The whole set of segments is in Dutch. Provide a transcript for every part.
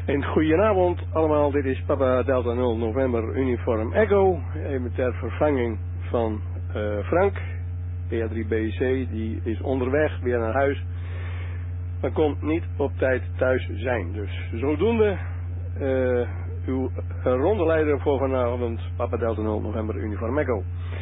Een goedenavond allemaal, dit is Papa Delta 0 November Uniform Echo. Even ter vervanging van Frank, PA3BC, die is onderweg weer naar huis. Maar kon niet op tijd thuis zijn. Dus zodoende uw rondeleider voor vanavond, Papa Delta 0 November Uniform Echo.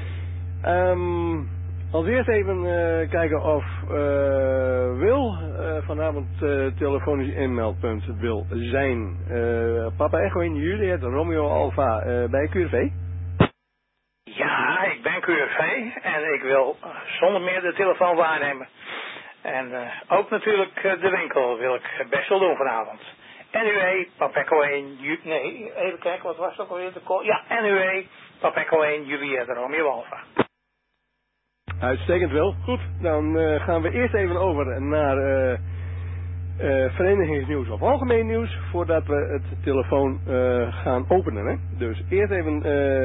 Als eerst even kijken of Wil vanavond telefonisch inmeldpunt wil zijn. Papa Echo in Juliet, Romeo Alpha bij QRV. Ja, ik ben QRV en ik wil zonder meer de telefoon waarnemen. En ook natuurlijk de winkel wil ik best wel doen vanavond. NUE, Papa Echo 1, nee, even kijken, wat was het ook alweer de call? Ja, NUE, Papa Echo 1, Juliet, Romeo Alpha. Uitstekend wel. Goed, dan gaan we eerst even over naar verenigingsnieuws of algemeen nieuws voordat we het telefoon gaan openen. Hè? Dus eerst even,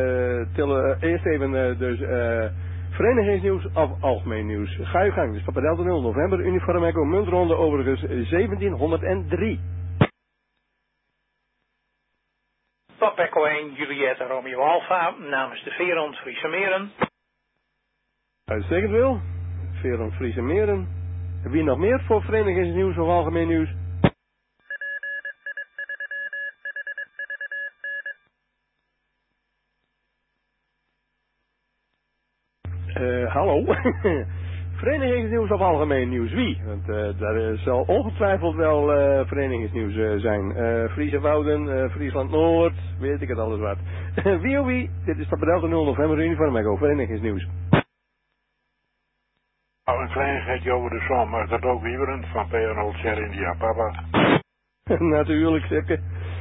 verenigingsnieuws of algemeen nieuws. Ga je gang. Dus Papa Delta 0 November Uniform Echo muntronde overigens 1703. Papa Echo 1, Juliet, Romeo Alpha namens de Veron Friese Meren. Uitstekend wel. Veron Friese Meren. Wie nog meer voor verenigingsnieuws of algemeen nieuws? Hallo. Verenigingsnieuws of algemeen nieuws? Wie? Want daar zal ongetwijfeld wel verenigingsnieuws zijn. Friese Wouden, Friesland Noord, weet ik het alles wat. Wie? Dit is Papa Delta 0 November Uniform Echo, verenigingsnieuws. Een kleinigheidje over de zon, maar dat ook wieberen van P&O Cher India, papa. Natuurlijk, zeker.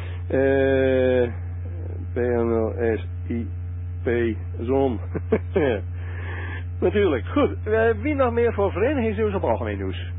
P&O-S-I-P zon. Natuurlijk. Goed. Wie nog meer voor verenigingsnieuws of algemeen nieuws?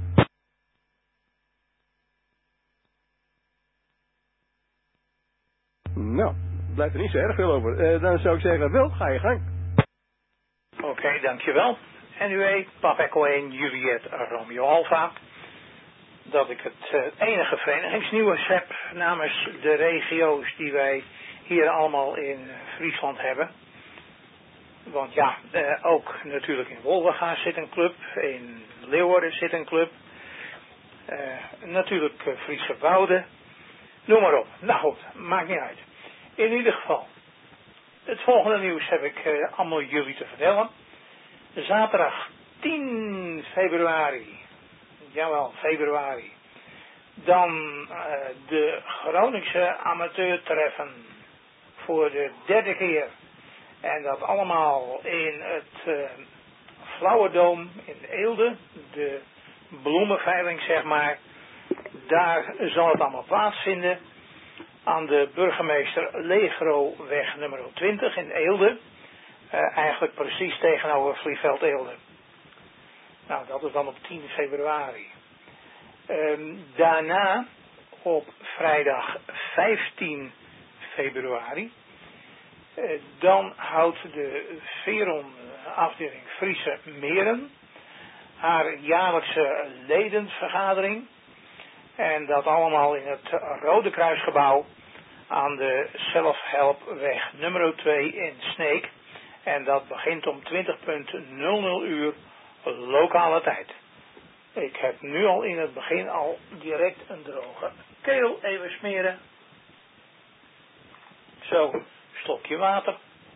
Nou, blijft er niet zo erg veel over. Dan zou ik zeggen, Wil, ga je gang. Oké, dankjewel. NUE, Papa Echo 1, Juliet, Romeo Alpha. Dat ik het enige verenigingsnieuws heb namens de regio's die wij hier allemaal in Friesland hebben. Want ja, ook natuurlijk in Wolvenga zit een club, in Leeuwarden zit een club. Natuurlijk Friese Wouden, noem maar op. Nou goed, maakt niet uit. In ieder geval, het volgende nieuws heb ik allemaal jullie te vertellen. Zaterdag 10 februari, jawel, februari, dan de Groningse amateurtreffen voor de derde keer. En dat allemaal in het Flauwerdoom in Eelde, de bloemenveiling zeg maar. Daar zal het allemaal plaatsvinden aan de burgemeester Legroweg nummer 20 in Eelde. Eigenlijk precies tegenover Vlieveld Eelde. Nou, dat is dan op 10 februari. Daarna, op vrijdag 15 februari, dan houdt de Veron afdeling Friese Meren haar jaarlijkse ledenvergadering. En dat allemaal in het Rode Kruisgebouw aan de Zelfhelpweg nummer 2 in Sneek. En dat begint om 20:00 uur lokale tijd. Ik heb nu al in het begin al direct een droge keel even smeren. Zo, slokje water.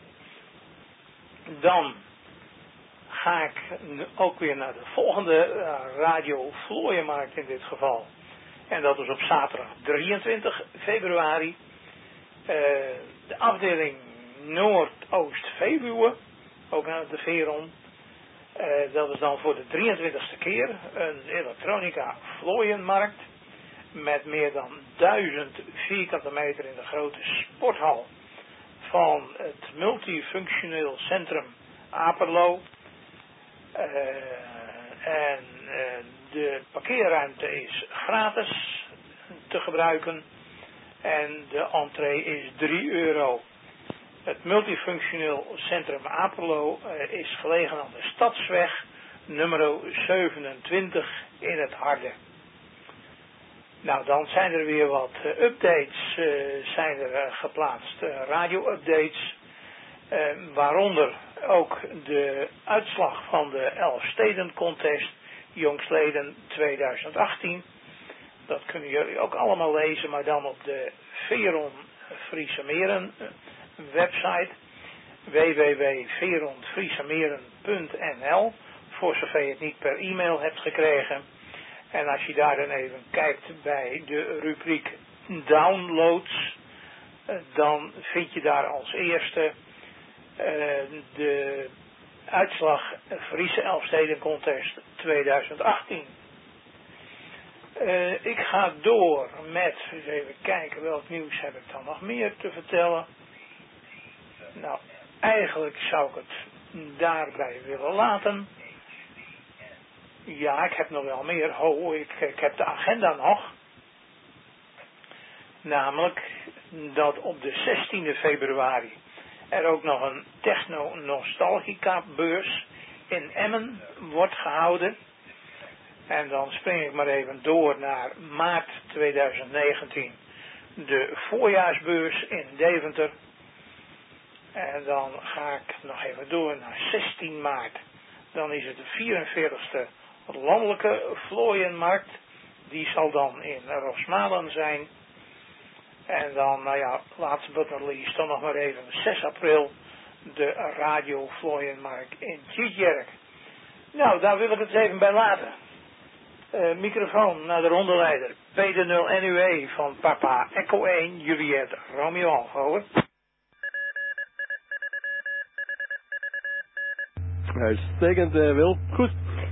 Dan ga ik ook weer naar de volgende Radio Vlooienmarkt in dit geval. En dat is op zaterdag 23 februari. De afdeling Noordoost-Veluwe, ook naar de Veron. Dat is dan voor de 23e keer een elektronica vlooienmarkt. Met meer dan 1000 vierkante meter in de grote sporthal van het multifunctioneel centrum Aperlo. De parkeerruimte is gratis te gebruiken en de entree is €3. Het multifunctioneel centrum Aperlo is gelegen aan de Stadsweg nummer 27 in het Harde. Nou, dan zijn er weer wat updates zijn er geplaatst, radio-updates, waaronder ook de uitslag van de Elfstedencontest jongstleden 2018. Dat kunnen jullie ook allemaal lezen, maar dan op de Veron Friese Meren website www.veronfriesemeren.nl, voor zover je het niet per e-mail hebt gekregen. En als je daar dan even kijkt bij de rubriek downloads, dan vind je daar als eerste de uitslag Friese Elfstedencontest 2018. Ik ga door met, eens even kijken welk nieuws heb ik dan nog meer te vertellen. Nou, eigenlijk zou ik het daarbij willen laten. Ja, ik heb nog wel meer. Ik heb de agenda nog. Namelijk dat op de 16e februari er ook nog een Techno-Nostalgica beurs in Emmen wordt gehouden. En dan spring ik maar even door naar maart 2019. De voorjaarsbeurs in Deventer. En dan ga ik nog even door naar 16 maart. Dan is het de 44e landelijke vlooienmarkt. Die zal dan in Rosmalen zijn. En dan, nou ja, last but not least, dan nog maar even 6 april de radiovlooienmarkt in Tjitjerk. Nou, daar wil ik het even bij laten. Microfoon naar de rondeleider. P0 NUE van Papa Echo 1 Juliet Romeo Alfa, hoor. Uitstekend, Wil. Goed.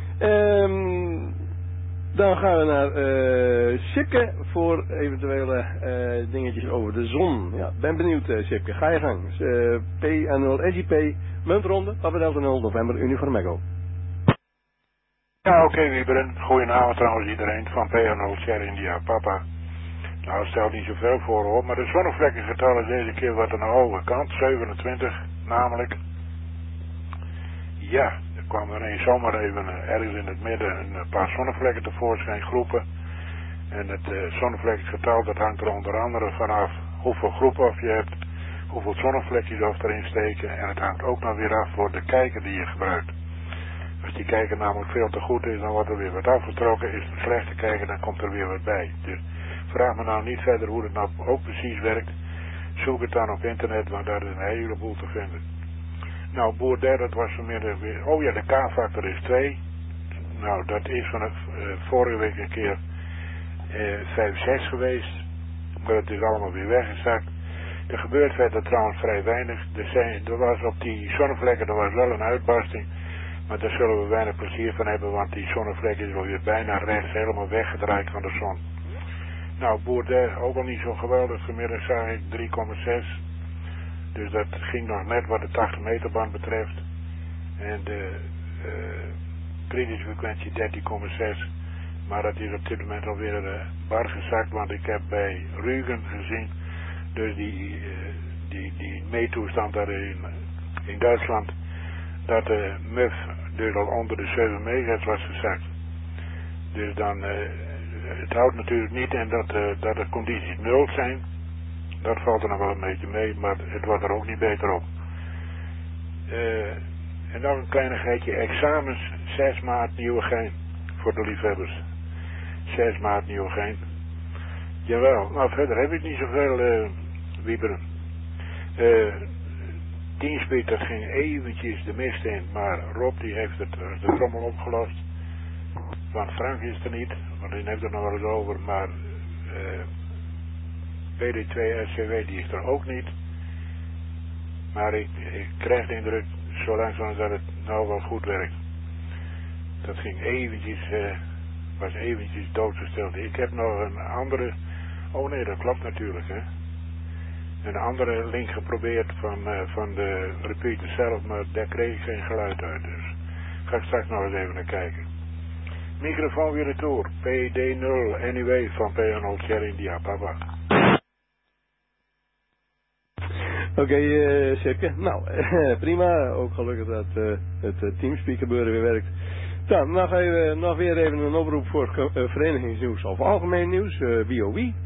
Dan gaan we naar Sipke voor eventuele dingetjes over de zon. Ja, ben benieuwd, Sipke. Ga je gang. P0 SIP, muntronde, Papa Delta 0, November, Uniform Echo. Ja, oké, Wieberen. Goedenavond trouwens iedereen van P0 Sierra India Papa. Nou, stelt niet zoveel voor hoor, maar de zonnevlekkengetal is deze keer wat aan de hoge kant, 27 namelijk. Ja, er kwam er een zomaar even ergens in het midden een paar zonnevlekken tevoorschijn, groepen. En het zonnevlekkengetal, dat hangt er onder andere vanaf hoeveel groepen of je hebt, hoeveel zonnevlekjes of erin steken. En het hangt ook nog weer af voor de kijker die je gebruikt. Als die kijker namelijk veel te goed is, dan wordt er weer wat afgetrokken. Is het een slechte kijker, dan komt er weer wat bij. Dus vraag me nou niet verder hoe het nou ook precies werkt. Zoek het dan op internet, want daar is een heleboel te vinden. Nou, boer der, dat was vanmiddag weer. Oh ja, de K-factor is 2. Nou, dat is vanaf vorige week een keer 5-6 geweest. Maar het is allemaal weer weggezakt. Er gebeurt verder trouwens vrij weinig. Er was op die zonnevlekken, er was wel een uitbarsting. Maar daar zullen we weinig plezier van hebben, want die zonnevlek is alweer bijna rechts, helemaal weggedraaid van de zon. Nou, boer der, ook al niet zo geweldig. Vanmiddag zag ik 3,6. Dus dat ging nog net wat de 80 meter band betreft. En de kritische frequentie 13,6. Maar dat is op dit moment alweer bar gezakt, want ik heb bij Rügen gezien. Dus die meetoestand daar in Duitsland. Dat de MUF dus al onder de 7 megahertz was gezakt. Dus dan, het houdt natuurlijk niet in dat de condities nul zijn. Dat valt er nog wel een beetje mee, maar het wordt er ook niet beter op. En nog een kleinigheidje, examens 6 maart Nieuwegein, voor de liefhebbers. 6 maart Nieuwegein. Jawel, nou verder heb ik niet zoveel wieberen. Teamspeed, dat ging eventjes de mist in, maar Rob die heeft de trommel opgelost. Want Frank is er niet, want die heeft er nog wel eens over, maar PD2 SCW die is er ook niet. Maar ik krijg de indruk, zo langzaam dat het nou wel goed werkt. Dat ging eventjes, was eventjes doodgesteld. Ik heb nog een andere, oh nee, dat klopt natuurlijk hè. Een andere link geprobeerd van de repeater zelf, maar daar kreeg ik geen geluid uit. Dus ga ik straks nog eens even naar kijken. Microfoon weer retour. PD0 NUE van P0 Sierra India Papa. Oké, Sipke. Nou, prima. Ook gelukkig dat het Teamspeak gebeuren weer werkt. Dan nog weer even een oproep voor verenigingsnieuws of algemeen nieuws. Wie oh wie.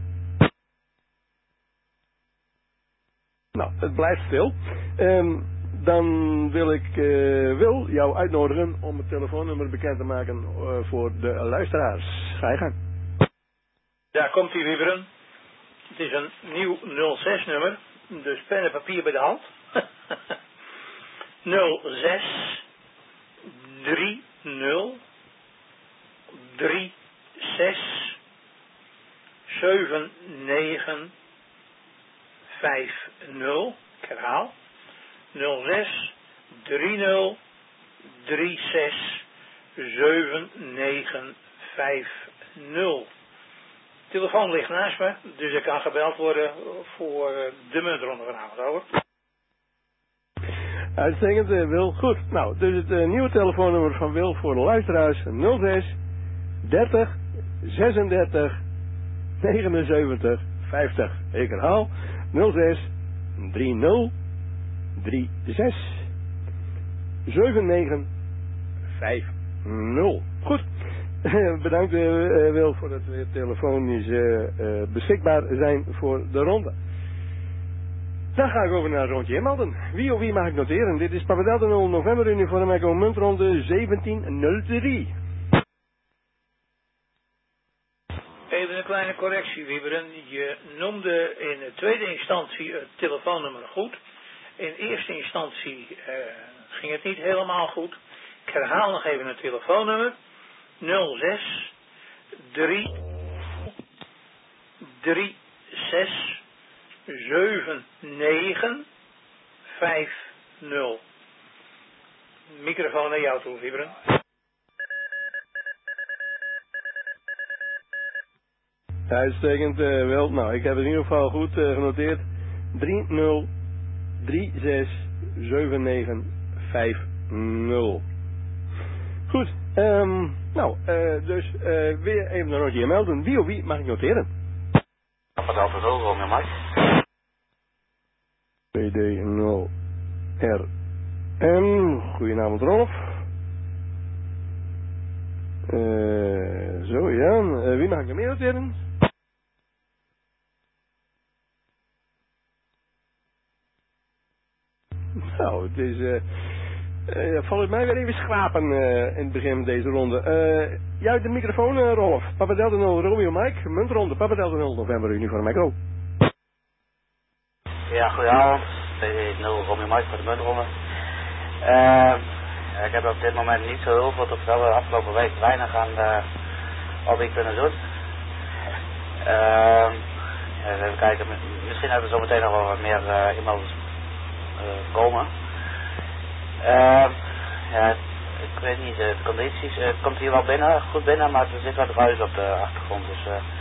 Nou, het blijft stil. Dan wil ik Wil jou uitnodigen om het telefoonnummer bekend te maken voor de luisteraars. Ga je gang. Daar komt hij, Wieberen. Het is een nieuw 06-nummer, dus pen en papier bij de hand. 06 30 36 79 50. Ik herhaal. 06 30 36 79 50. Telefoon ligt naast me, dus er kan gebeld worden voor de muntronde vanavond, over. Uitstekend, Wil. Goed. Nou, dus het nieuwe telefoonnummer van Wil voor de luisteraars. 06 30 36 79 50. Ik herhaal. 06 30 36 79 50. Goed. Bedankt Wil voor dat we telefonisch beschikbaar zijn voor de ronde. Dan ga ik over naar het rondje inmelden. Wie of wie mag ik noteren? Dit is Papa Delta 0 November uniform Echo muntronde 1703. Even een kleine correctie, Wieberen. Je noemde in de tweede instantie het telefoonnummer goed. In eerste instantie ging het niet helemaal goed. Ik herhaal nog even het telefoonnummer. 06 3 36 79 50. Microfoon naar jou toe, Wieberen. Uitstekend, Wel. Nou, ik heb het in ieder geval goed genoteerd. 30 36 79 50. Goed, dus weer even een rondje melden. Wie of wie mag ik noteren? Papa Delta 0 Romeo Mike. PD0RM. Goedenavond, Rolf. Zo, ja. Wie mag ik nog meer noteren? Nou, het is volgens mij weer even schrapen in het begin van deze ronde. Jij de microfoon, Rolf. Papa Delta 0 Romeo Mike. Muntronde. Papa Delta 0 November uniform Echo. Ja, goedenavond. PD0 Romeo Mike voor de muntronde. Ik heb op dit moment niet zo heel veel te vertellen. Afgelopen week weinig aan wat ik kunnen doen. Even kijken. Misschien hebben we zo meteen nog wel wat meer e-mails komen. Ja, ik weet niet, de condities, het komt hier wel binnen, goed binnen, maar er zit wat ruis op de achtergrond, dus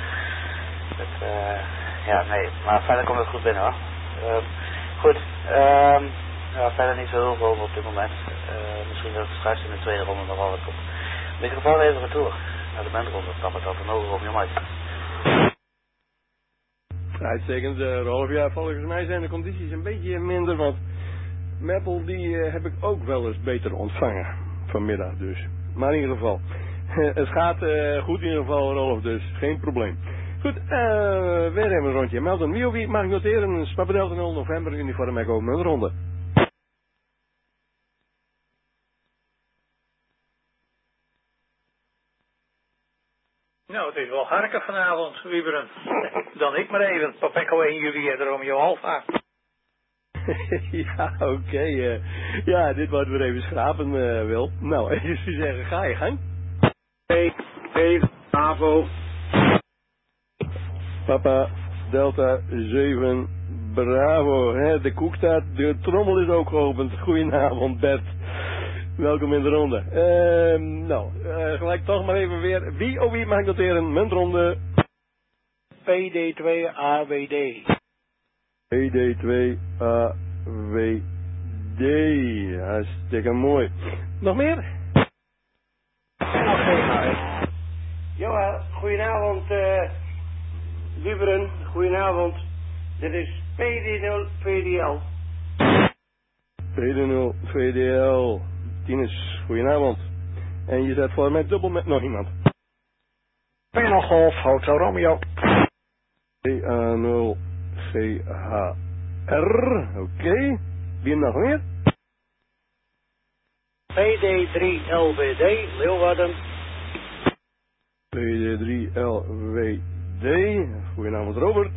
ja, nee, maar verder komt het goed binnen hoor. Goed, ja, verder niet zo heel veel op dit moment, misschien dat het straks in de tweede ronde nog wel wat komt. Microfoon even retour naar de bandronde, Papa Delta 0 op je mic. Uitstekend, Rolf. Ja, volgens mij zijn de condities een beetje minder, want Meppel die heb ik ook wel eens beter ontvangen vanmiddag dus. Maar in ieder geval, het gaat goed in ieder geval, Rolf, dus geen probleem. Goed, weer even een rondje melden. Wie of wie mag ik noteren? Papa Delta 0 November uniform Echo muntronde. Nou, het is wel harken vanavond, Wieberen. Dan ik maar even. Papekko 1 juli en Romeo Alfa. Ja, oké. Ja, dit wordt weer even schrapen, Wil. Nou, even zeggen, ga je gang. Bravo. Papa Delta 7 Bravo. Hè, de koek staat, de trommel is ook geopend. Goedenavond, Bert. Welkom in de ronde. Gelijk toch maar even weer. Wie of wie mag ik noteren? Muntronde. PD2 AWD. PD2 AWD. Hartstikke mooi. Nog meer? Nog geen maar. Johan, goedenavond, Wieberen. Goedenavond. Dit is PD0 VDL. PD0 VDL. Tinus, goedenavond. En je zet voor mij dubbel met nog iemand. Panel Golf, Hotel Romeo. PA0 CHR. Oké. Wie nog meer? PD3LWD, Leeuwarden. PD3LWD. Goeie naam is Robert.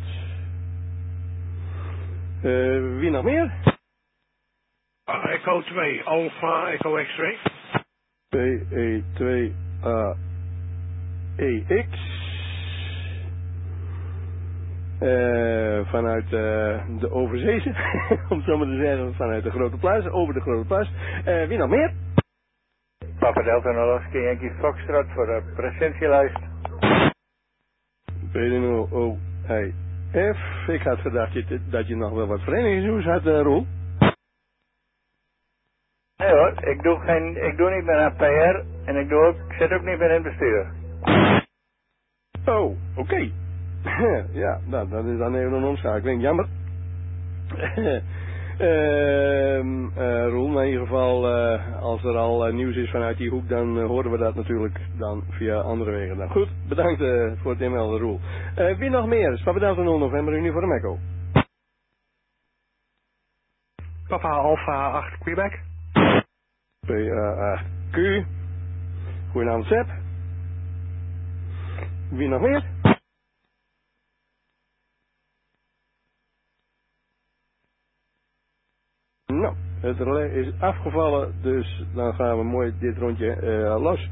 Wie nog meer? Echo 2, Alpha, Echo X-ray. PE2AEX. Vanuit de overzeese, om het zo maar te zeggen, vanuit de Grote Plaats, over de Grote Plaats. Wie nog meer? Papa Delta Nolaski, Yankee Foxtrot voor de presentielijst. PD0OIF. Ik had gedacht dat je nog wel wat verenigingsnieuws had, Roel. Nee hoor, ik doe niet meer aan PR en ik zit ook niet meer in het bestuur. Oh, oké. Ja, nou, dat is dan even een omschakeling. Jammer. Roel, in ieder geval, als er al nieuws is vanuit die hoek, dan horen we dat natuurlijk dan via andere wegen. Nou, goed, bedankt voor het inmelden, Roel. Wie nog meer? Papa Delta 0 November, Uniform Echo. Papa Alpha 8 Quebec. PA8Q. Goedenavond, Sepp. Wie nog meer? Nou, het relais is afgevallen, dus dan gaan we mooi dit rondje los.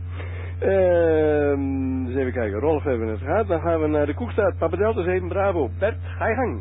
Dus even kijken, Rolf hebben we het gehad. Dan gaan we naar de Koekstraat, Papa Delta 7 Bravo. Bert, ga je gang.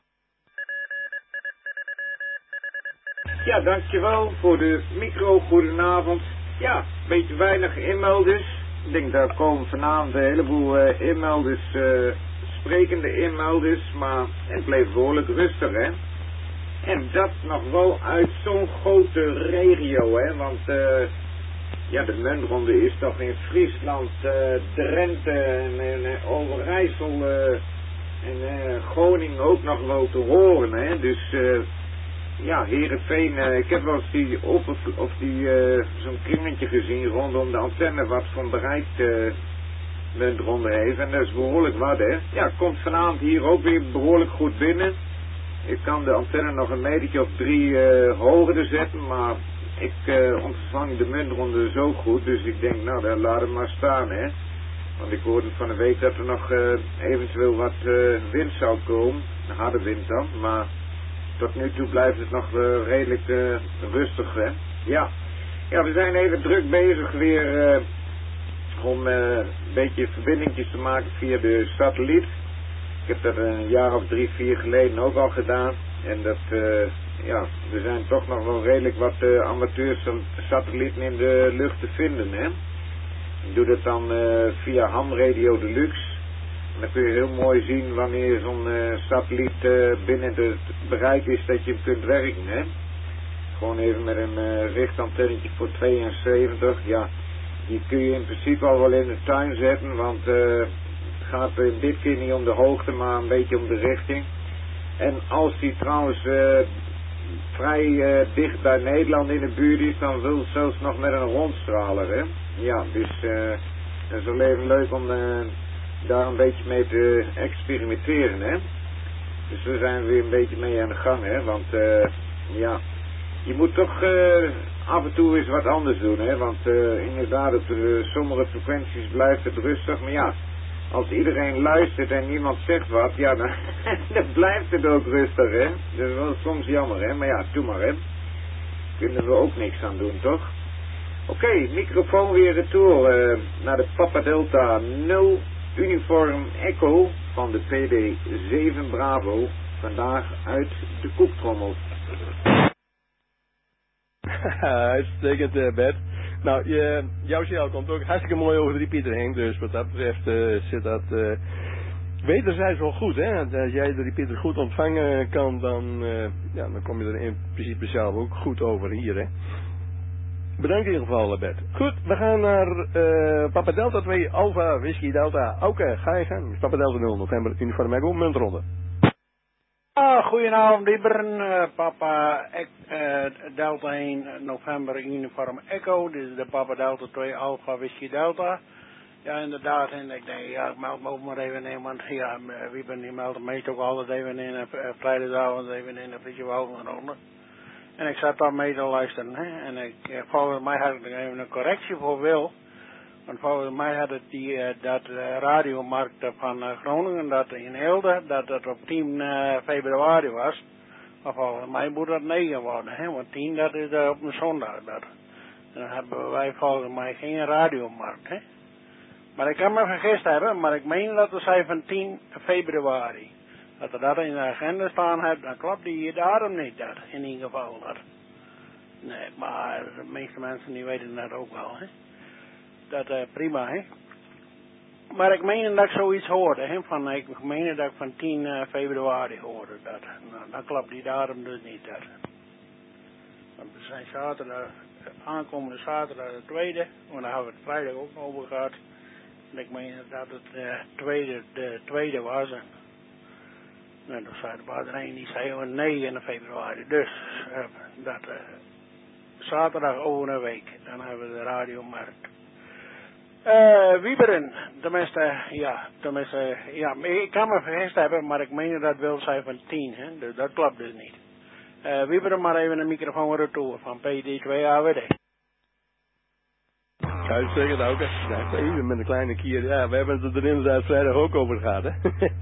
Ja, dankjewel voor de micro. Goedenavond. Ja, een beetje weinig inmelders. Ik denk daar komen vanavond een heleboel inmelders, sprekende inmelders, maar het bleef behoorlijk rustig, hè. En dat nog wel uit zo'n grote regio, hè, want ja, de muntronde is toch in Friesland, Drenthe en Overijssel en Groningen ook nog wel te horen, hè. Dus ja, Heerenveen, ik heb wel eens zo'n kringetje gezien rondom de antenne wat van bereik muntronde heeft. En dat is behoorlijk wat, hè. Ja, komt vanavond hier ook weer behoorlijk goed binnen. Ik kan de antenne nog een metertje of 3 hoger zetten, maar ik ontvang de muntronde zo goed, dus ik denk, nou, dan laat het maar staan, hè. Want ik hoorde van de week dat er nog eventueel wat wind zou komen, een harde wind dan, maar tot nu toe blijft het nog redelijk rustig, hè. Ja. Ja, we zijn even druk bezig weer om een beetje verbindingjes te maken via de satelliet. Ik heb dat een jaar of 3, 4 geleden ook al gedaan. En dat, ja, er zijn toch nog wel redelijk wat amateursatellieten in de lucht te vinden, hè. Ik doe dat dan via Ham Radio Deluxe. En dan kun je heel mooi zien wanneer zo'n satelliet binnen het bereik is dat je hem kunt werken, hè. Gewoon even met een richtantennetje voor 72, ja. Die kun je in principe al wel in de tuin zetten, want het gaat dit keer niet om de hoogte, maar een beetje om de richting. En als die trouwens vrij dicht bij Nederland in de buurt is, dan wil het zelfs nog met een rondstraler, hè. Ja, dus dat is wel even leuk om daar een beetje mee te experimenteren, hè. Dus we zijn weer een beetje mee aan de gang, hè, want ja, je moet toch af en toe eens wat anders doen, hè, want inderdaad op sommige frequenties blijft het rustig, maar ja, als iedereen luistert en niemand zegt wat, ja, dan blijft het ook rustig, hè. Dat is wel soms jammer, hè, maar ja, doe maar, hè. Kunnen we ook niks aan doen, toch? Oké, microfoon weer retour naar de Papa Delta 0 Uniform Echo van de PD7 Bravo, vandaag uit de koektrommel. Uitstekend, Bert. Nou, jouw signaal komt ook hartstikke mooi over de repeater heen, dus wat dat betreft zit dat wederzijds wel goed, hè. Als jij de repeater goed ontvangen kan, dan, ja, dan kom je er in principe zelf ook goed over hier, hè. Bedankt in ieder geval, Bert. Goed, we gaan naar Papa Delta 2 Alpha Whisky Delta. Oké, ga je gaan. Papa Delta 0 November Uniform Echo muntronde. Goedenavond, Ibrahim. Papa Delta 1 November Uniform Echo. Dit is de Papa Delta 2 Alpha Whisky Delta. Ja, inderdaad. En ik denk, ja, ik meld me ook maar even in. Want ja, die meldt me ook altijd even in. Vrijdagavond even in de Friesje-Waldenronde. En ik zat daar mee te luisteren. Hè. En volgens mij had ik er even een correctie voor Wil. Want volgens mij had het dat radiomarkt van Groningen, dat in Eelde, dat het op 10 februari was. Maar volgens mij moet dat 9 worden, hè? Want 10 dat is op een zondag. En dan hebben wij volgens mij geen radiomarkt, hè? Maar ik kan me vergist hebben, maar ik meen dat het zei van 10 februari. Dat er dat in de agenda staan heeft, dan klopt die datum niet, dat, in ieder geval. Dat. Nee, maar de meeste mensen die weten dat ook wel, hè? Dat prima, hè. Maar ik meen dat ik zoiets hoorde, hè. Ik meen dat ik van 10 februari hoorde. Dat. Nou, dan klopt die datum dus niet. Dat. Want we zijn zaterdag, aankomende zaterdag de 2e. Want daar hebben we het vrijdag ook over gehad. En ik meen dat het de tweede was. En nou, toen zei er een die zei 9 februari. Dus dat zaterdag over een week. Dan hebben we de radiomarkt. Wieberen, tenminste, ja, ik kan me vergist hebben, maar ik meen dat wil zijn van 10, hè, dus dat klopt dus niet. Wieberen maar even een microfoon retour van PD2AWD. Uitstekend ook, hè. Even met een kleine kier, ja, we hebben het er inderdaad vrijdag ook over gehad, hè.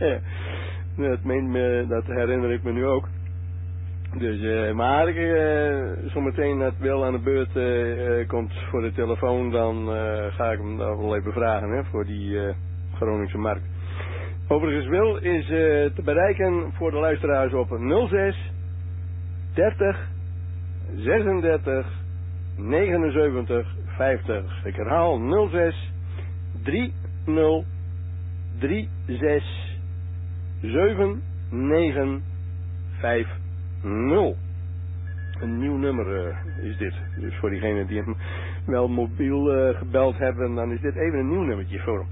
Dat herinner ik me nu ook. Dus, maar zometeen dat Wil aan de beurt komt voor de telefoon, dan ga ik hem daar wel even vragen, hè, voor die Groningse markt. Overigens, Wil is te bereiken voor de luisteraars op 06 30 36 79 50. Ik herhaal 06 30 36 79 50. Een nieuw nummer is dit. Dus voor diegenen die hem wel mobiel gebeld hebben, dan is dit even een nieuw nummertje voor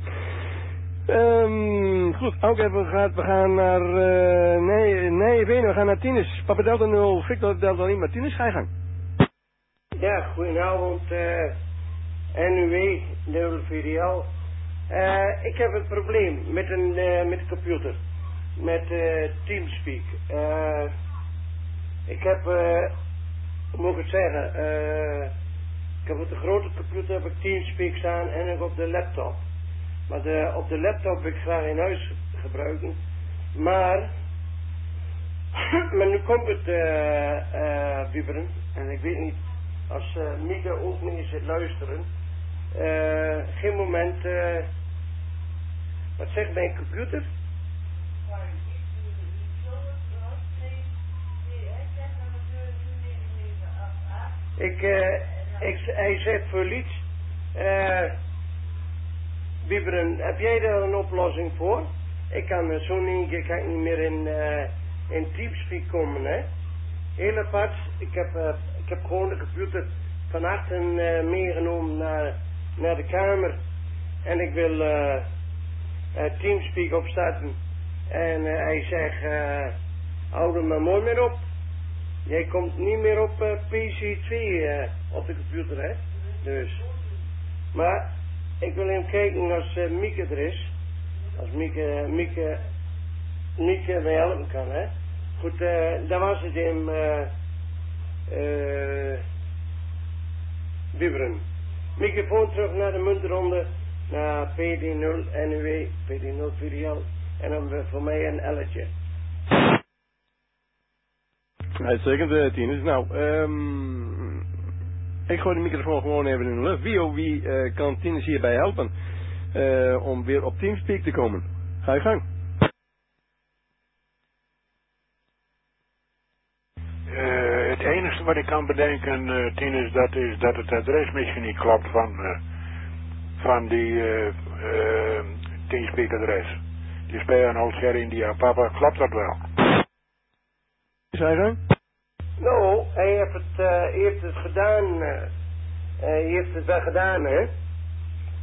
hem. Goed, ook even gehad. We gaan naar we gaan naar Tinus. Papa Delta 0, Victor Delta 1, Martinus, ga je gang. Ja, goedenavond, NUW, VDL. Ik heb een probleem met de computer. Met Teamspeak. Ik heb, hoe moet ik het zeggen, ik heb op de grote computer heb ik Teamspeak staan en ook op de laptop. Maar op de laptop wil ik graag in huis gebruiken. Maar nu komt het wieberen. En ik weet niet, als Mieke ook niet zit luisteren. Geen moment, wat zegt mijn computer? Hij zegt voor Lieds, Wieberen, heb jij daar een oplossing voor? Ik kan zo niet meer in Teamspeak komen, hè? Heel apart, ik heb gewoon de computer van achteren meegenomen naar de kamer. En ik wil Teamspeak opstarten. En hij zegt, hou er maar mooi meer op. Jij komt niet meer op PC2 op de computer, hè? Dus. Maar ik wil even kijken als Mieke er is. Als Mieke mij helpen kan, hè? Goed, daar was het in Wieberen. Microfoon terug naar de muntronde, naar PD0 NUW, PD0 VDL. En dan voor mij een L'tje. Uitstekend, Tinus. Nou, ik gooi de microfoon gewoon even in de lucht. Wie kan Tinus hierbij helpen om weer op Teamspeak te komen? Ga je gang. Het enige wat ik kan bedenken, Tinus, dat is dat het adres misschien niet klopt van die Teamspeak adres. Die spelen Old Sherry India Papa, klopt dat wel? Ga je gang? Nou, hij heeft het gedaan. Hij heeft het wel gedaan, hè.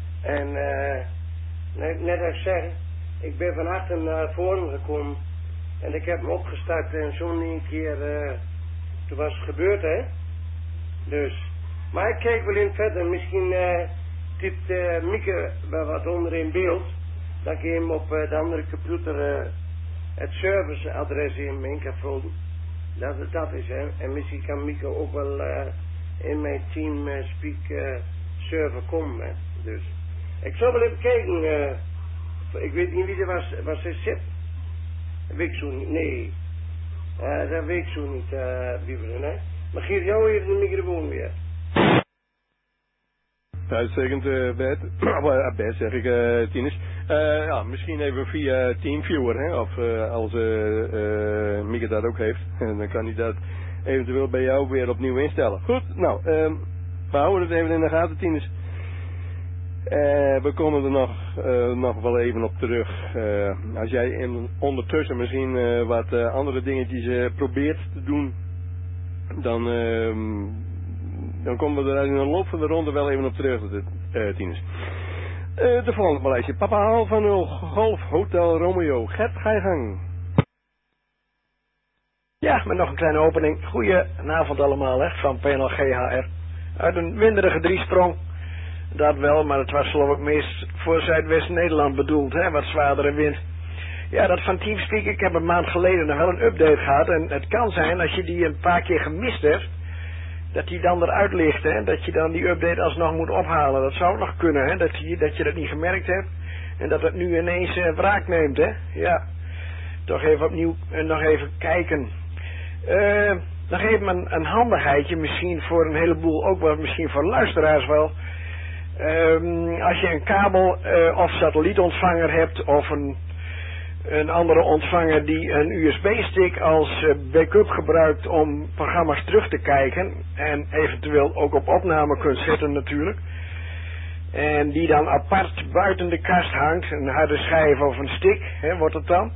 En net als ik zeg, ik ben van achter naar voren gekomen. En ik heb hem opgestart en zo een keer, toen was het gebeurd, hè. Dus, maar ik kijk wel in verder, misschien typt Mieke wel wat onder in beeld. Dat ik hem op de andere computer het serviceadres in kan vullen. Dat het dat is, hè. En misschien kan Mieke ook wel in mijn TeamSpeak server komen, hè. Dus, ik zal wel even kijken, ik weet niet wie er was er zit. Dat weet ik zo niet, nee. Dat weet ik zo niet, Wieberen, hè. Maar geef jou even de microfoon weer. Uitstekend, Bert. Bert zeg ik, Tinus. Ja, misschien even via TeamViewer, hè, of als Mieke dat ook heeft. En dan kan hij dat eventueel bij jou weer opnieuw instellen. Goed, nou, we houden het even in de gaten, Tinus. We komen er nog wel even op terug. Als jij ondertussen misschien wat andere dingetjes probeert te doen, dan komen we er in de loop van de ronde wel even op terug, Tinus. De volgende lijstje. Papa Alfa 0 Golf Hotel Romeo. Gert, ga je gang. Ja, met nog een kleine opening. Goedenavond allemaal, hè, van PNL GHR. Uit een winderige driesprong. Dat wel, maar het was geloof ik meest voor Zuidwest-Nederland bedoeld, hè, wat zwaardere wind. Ja, dat van TeamSpeak, ik heb een maand geleden nog wel een update gehad. En het kan zijn, als je die een paar keer gemist hebt, dat die dan eruit ligt, hè. Dat je dan die update alsnog moet ophalen. Dat zou nog kunnen, hè, dat je dat niet gemerkt hebt. En dat het nu ineens wraak neemt, hè. Ja, toch even opnieuw, nog even kijken. Nog even een handigheidje, misschien voor een heleboel, ook wel misschien voor luisteraars wel. Als je een kabel of satellietontvanger hebt of een andere ontvanger die een USB-stick als backup gebruikt om programma's terug te kijken en eventueel ook op opname kunt zetten natuurlijk, en die dan apart buiten de kast hangt, een harde schijf of een stick, hè, wordt het dan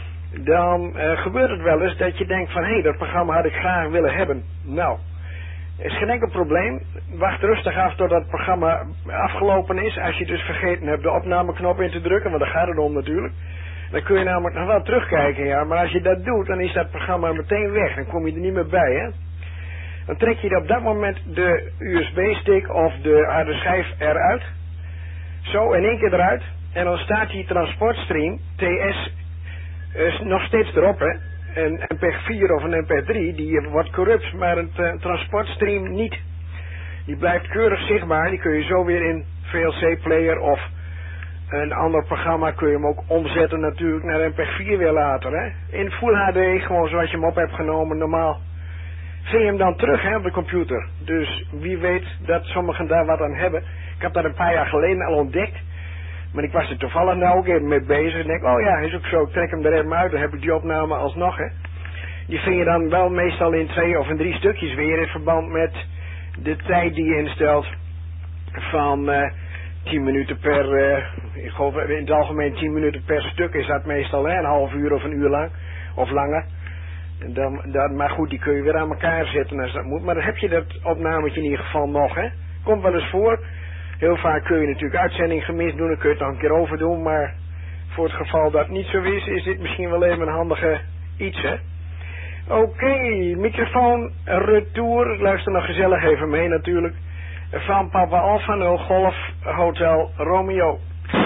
gebeurt het wel eens dat je denkt van hé, dat programma had ik graag willen hebben. Nou, is geen enkel probleem. Wacht rustig af totdat het programma afgelopen is. Als je dus vergeten hebt de opnameknop in te drukken, want daar gaat het om natuurlijk. Dan kun je namelijk nog wel terugkijken, ja. Maar als je dat doet, dan is dat programma meteen weg. Dan kom je er niet meer bij, hè. Dan trek je op dat moment de USB-stick of de harde schijf eruit. Zo, in één keer eruit. En dan staat die transportstream, TS, nog steeds erop, hè. Een MP4 of een MP3, die wordt corrupt, maar een transportstream niet. Die blijft keurig zichtbaar, die kun je zo weer in VLC-player of een ander programma kun je hem ook omzetten natuurlijk naar MP4 weer later, hè. In Full HD, gewoon zoals je hem op hebt genomen, normaal. Vind je hem dan terug, hè, op de computer. Dus wie weet dat sommigen daar wat aan hebben. Ik heb dat een paar jaar geleden al ontdekt. Maar ik was er toevallig nou ook even mee bezig. En denk, oh ja, is ook zo. Ik trek hem er even uit. Dan heb ik die opname alsnog, hè. Die vind je dan wel meestal in 2 of in 3 stukjes weer. In verband met de tijd die je instelt. Van 10 minuten per... ik geloof in het algemeen 10 minuten per stuk is dat meestal, hè. Een half uur of een uur lang. Of langer. En maar goed, die kun je weer aan elkaar zetten als dat moet. Maar dan heb je dat opnametje in ieder geval nog, hè. Komt wel eens voor. Heel vaak kun je natuurlijk uitzending gemist doen, dan kun je het nog een keer overdoen, maar voor het geval dat niet zo is dit misschien wel even een handige iets, hè. Oké, microfoon, retour, ik luister nog gezellig even mee natuurlijk, van Papa Alfa 0 Golf Hotel Romeo.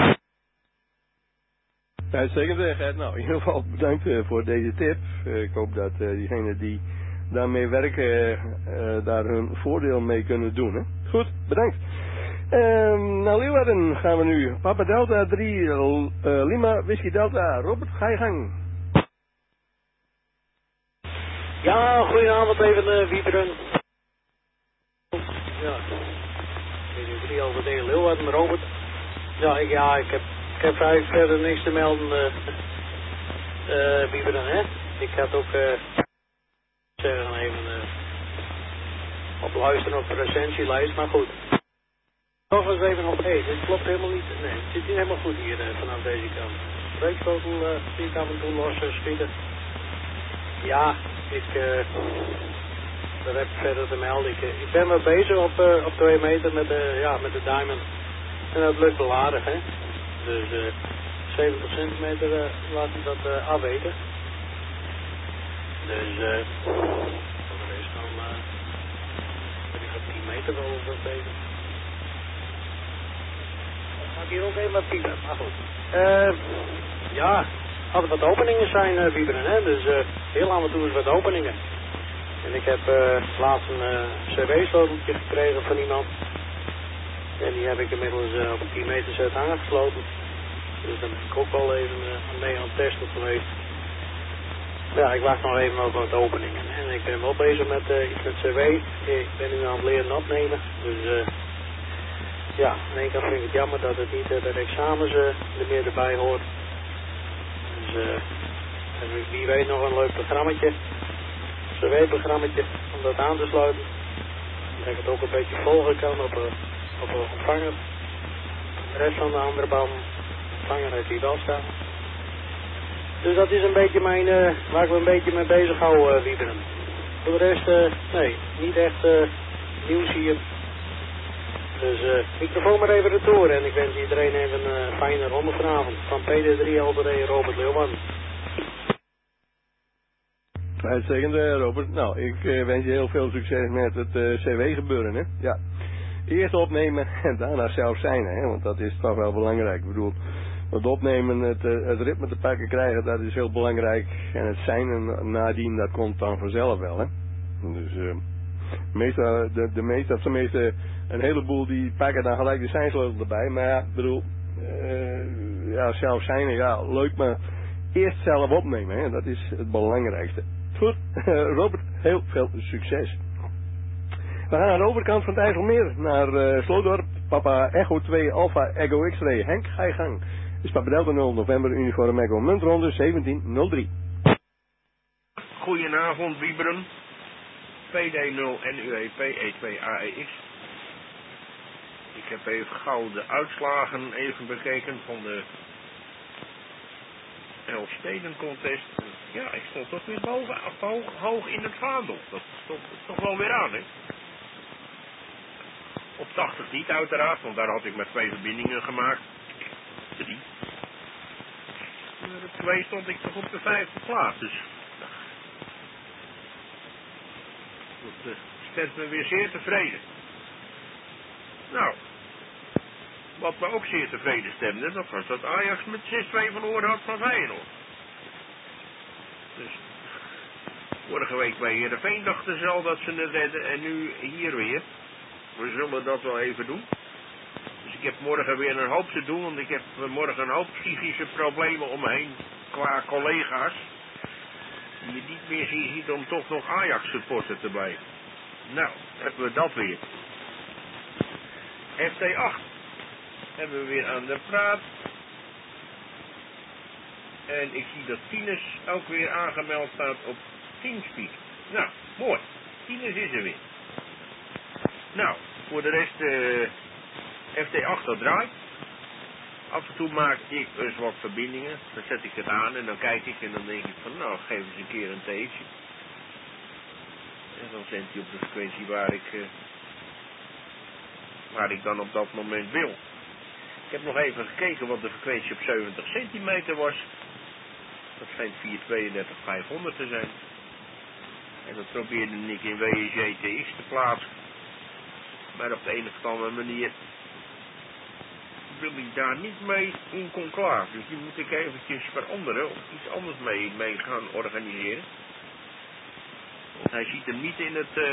Uitstekend, Gert. Nou, in ieder geval bedankt voor deze tip. Ik hoop dat diegenen die daarmee werken daar hun voordeel mee kunnen doen, hè. Goed, bedankt. Naar Leeuwarden gaan we nu. Papa Delta 3 Lima Whisky Delta. Robert, ga je gang. Ja, goedenavond even, Wieberen. Ja, ik 3 over tegen Leeuwarden, Robert. Ja, ik heb eigenlijk verder niks te melden, Wieberen, hè. Ik had ook zeggen even op luisteren op de recensielijst, maar goed. Nog eens even op dit klopt helemaal niet. Nee, het zit niet helemaal goed hier vanaf deze kant. Breekstotel zie ik af en toe los schieten. Ja, daar heb ik verder te melden. Ik ben wel bezig op 2 meter met de Diamond. En dat lukt wel aardig, hè. Dus 70 centimeter laat ik dat afweten. Dus, voor de rest dan, weet ik op 10 meter wel of dat beter. Dat gaat hier ook even wat piepen, maar goed. Ja, hadden wat openingen zijn, Wieberen, hè, dus heel af en toe is wat openingen. En ik heb laatst een cv-sleuteltje gekregen van iemand. En die heb ik inmiddels op een 10 meter set aangesloten. Dus daar ben ik ook wel even mee aan het testen geweest. Ja, ik wacht nog even op wat openingen. En ik ben wel bezig met iets met cv. Ik ben nu aan het leren opnemen. Dus ja, aan de ene kant vind ik het jammer dat het niet bij de examens er meer erbij hoort. Dus wie weet nog een leuk programmaatje. cv-programmaatje om dat aan te sluiten. Dat ik het ook een beetje volgen kan op een ontvanger. De rest van de andere band, ontvanger heeft hier wel staan. Dus dat is een beetje waar ik me een beetje mee bezig hou, Wieberen. Voor de rest, nee, niet echt nieuws hier. Dus microfoon maar even retour en ik wens iedereen even een fijne ronde vanavond. Van PD3 Alberé Robert Leeuwman. Uitstekend, Robert. Nou, ik wens je heel veel succes met het cv-gebeuren, hè. Ja. Eerst opnemen en daarna zelf zijn, hè, want dat is toch wel belangrijk. Ik bedoel, het opnemen, het ritme te pakken krijgen, dat is heel belangrijk. En het zijn en nadien, dat komt dan vanzelf wel, hè. Dus meestal, de meeste, een heleboel die pakken dan gelijk de seinsleutel erbij. Maar ja, ik bedoel, ja, zelf zijn, ja, leuk, maar eerst zelf opnemen, hè, dat is het belangrijkste. Goed, Robert, heel veel succes. We gaan aan de overkant van het IJsselmeer naar Sloodorp. Papa Echo 2 Alpha Echo X-ray. Henk, ga je gang. Is Papa Delta 0 November Uniform Echo Muntronde 1703. Goedenavond, Wieberen. PD0 NUEP E2AEX. Ik heb even gauw de uitslagen even bekeken van de Elfstedencontest. Ja, ik stond toch weer hoog in het vaandel. Dat stond toch wel weer aan, hè. Op 80 niet uiteraard, want daar had ik maar 2 verbindingen gemaakt. 3. Op 2 stond ik toch op de 5e plaats, dus dat stemt me weer zeer tevreden. Nou, wat me ook zeer tevreden stemde, dat was dat Ajax met 6-2 verloren had van Feyenoord. Dus vorige week bij Heerenveen dachten ze al dat ze het redden en nu hier weer. We zullen dat wel even doen. Dus ik heb morgen weer een hoop te doen, want ik heb morgen een hoop psychische problemen om me heen qua collega's. Die je niet meer ziet om toch nog Ajax supporter te blijven. Nou, hebben we dat weer. FT8 hebben we weer aan de praat. En ik zie dat Tines ook weer aangemeld staat op Teamspeak. Nou, mooi. Tines is er weer. Nou, voor de rest FT8 dat draait. Af en toe maak ik dus wat verbindingen. Dan zet ik het aan en dan kijk ik en dan denk ik van nou, geef eens een keer een theetje. En dan zendt hij op de frequentie waar ik dan op dat moment wil. Ik heb nog even gekeken wat de frequentie op 70 centimeter was. Dat schijnt 432.500 te zijn. En dat probeerde ik in WSJ-TX te plaatsen. Maar op de een of andere manier wil ik daar niet mee in conclave. Dus die moet ik eventjes veranderen of iets anders mee gaan organiseren. Want hij ziet hem niet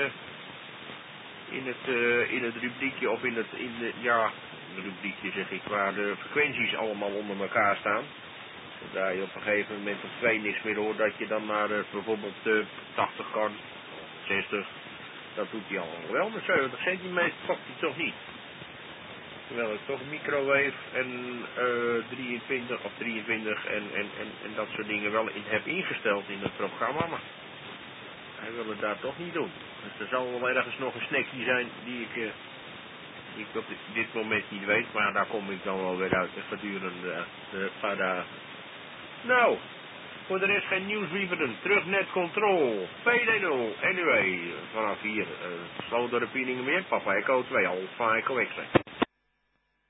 in het rubriekje of in rubriekje zeg ik, waar de frequenties allemaal onder elkaar staan. Zodra je op een gegeven moment op 2 niks meer hoort, dat je dan naar bijvoorbeeld 80 kan, 60. Dat doet hij allemaal wel, maar 70 centimeter pakt hij toch niet. Terwijl ik toch microwave en 23 of 23 en dat soort dingen wel heb ingesteld in het programma, maar hij wil het daar toch niet doen. Dus er zal wel ergens nog een snackje zijn die ik op dit moment niet weet, maar daar kom ik dan wel weer uit gedurende de paar dagen. Nou, voor de rest geen nieuwswieveren. Terugnet control. PD0. Anyway, vanaf hier. Sloodorp Pieningenmeer. Papa Echo 2 Alpha Echo X-ray.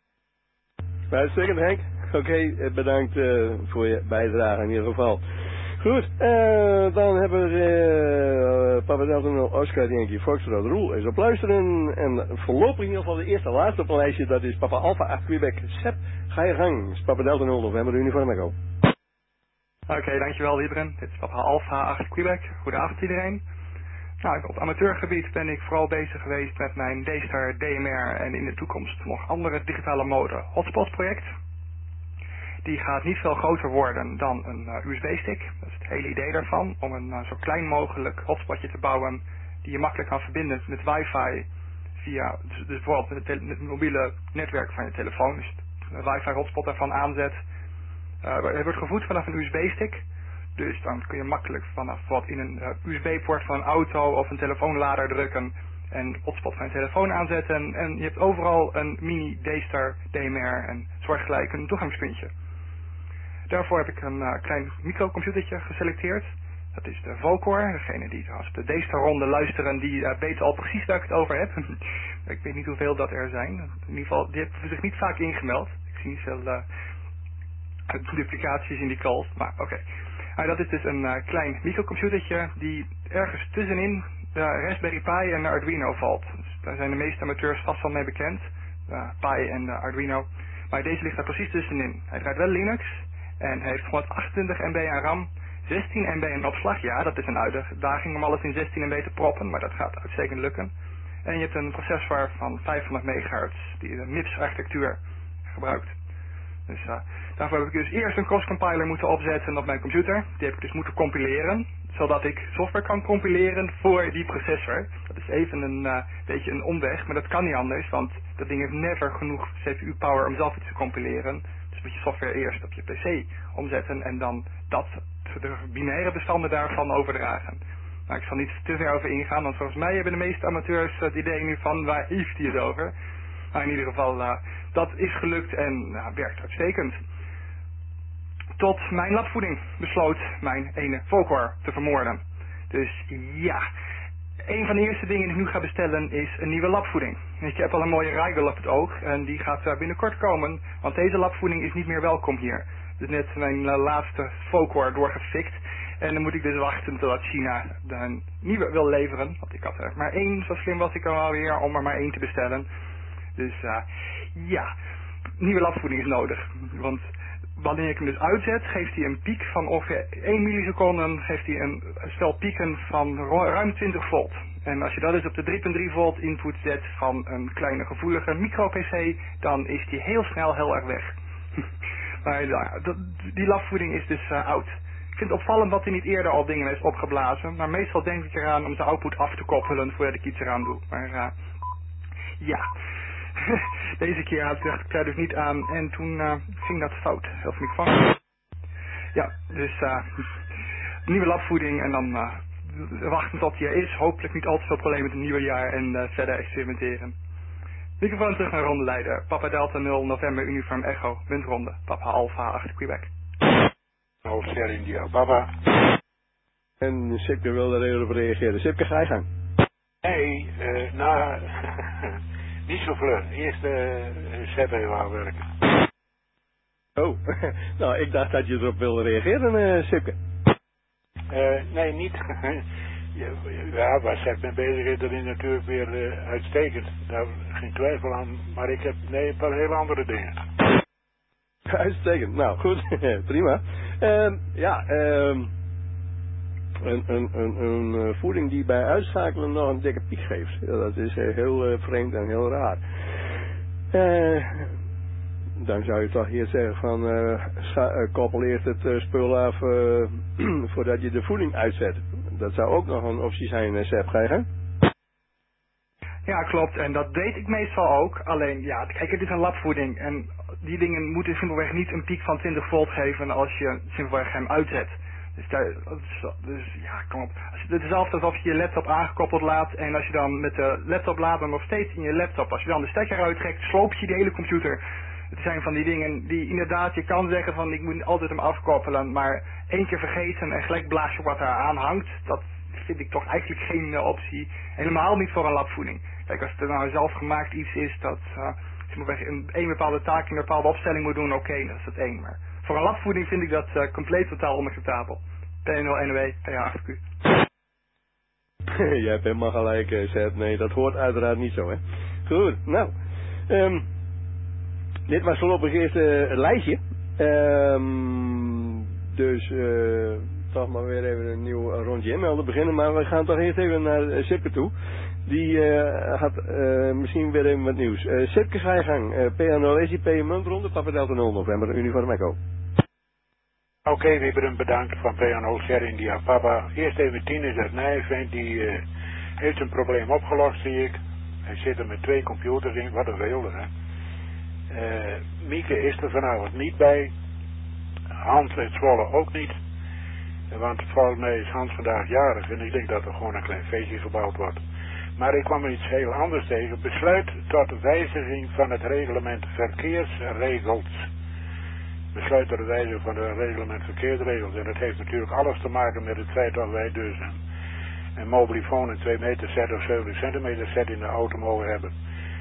Uitstekend, Henk. Oké, bedankt voor je bijdrage in ieder geval. Goed, dan hebben we Papa Delta 0 Oscar Yankee Foxtrot Roel is op luisteren. En voorlopig in ieder geval de eerste laatste op een lijstje, dat is Papa Alpha 8 Quebec. Sep, ga je gang. Papa Delta 0 November Uniform Echo. Oké, dankjewel Wiebren. Dit is Papa Alpha 8 Quebec. Goedenavond iedereen. Nou, op amateurgebied ben ik vooral bezig geweest met mijn D-Star, DMR en in de toekomst nog andere digitale mode hotspot project. Die gaat niet veel groter worden dan een USB-stick. Dat is het hele idee daarvan, om een zo klein mogelijk hotspotje te bouwen die je makkelijk kan verbinden met wifi via, dus bijvoorbeeld het mobiele netwerk van je telefoon. Dus een wifi hotspot daarvan aanzet. Het wordt gevoed vanaf een USB-stick. Dus dan kun je makkelijk vanaf wat in een USB-poort van een auto of een telefoonlader drukken en hotspot van je telefoon aanzetten. En je hebt overal een mini D-Star, DMR en soortgelijk een toegangspuntje. Daarvoor heb ik een klein microcomputertje geselecteerd. Dat is de Vocor. Degene die als de D-Star ronde luisteren, die weten al precies waar ik het over heb. Ik weet niet hoeveel dat er zijn. In ieder geval, die hebben zich niet vaak ingemeld. Ik zie niet veel duplicaties in die calls, maar oké. Dat is dus een klein microcomputertje die ergens tussenin de Raspberry Pi en de Arduino valt. Dus daar zijn de meeste amateurs vast wel mee bekend. De Pi en de Arduino. Maar deze ligt daar precies tussenin. Hij draait wel Linux en heeft 128 MB aan RAM, 16 MB aan opslag. Ja, dat is een uitdaging om alles in 16 MB te proppen, maar dat gaat uitstekend lukken. En je hebt een processor van 500 MHz die de MIPS-architectuur gebruikt. Dus daarvoor heb ik dus eerst een cross-compiler moeten opzetten op mijn computer. Die heb ik dus moeten compileren, zodat ik software kan compileren voor die processor. Dat is even een beetje een omweg, maar dat kan niet anders, want dat ding heeft never genoeg CPU-power om zelf iets te compileren. Dus moet je software eerst op je PC omzetten en dan de binaire bestanden daarvan overdragen. Nou, ik zal niet te ver over ingaan, want volgens mij hebben de meeste amateurs het idee nu van waar heeft hij het over. Maar in ieder geval, dat is gelukt en werkt uitstekend. Tot mijn labvoeding besloot mijn ene Vocor te vermoorden. Dus ja, een van de eerste dingen die ik nu ga bestellen is een nieuwe labvoeding. Ik heb al een mooie Rigel op het oog en die gaat binnenkort komen, want deze labvoeding is niet meer welkom hier. Dus net mijn laatste Vocor doorgefikt. En dan moet ik dus wachten totdat China een nieuwe wil leveren. Want ik had er maar één, zo slim was ik al alweer om er maar één te bestellen. Dus ja, nieuwe labvoeding is nodig. Want wanneer ik hem dus uitzet, geeft hij een piek van ongeveer 1 milliseconde, geeft hij een stel pieken van ruim 20 volt. En als je dat dus op de 3.3 volt input zet van een kleine gevoelige micro-PC, dan is die heel snel heel erg weg. Maar die labvoeding is dus oud. Ik vind het opvallend dat hij niet eerder al dingen heeft opgeblazen, maar meestal denk ik eraan om zijn output af te koppelen voordat ik iets eraan doe. Maar ja, deze keer dacht ik daar dus niet aan en toen ging dat fout. Heel veel van. Ja, dus nieuwe labvoeding en dan wachten tot hij er is. Hopelijk niet al te veel problemen met het nieuwe jaar en verder experimenteren. Microfoon terug naar rondeleider. Papa Delta 0 November Uniform Echo. Windronde. Papa Alpha 8 Quebec. Ster India Baba. En Sipke wil er even op reageren. Sipke, ga je gang. Nee, niet zo vlug. Eerst Sepp even aanwerken. Oh, nou, ik dacht dat je erop wilde reageren, Sipke. Nee, niet. Ja, waar Sepp mee bezig is, dat is natuurlijk weer uitstekend. Daar geen twijfel aan. Maar ik heb een paar hele andere dingen. Uitstekend. Nou, goed. Prima. Een voeding die bij uitschakelen nog een dikke piek geeft. Ja, dat is heel vreemd en heel raar. Dan zou je toch hier zeggen van koppel eerst het spul af voordat je de voeding uitzet. Dat zou ook nog een optie zijn, Sepp. Ga je gang? Ja, klopt. En dat deed ik meestal ook. Alleen, ja, kijk, het is een labvoeding. En die dingen moeten simpelweg niet een piek van 20 volt geven als je simpelweg hem uitzet. Dus ja, kom op. Het is hetzelfde alsof je je laptop aangekoppeld laat en als je dan met de laptoplader nog steeds in je laptop, als je dan de stekker uittrekt, sloop je de hele computer. Het zijn van die dingen die inderdaad, je kan zeggen van ik moet altijd hem afkoppelen, maar 1 keer vergeten en gelijk blaas je wat daar aan hangt, dat vind ik toch eigenlijk geen optie. Helemaal niet voor een labvoeding. Kijk, als het nou zelf gemaakt iets is dat simpelweg een bepaalde taak in een bepaalde opstelling moet doen, oké, dat is het één. Maar voor een labvoeding vind ik dat compleet totaal onacceptabel. P0NW PH8Q. Je hebt helemaal gelijk, Seth. Nee, dat hoort uiteraard niet zo, hè. Goed, nou. Dit was voorlopig eerst het lijstje. Dus toch maar weer even een nieuw rondje inmelden beginnen. Maar we gaan toch eerst even naar Sipke toe. Die had misschien weer even wat nieuws. Sipke, ga je gang. PA0 SIP muntronde, Papa Delta 0 November, Uniform Echo. Oké, Wiberen, bedankt van PA0 Sierra India Papa. Eerst even Tines uit Nijveen, die heeft een probleem opgelost, zie ik. Hij zit er met 2 computers in, wat een wilde, hè. Mieke is er vanavond niet bij. Hans uit Zwolle ook niet. Want volgens mij is Hans vandaag jarig en ik denk dat er gewoon een klein feestje gebouwd wordt. Maar ik kwam iets heel anders tegen. Besluit tot wijziging van het reglement verkeersregels. Besluit tot de wijziging van het reglement verkeersregels. En dat heeft natuurlijk alles te maken met het feit dat wij dus een mobielefoon, een 2 meter set of 70 centimeter set in de auto mogen hebben.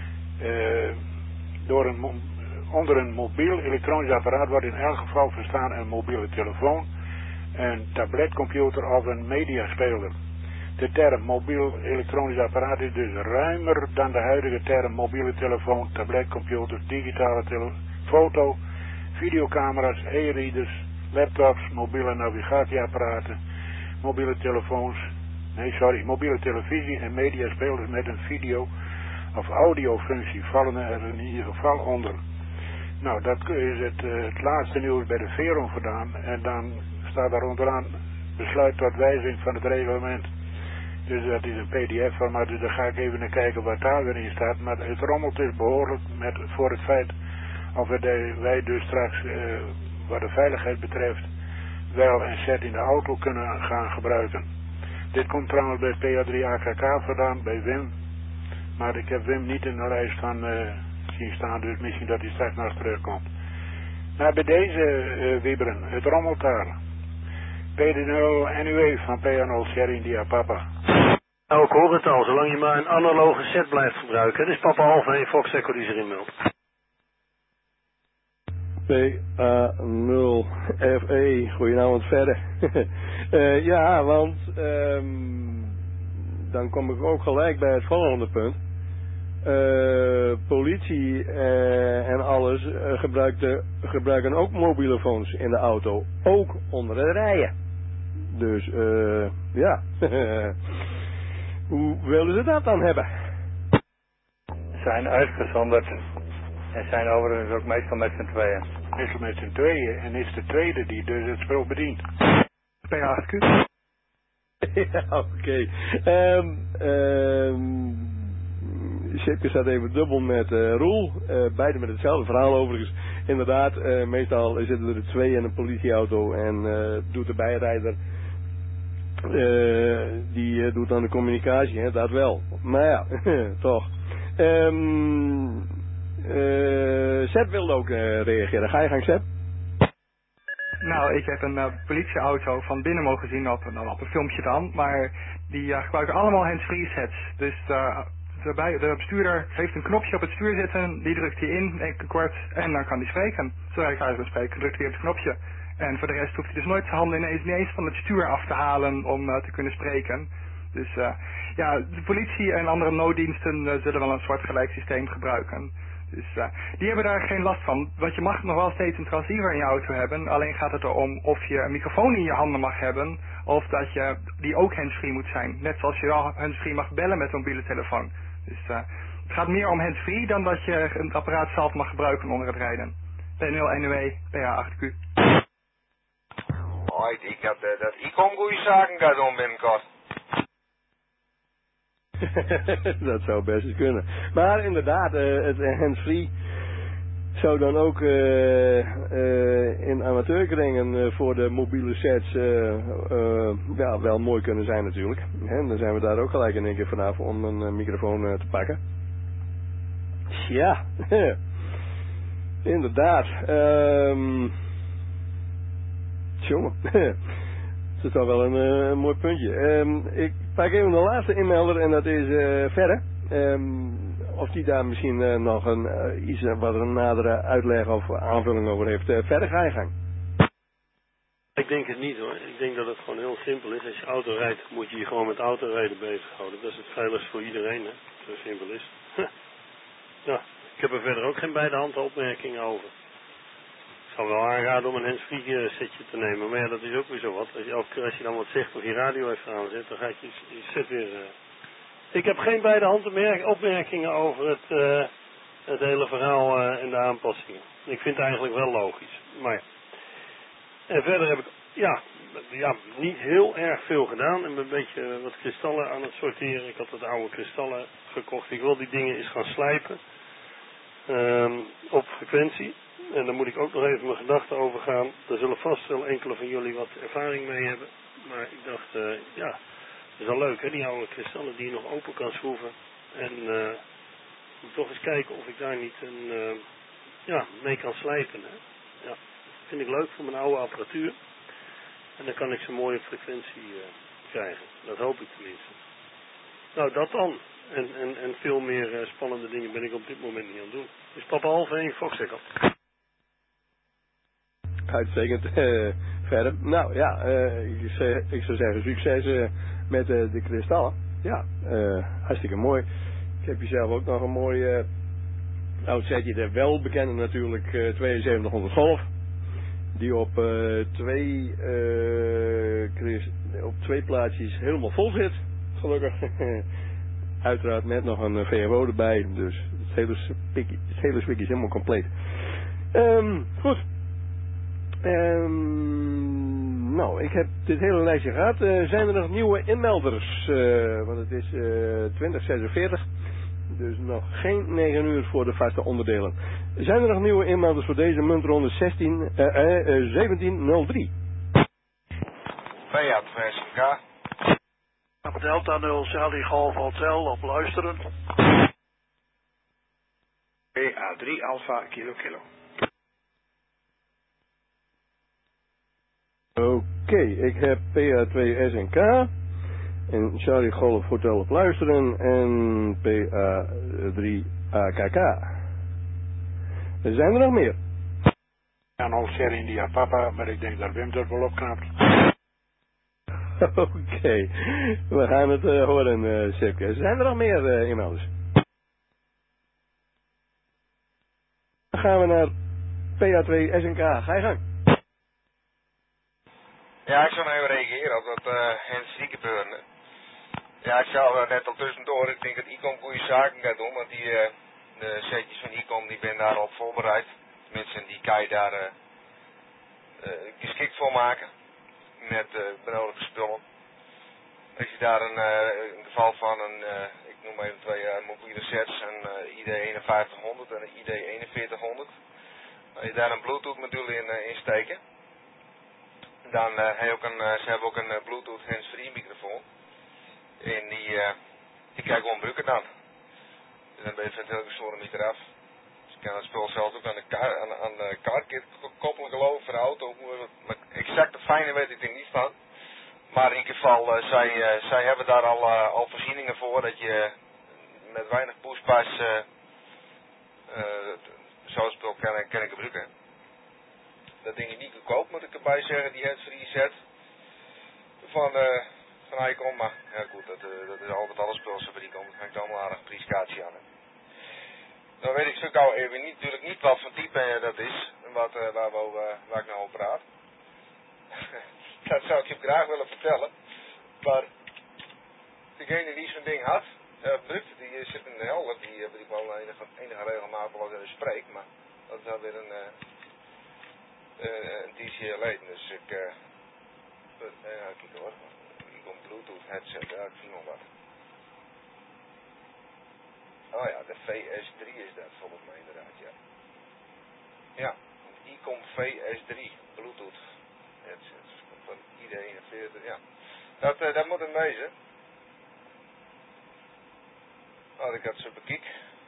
Onder een mobiel elektronisch apparaat wordt in elk geval verstaan een mobiele telefoon, een tabletcomputer of een mediaspeler. De term mobiel elektronisch apparaat is dus ruimer dan de huidige term mobiele telefoon, tabletcomputer, digitale foto, videocamera's, e-readers, laptops, mobiele navigatieapparaten, mobiele televisie en mediaspelers met een video- of audiofunctie vallen er in ieder geval onder. Nou, dat is het laatste nieuws bij de Veron gedaan. En dan staat daar onderaan besluit tot wijziging van het reglement. Dus dat is een pdf-formaat, dus daar ga ik even naar kijken wat daar weer in staat. Maar het rommelt dus behoorlijk voor het feit of wij dus straks, wat de veiligheid betreft, wel een set in de auto kunnen gaan gebruiken. Dit komt trouwens bij PA3 AKK vandaan, bij Wim. Maar ik heb Wim niet in de lijst van zien staan, dus misschien dat hij straks nog terugkomt. Maar bij deze Wieberen, het rommelt daar. PD0 NUE van PA0 Sierra India Papa. Nou, ik hoor het al, zolang je maar een analoge set blijft gebruiken. Het is Papa Alpha 1 Fox Echo die zich inmeldt. PA0 FE, goedenavond verder. Ja, want dan kom ik ook gelijk bij het volgende punt. Politie en alles gebruiken ook mobielefoons in de auto. Ook onder het rijden. Dus ja. Hoe willen ze dat dan hebben? Zijn uitgezonderd. En zijn overigens ook meestal met z'n tweeën. Meestal met z'n tweeën. En is de tweede die dus het spul bedient. PH8Q. Ja, oké. Sipke staat even dubbel met Roel. Beide met hetzelfde verhaal overigens. Inderdaad, meestal zitten er 2 in een politieauto en doet de bijrijder, die doet dan de communicatie, hè, dat wel. Maar ja, toch. Seb wilde ook reageren. Ga je gang, Seb? Nou, ik heb een politieauto van binnen mogen zien op een filmpje dan, maar die gebruiken allemaal hands-free sets. Dus de bestuurder heeft een knopje op het stuur zitten, die drukt hij in, kort, en dan kan hij spreken. Zodra hij klaar is met spreken, drukt hij op het knopje. En voor de rest hoeft hij dus nooit zijn handen niet eens van het stuur af te halen om te kunnen spreken. Dus ja, de politie en andere nooddiensten zullen wel een soortgelijk systeem gebruiken. Dus die hebben daar geen last van. Want je mag nog wel steeds een transceiver in je auto hebben. Alleen gaat het erom of je een microfoon in je handen mag hebben. Of dat je die ook handsfree moet zijn. Net zoals je wel handsfree mag bellen met een mobiele telefoon. Dus het gaat meer om handsfree dan dat je het apparaat zelf mag gebruiken onder het rijden. P0 NUE PH8Q. Oh, ik denk dat ik om goede zaken ga doen binnenkort. Dat zou best eens kunnen. Maar inderdaad, het hands-free zou dan ook in amateurkringen voor de mobiele sets ja, wel mooi kunnen zijn natuurlijk. En dan zijn we daar ook gelijk in één keer vanaf om een microfoon te pakken. Ja, inderdaad. Jongen. Dat is toch wel een mooi puntje. Ik pak even de laatste inmelder en dat is Verre. Of die daar misschien nog iets wat een nadere uitleg of aanvulling over heeft. Verre, ga je gang. Ik denk het niet hoor. Ik denk dat het gewoon heel simpel is. Als je auto rijdt, moet je je gewoon met autorijden bezighouden. Dat is het veiligst voor iedereen, hè. Zo simpel is het. Ja, ik heb er verder ook geen bij de hand opmerkingen over. Ik zou wel aanraden om een handsfree setje te nemen. Maar ja, dat is ook weer zo wat. Als je dan wat zegt of je radio even aanzet, dan gaat je set weer... Ik heb geen bij de hand opmerkingen over het hele verhaal en de aanpassingen. Ik vind het eigenlijk wel logisch. Maar ja. En verder heb ik niet heel erg veel gedaan. En een beetje wat kristallen aan het sorteren. Ik had wat oude kristallen gekocht. Ik wil die dingen eens gaan slijpen. Op frequentie. En daar moet ik ook nog even mijn gedachten over gaan. Daar zullen vast wel enkele van jullie wat ervaring mee hebben. Maar ik dacht, dat is wel leuk hè, die oude kristallen die je nog open kan schroeven. En moet toch eens kijken of ik daar niet mee kan slijpen. Hè. Ja, dat vind ik leuk voor mijn oude apparatuur. En dan kan ik ze mooi op frequentie krijgen. Dat hoop ik tenminste. Nou, dat dan. En veel meer spannende dingen ben ik op dit moment niet aan het doen. Dus papa half 1, Fox Echo. Uitstekend. Verder. Nou ja, ik zou zeggen succes met de kristallen. Ja, hartstikke mooi. Ik heb hier zelf ook nog een mooi oud setje, de welbekende natuurlijk 7200 golf. Die op twee plaatsjes helemaal vol zit. Gelukkig. Uiteraard met nog een VRO erbij. Dus het hele spik is helemaal compleet. Goed. Nou, ik heb dit hele lijstje gehad. Zijn er nog nieuwe inmelders? Want het is 2046. Dus nog geen 9 uur voor de vaste onderdelen. Zijn er nog nieuwe inmelders voor deze muntronde 1703? Fiat VSK. Delta 0 Charlie Golf Hotel op luisteren. PA3 Alpha Kilo. Oké, ik heb PA2 SNK en Charlie Golf Hotel op luisteren en PA3 AKK. Er zijn er nog meer. Ja, nog Sierra India Papa, maar ik denk dat Wim dat wel opknapt. Oké, we gaan het horen, Sipke. Zijn er nog meer inmelders? Dan gaan we naar PA2 SNK. Ga je gang. Ja, ik zou nog even reageren op dat Hens gebeuren. Ja, ik zou net al tussendoor, ik denk dat ICOM goede zaken gaat doen, want de setjes van ICOM die ben daar al voorbereid. Tenminste, die kan je daar geschikt voor maken. Met benodigde spullen. Als je daar een geval van ik noem even 2 mobiele sets, een ID 5100 en een ID 4100. Als je daar een Bluetooth module in steken. Dan ze hebben ook een Bluetooth hands-free microfoon. En die kan je gewoon gebruiken dan. Dus dan ben je van het hele gesloten eraf. Dus je kan het spul zelf ook aan de kaartkit koppelen geloof ik voor de auto. Maar exact het fijne weet ik er niet van. Maar in ieder geval, zij hebben daar al voorzieningen voor dat je met weinig pushpas zo'n spul kan gebruiken. Dat ding is niet goedkoop, moet ik erbij zeggen, die hands-free set van ICOM. Maar ja goed, dat is altijd alles spul van ICOM. Dat hangt allemaal aardig prijskaartje aan. Dan weet ik zo gauw even natuurlijk niet wat voor type dat is, waar ik nou over praat. Dat zou ik je graag willen vertellen. Maar degene die zo'n ding had, die zit in de helder, die heb ik wel enige regelmatig wel eens spreekt, maar dat is alweer een TC geleden. Dus kijk hoor, ik kom Bluetooth headset, ja ik zie nog wat. Oh ja, de VS3 is dat volgens mij inderdaad, ja. Ja, ICOM VS3 Bluetooth headset van ID41, ja. Dat moet hem wezen. Als ik dat zo bekijk.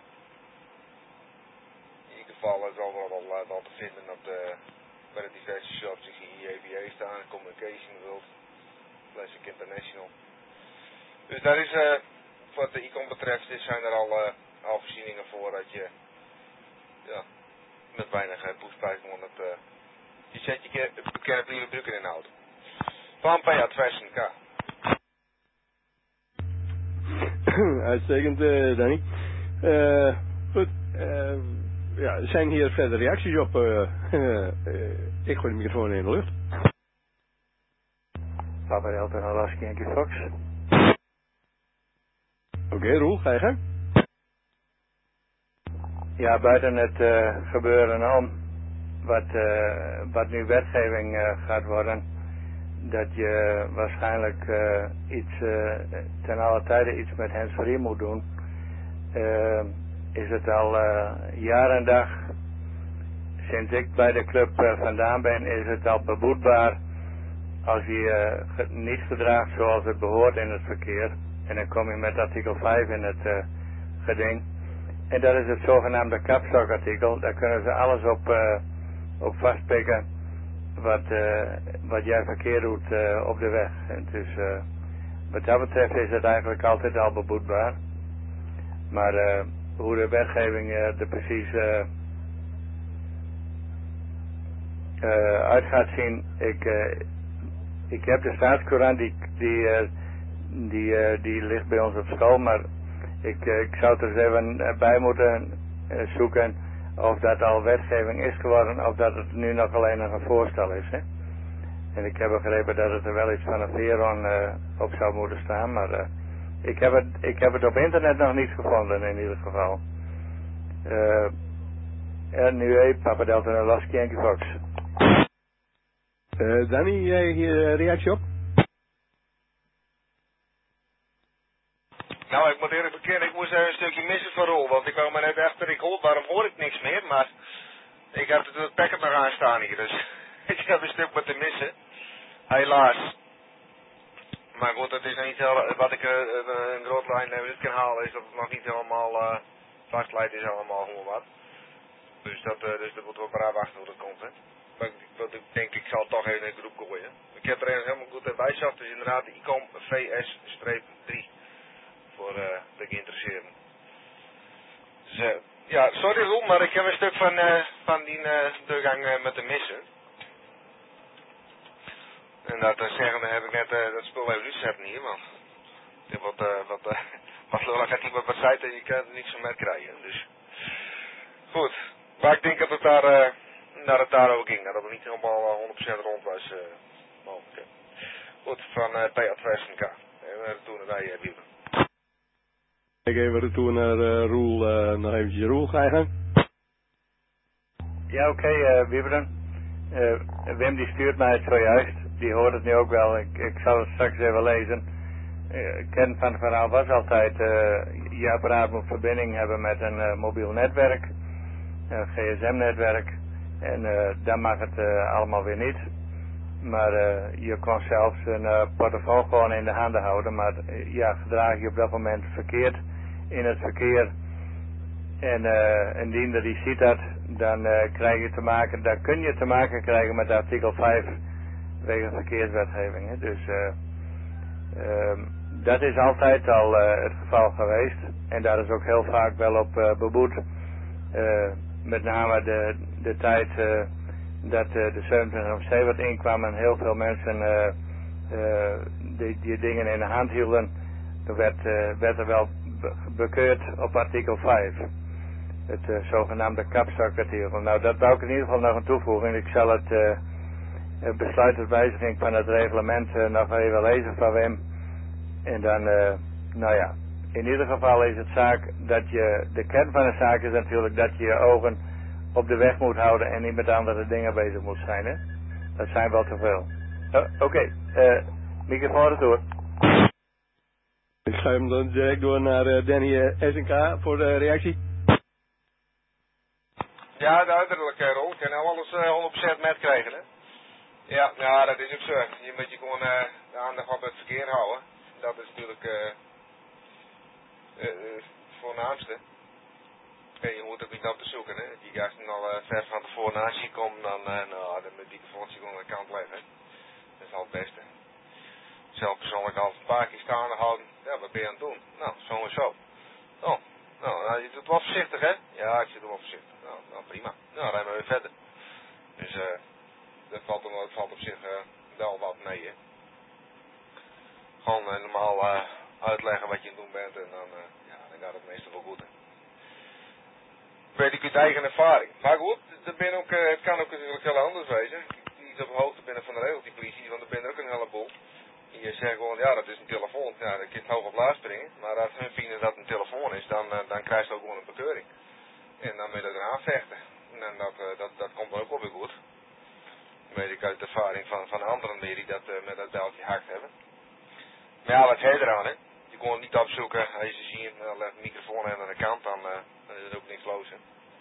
In ieder geval is overal wel te vinden op bij de diverse shops die IEVA staan, Communication World, Classic International. Dus daar is, wat de ICOM betreft, zijn er al voorzieningen voor dat je met weinig pushprijs gewoon Die zet je bekende blijven gebruiken in de auto. Van Payat Versenka. Uitstekend, Danny. Goed. Ja, er zijn hier verder reacties op. Ik gooi de microfoon in de lucht. Papa Delta Alaska Yankee Fox. Oké, Roel, ga je gang. Ja, buiten het gebeuren om, wat nu wetgeving gaat worden, dat je waarschijnlijk iets ten alle tijde iets met handsfree moet doen, is het al jaar en dag, sinds ik bij de club vandaan ben, is het al beboetbaar als je niet gedraagt zoals het behoort in het verkeer. En dan kom je met artikel 5 in het geding. En dat is het zogenaamde kapstokartikel. Daar kunnen ze alles op vastpikken wat jij verkeerd doet op de weg. En dus wat dat betreft is het eigenlijk altijd al beboetbaar. Maar hoe de wetgeving er precies uit gaat zien, ik heb de Staatscourant, die ligt bij ons op school, maar ik zou er eens even bij moeten zoeken of dat al wetgeving is geworden of dat het nu nog alleen nog een voorstel is. Hè? En ik heb begrepen dat het er wel iets van een veron op zou moeten staan, maar ik heb het op internet nog niet gevonden in ieder geval. En nu Papa Delta Alaska Yankee Fox. Danny, jij hier reactie op? Nou, ik moet eerlijk bekennen, ik moest even een stukje missen van Roel, want ik kwam maar net achter, waarom hoor ik niks meer, maar ik heb het packet nog aanstaan hier, dus ik heb een stuk moeten missen, helaas. Maar goed, het is nog niet heel, wat ik een grote lijn dit kan halen, is dat het nog niet helemaal vastleidt is allemaal gewoon wat. Dus dat moeten we maar afwachten hoe dat komt, hè. Maar ik denk, ik zal het toch even in de groep gooien. Ik heb er helemaal goed bij gezegd, dus inderdaad de ICOM VS-3 voor de geïnteresseerden. Dus, ja, sorry Roel, maar ik heb een stuk van die doorgang met de missen. En dat zeggen, heb ik net dat spul even uitzetten hier, want ik heb wat lullig gaat iemand wat zei en je kan er niks van met krijgen. Dus goed, maar ik denk dat het daarover ging, dat het niet helemaal 100% rond was mogelijk. Goed, van Payat Versenka. En toen naar jij Wieber. Ik even retour naar Roel, nog eventjes Roel, ga je gang. Ja, oké, Wieberen. Wim die stuurt mij het zojuist. Die hoort het nu ook wel. Ik zal het straks even lezen. Kern van het verhaal was altijd, je apparaat moet verbinding hebben met een mobiel netwerk, een gsm-netwerk. En dan mag het allemaal weer niet. Maar je kon zelfs een portofoon gewoon in de handen houden. Maar ja, gedraag je op dat moment verkeerd in het verkeer. En indien dat die ziet dat, dan krijg je te maken, dan kun je te maken krijgen met artikel 5 wegen verkeerswetgeving. Hè. Dus dat is altijd al het geval geweest. En daar is ook heel vaak wel op beboet. Met name de tijd dat de 27 wat inkwam en heel veel mensen die dingen in de hand hielden. Toen werd er wel bekeurd op artikel 5. Het zogenaamde kapstokartikel. Nou, dat wou ik in ieder geval nog aan toevoegen. Ik zal het besluit tot wijziging van het reglement nog even lezen van Wim. En dan, nou ja, in ieder geval is het zaak dat de kern van de zaak is natuurlijk dat je je ogen op de weg moet houden en niet met andere dingen bezig moet zijn, hè. Dat zijn wel te veel. Oké, microfoon door. Ik schuif hem dan direct door naar Danny SNK voor de reactie. Ja, duidelijk, Rol. Ik kan nou alles 100% met krijgen, hè. Ja, dat is ook zo. Je moet je gewoon de aandacht op het verkeer houden. Dat is natuurlijk het voornaamste. En je moet ook niet op te zoeken, hè. Die gasten al ver van tevoren naast je komt, dan moet die telefoon gewoon aan de kant leggen. Dat is al het beste. Zelf persoonlijk al een paar keer staande houden. Ja, wat ben je aan het doen? Nou, zo en zo. Oh, nou, je doet wel voorzichtig, hè? Ja, ik zit wel voorzichtig. Nou, prima. Nou, dan rijden we weer verder. Dus, allemaal uitleggen wat je aan het doen bent en dan gaat het meestal wel goed. Hè. Weet ik uit eigen ervaring. Maar goed, het kan ook natuurlijk heel anders wezen. Niet op hoogte binnen van de regels, die politie, want er ben er ook een heleboel. Je zegt gewoon, ja, dat is een telefoon. Ja, dan kun je het hoog op laag springen. Maar als hun vinden dat het een telefoon is, dan krijg je ook gewoon een bekeuring. En dan moet je eraan vechten. En dat komt ook wel weer goed. Dat weet ik uit de ervaring van anderen meer die dat met dat beltje hakt hebben. Maar ja, wat heb je eraan, hè? Je kon het niet opzoeken. Als je ze ziet, dan legt de microfoon aan de kant, dan is er ook niks los, hè.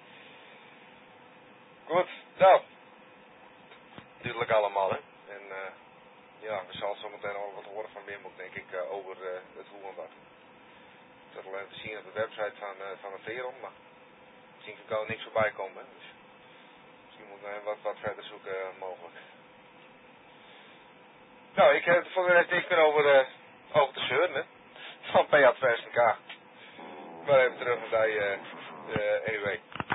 Goed, nou. Duidelijk allemaal, hè. En ja, we zal zometeen al wat horen van Wim ook, denk ik, over het hoe en wat. Dat zal even te zien op de website van het Veron, maar misschien kan er niks voorbij komen, hè. Dus misschien moeten we wat verder zoeken mogelijk. Nou, ik heb voor de rest niks meer over te zeuren, hè. Van PA K. Maar even terug naar die NUW.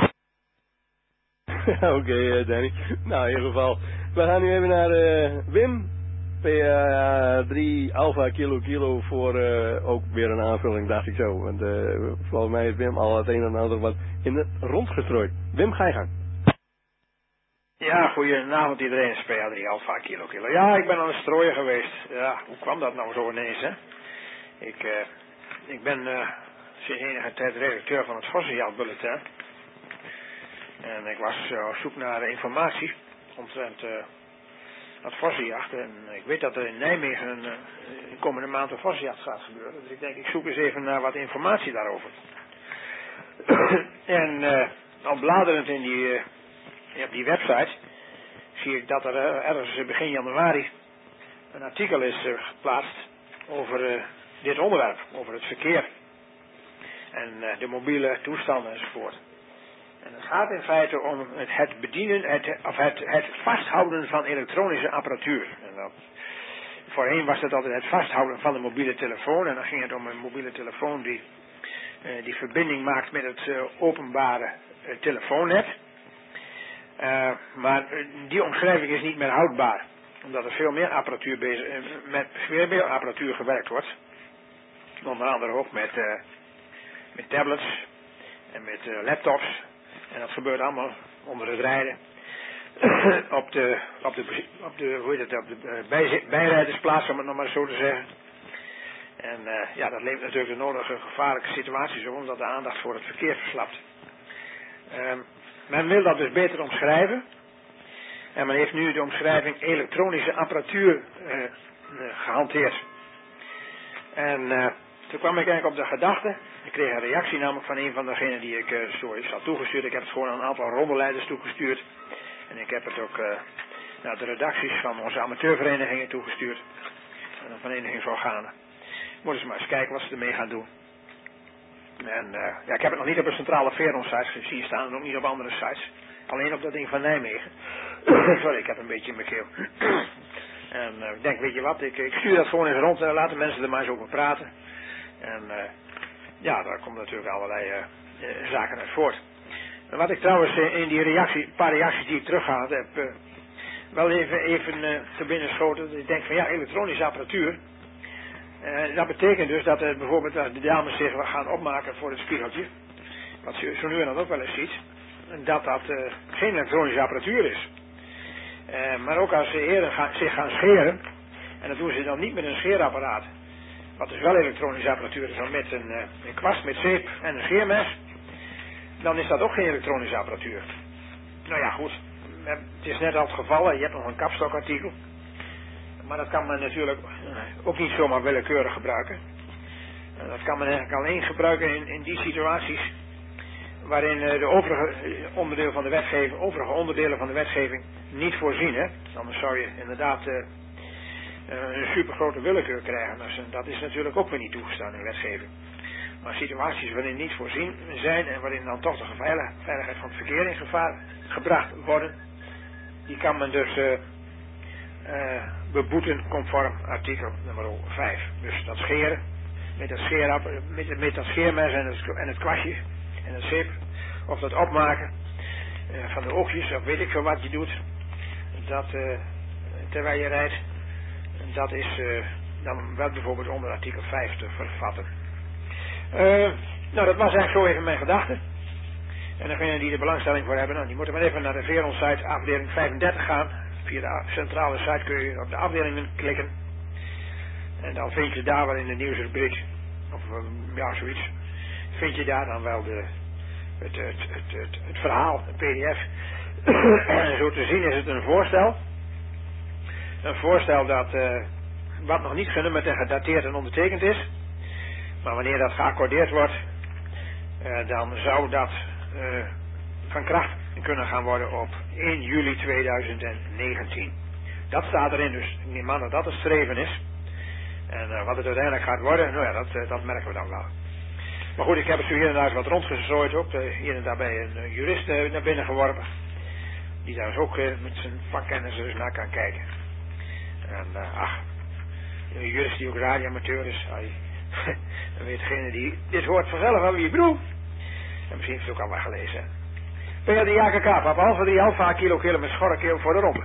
Oké, Danny. Nou, in ieder geval. We gaan nu even naar Wim. PA3 Alpha Kilo voor ook weer een aanvulling, dacht ik zo. Want volgens mij heeft Wim al het een en ander wat in het rond gestrooid. Wim, ga je gang. Ja, goedenavond iedereen, is PA3 Alpha Kilo. Ja, ik ben aan het strooien geweest. Ja, hoe kwam dat nou zo ineens, hè? Ik ben sinds enige tijd redacteur van het Vossenjachtbulletin. En ik was op zoek naar informatie omtrent het vossenjacht. En ik weet dat er in Nijmegen de komende maand een vossenjacht gaat gebeuren. Dus ik denk, ik zoek eens even naar wat informatie daarover. En al bladerend op die website zie ik dat er ergens begin januari een artikel is geplaatst over dit onderwerp, over het verkeer. En de mobiele toestanden enzovoort. En het gaat in feite om het bedienen, het vasthouden van elektronische apparatuur. En voorheen was het altijd het vasthouden van de mobiele telefoon. En dan ging het om een mobiele telefoon die verbinding maakt met het openbare telefoonnet. Maar die omschrijving is niet meer houdbaar. Omdat er veel meer apparatuur gewerkt wordt. Onder andere ook met tablets en met laptops. En dat gebeurt allemaal onder het rijden. op de bijrijdersplaats, om het nog maar zo te zeggen. En ja, dat levert natuurlijk de nodige gevaarlijke situaties op, omdat de aandacht voor het verkeer verslapt. Men wil dat dus beter omschrijven. En men heeft nu de omschrijving elektronische apparatuur gehanteerd. En toen kwam ik eigenlijk op de gedachte. Ik kreeg een reactie namelijk van een van degenen die ik stories had toegestuurd. Ik heb het gewoon aan een aantal rondeleiders toegestuurd. En ik heb het ook naar de redacties van onze amateurverenigingen toegestuurd. En de verenigingsorganen. Moeten ze maar eens kijken wat ze ermee gaan doen. En ja, ik heb het nog niet op een centrale Veron-site gezien staan. En ook niet op andere sites. Alleen op dat ding van Nijmegen. Sorry, ik heb een beetje in mijn keel. En ik denk, weet je wat, ik stuur dat gewoon eens rond. En laten mensen er maar eens over praten. En ja, daar komen natuurlijk allerlei zaken uit voort. En wat ik trouwens in die een paar reacties die ik teruggehaald heb, wel even te binnen schoten. Ik denk van ja, elektronische apparatuur. Dat betekent dus dat bijvoorbeeld als de dames zich gaan opmaken voor het spiegeltje, wat je zo nu en dan ook wel eens ziet, dat geen elektronische apparatuur is. Maar ook als de heren zich gaan scheren, en dat doen ze dan niet met een scheerapparaat, wat dus wel elektronische apparatuur is, maar met een kwast met zeep en een scheermes, dan is dat ook geen elektronische apparatuur. Nou ja, goed, het is net al het geval, je hebt nog een kapstokartikel. Maar dat kan men natuurlijk ook niet zomaar willekeurig gebruiken. Dat kan men eigenlijk alleen gebruiken in die situaties waarin de overige onderdelen van de wetgeving niet voorzien. Hè? Anders zou je inderdaad een supergrote willekeur krijgen. Dus, dat is natuurlijk ook weer niet toegestaan in wetgeving. Maar situaties waarin niet voorzien zijn en waarin dan toch de veiligheid van het verkeer in gevaar gebracht worden, die kan men dus beboeten conform artikel nummer 5. Dus dat scheren met dat scheermes en het kwastje en het zeep, of dat opmaken van de oogjes, of weet ik veel wat je doet, dat terwijl je rijdt, dat is dan wel bijvoorbeeld onder artikel 5 te vervatten. Nou, dat was eigenlijk zo even mijn gedachte. En degenen die er belangstelling voor hebben, die moeten maar even naar de Veron-site afdeling 35 gaan. Via de centrale site kun je op de afdelingen klikken. En dan vind je daar wel in de nieuwsrubriek, of ja, zoiets, vind je daar dan wel het verhaal, het pdf. En zo te zien is het een voorstel. Een voorstel dat wat nog niet genummerd en gedateerd en ondertekend is. Maar wanneer dat geaccordeerd wordt, dan zou dat van kracht kunnen gaan worden op 1 juli 2019. Dat staat erin, dus ik neem aan dat dat het streven is. En wat het uiteindelijk gaat worden, nou ja, dat merken we dan wel. Maar goed, ik heb het zo hier en daar wat rondgezooid ook. Hier en daar bij een jurist naar binnen geworpen. Die daar dus ook met zijn vakkennis dus naar kan kijken. En een jurist die ook radioamateur is, dan weet degene die dit hoort vanzelf wel wie ik bedoel. En misschien heeft het ook al wel gelezen. Ben je de JKK, papa? Alfa 3 Alfa kilo met schorre keel voor de rompen.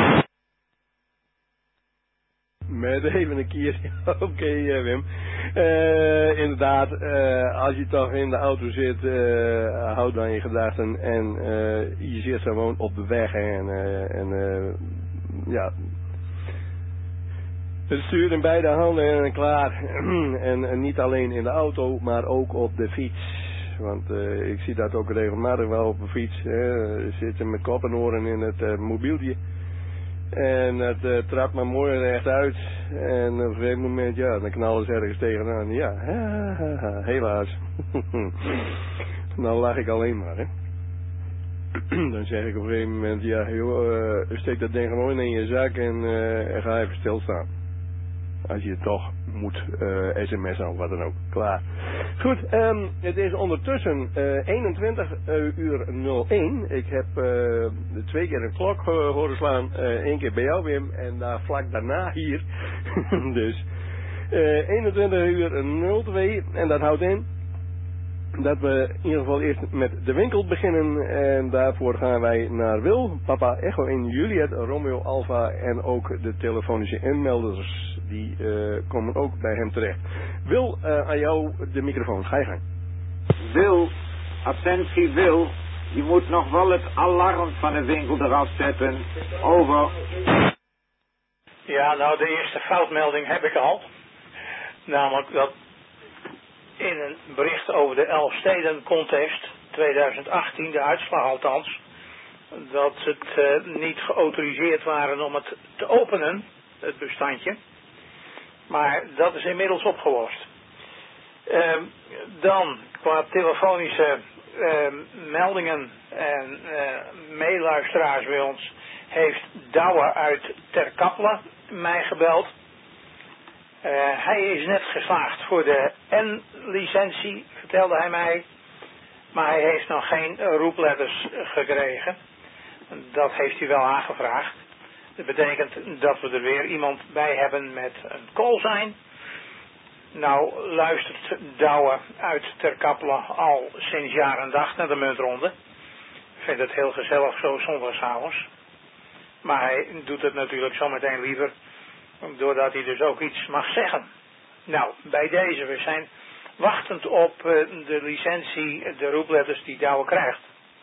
Met even een keer. Oké, Wim. Inderdaad, als je toch in de auto zit, houd dan je gedachten. En je zit gewoon op de weg. Ja. Het stuur in beide handen en klaar. En niet alleen in de auto, maar ook op de fiets. Want ik zie dat ook regelmatig wel op een fiets. Zitten met kop en oren in het mobieltje. En het trapt maar mooi recht uit. En op een gegeven moment, ja, dan knallen ze ergens tegenaan. Ja, helaas. Dan lach ik alleen maar, hè. Dan zeg ik op een gegeven moment, ja, joh, steek dat ding gewoon in je zak en ga even stilstaan. Als je toch moet sms'en of wat dan ook. Klaar. Goed, het is ondertussen 21:01. Ik heb 2 keer een klok horen slaan. 1 keer bij jou, Wim. En daar vlak daarna hier. Dus 21:02. En dat houdt in dat we in ieder geval eerst met de winkel beginnen. En daarvoor gaan wij naar Wil, Papa Echo in Juliet, Romeo Alpha en ook de telefonische inmelders. Die komen ook bij hem terecht. Wil, aan jou de microfoon. Ga je gang. Wil, attentie Wil, je moet nog wel het alarm van de winkel eraf zetten. Over. Ja, nou de eerste foutmelding heb ik al. Namelijk dat in een bericht over de Elfsteden Contest 2018, de uitslag althans, dat het niet geautoriseerd waren om het te openen, het bestandje. Maar dat is inmiddels opgelost. Dan qua telefonische meldingen en meeluisteraars bij ons heeft Douwe uit Ter Kapelle mij gebeld. Hij is net geslaagd voor de N-licentie, vertelde hij mij. Maar hij heeft nog geen roepletters gekregen. Dat heeft hij wel aangevraagd. Dat betekent dat we er weer iemand bij hebben met een callsign. Nou luistert Douwe uit Ter Kapelle al sinds jaar en dag naar de muntronde. Vindt het heel gezellig zo zondagsavonds. Maar hij doet het natuurlijk zometeen liever, doordat hij dus ook iets mag zeggen. Nou, bij deze, we zijn wachtend op de licentie, de roepletters die Douwe krijgt.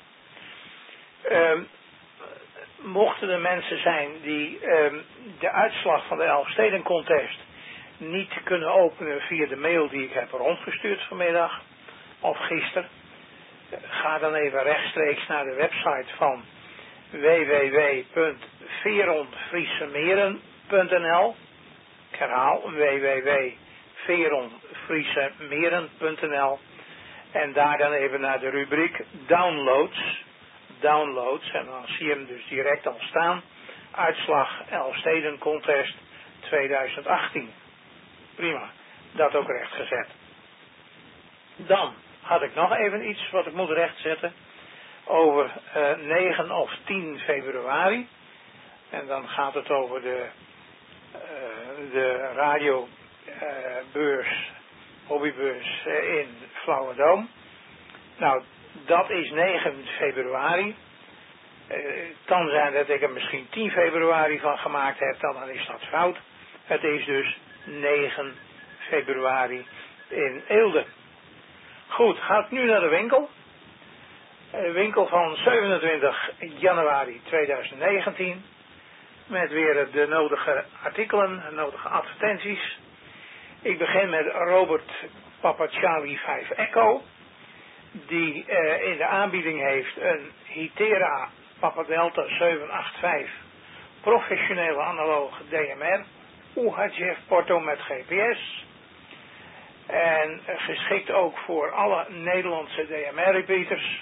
Mochten er mensen zijn die de uitslag van de Elfsteden Contest niet kunnen openen via de mail die ik heb rondgestuurd vanmiddag of gisteren, ga dan even rechtstreeks naar de website van www.veronfriesemeren.nl. Ik herhaal www.veronfriesemeren.nl en daar dan even naar de rubriek downloads, en dan zie je hem dus direct al staan. Uitslag Elfsteden Contest 2018. Prima, dat ook rechtgezet. Dan had ik nog even iets wat ik moet rechtzetten over 9 of 10 februari. En dan gaat het over de radiobeurs, hobbybeurs in Flauwendoom. Nou, dat is 9 februari. Het kan zijn dat ik er misschien 10 februari van gemaakt heb, dan is dat fout. Het is dus 9 februari in Eelde. Goed, gaat nu naar de winkel. Winkel van 27 januari 2019. Met weer de nodige artikelen, de nodige advertenties. Ik begin met Robert Papa Charlie 5 Echo. Die in de aanbieding heeft een Hitera Papa Delta 785 professionele analoge DMR. UHF porto met GPS. En geschikt ook voor alle Nederlandse DMR repeaters.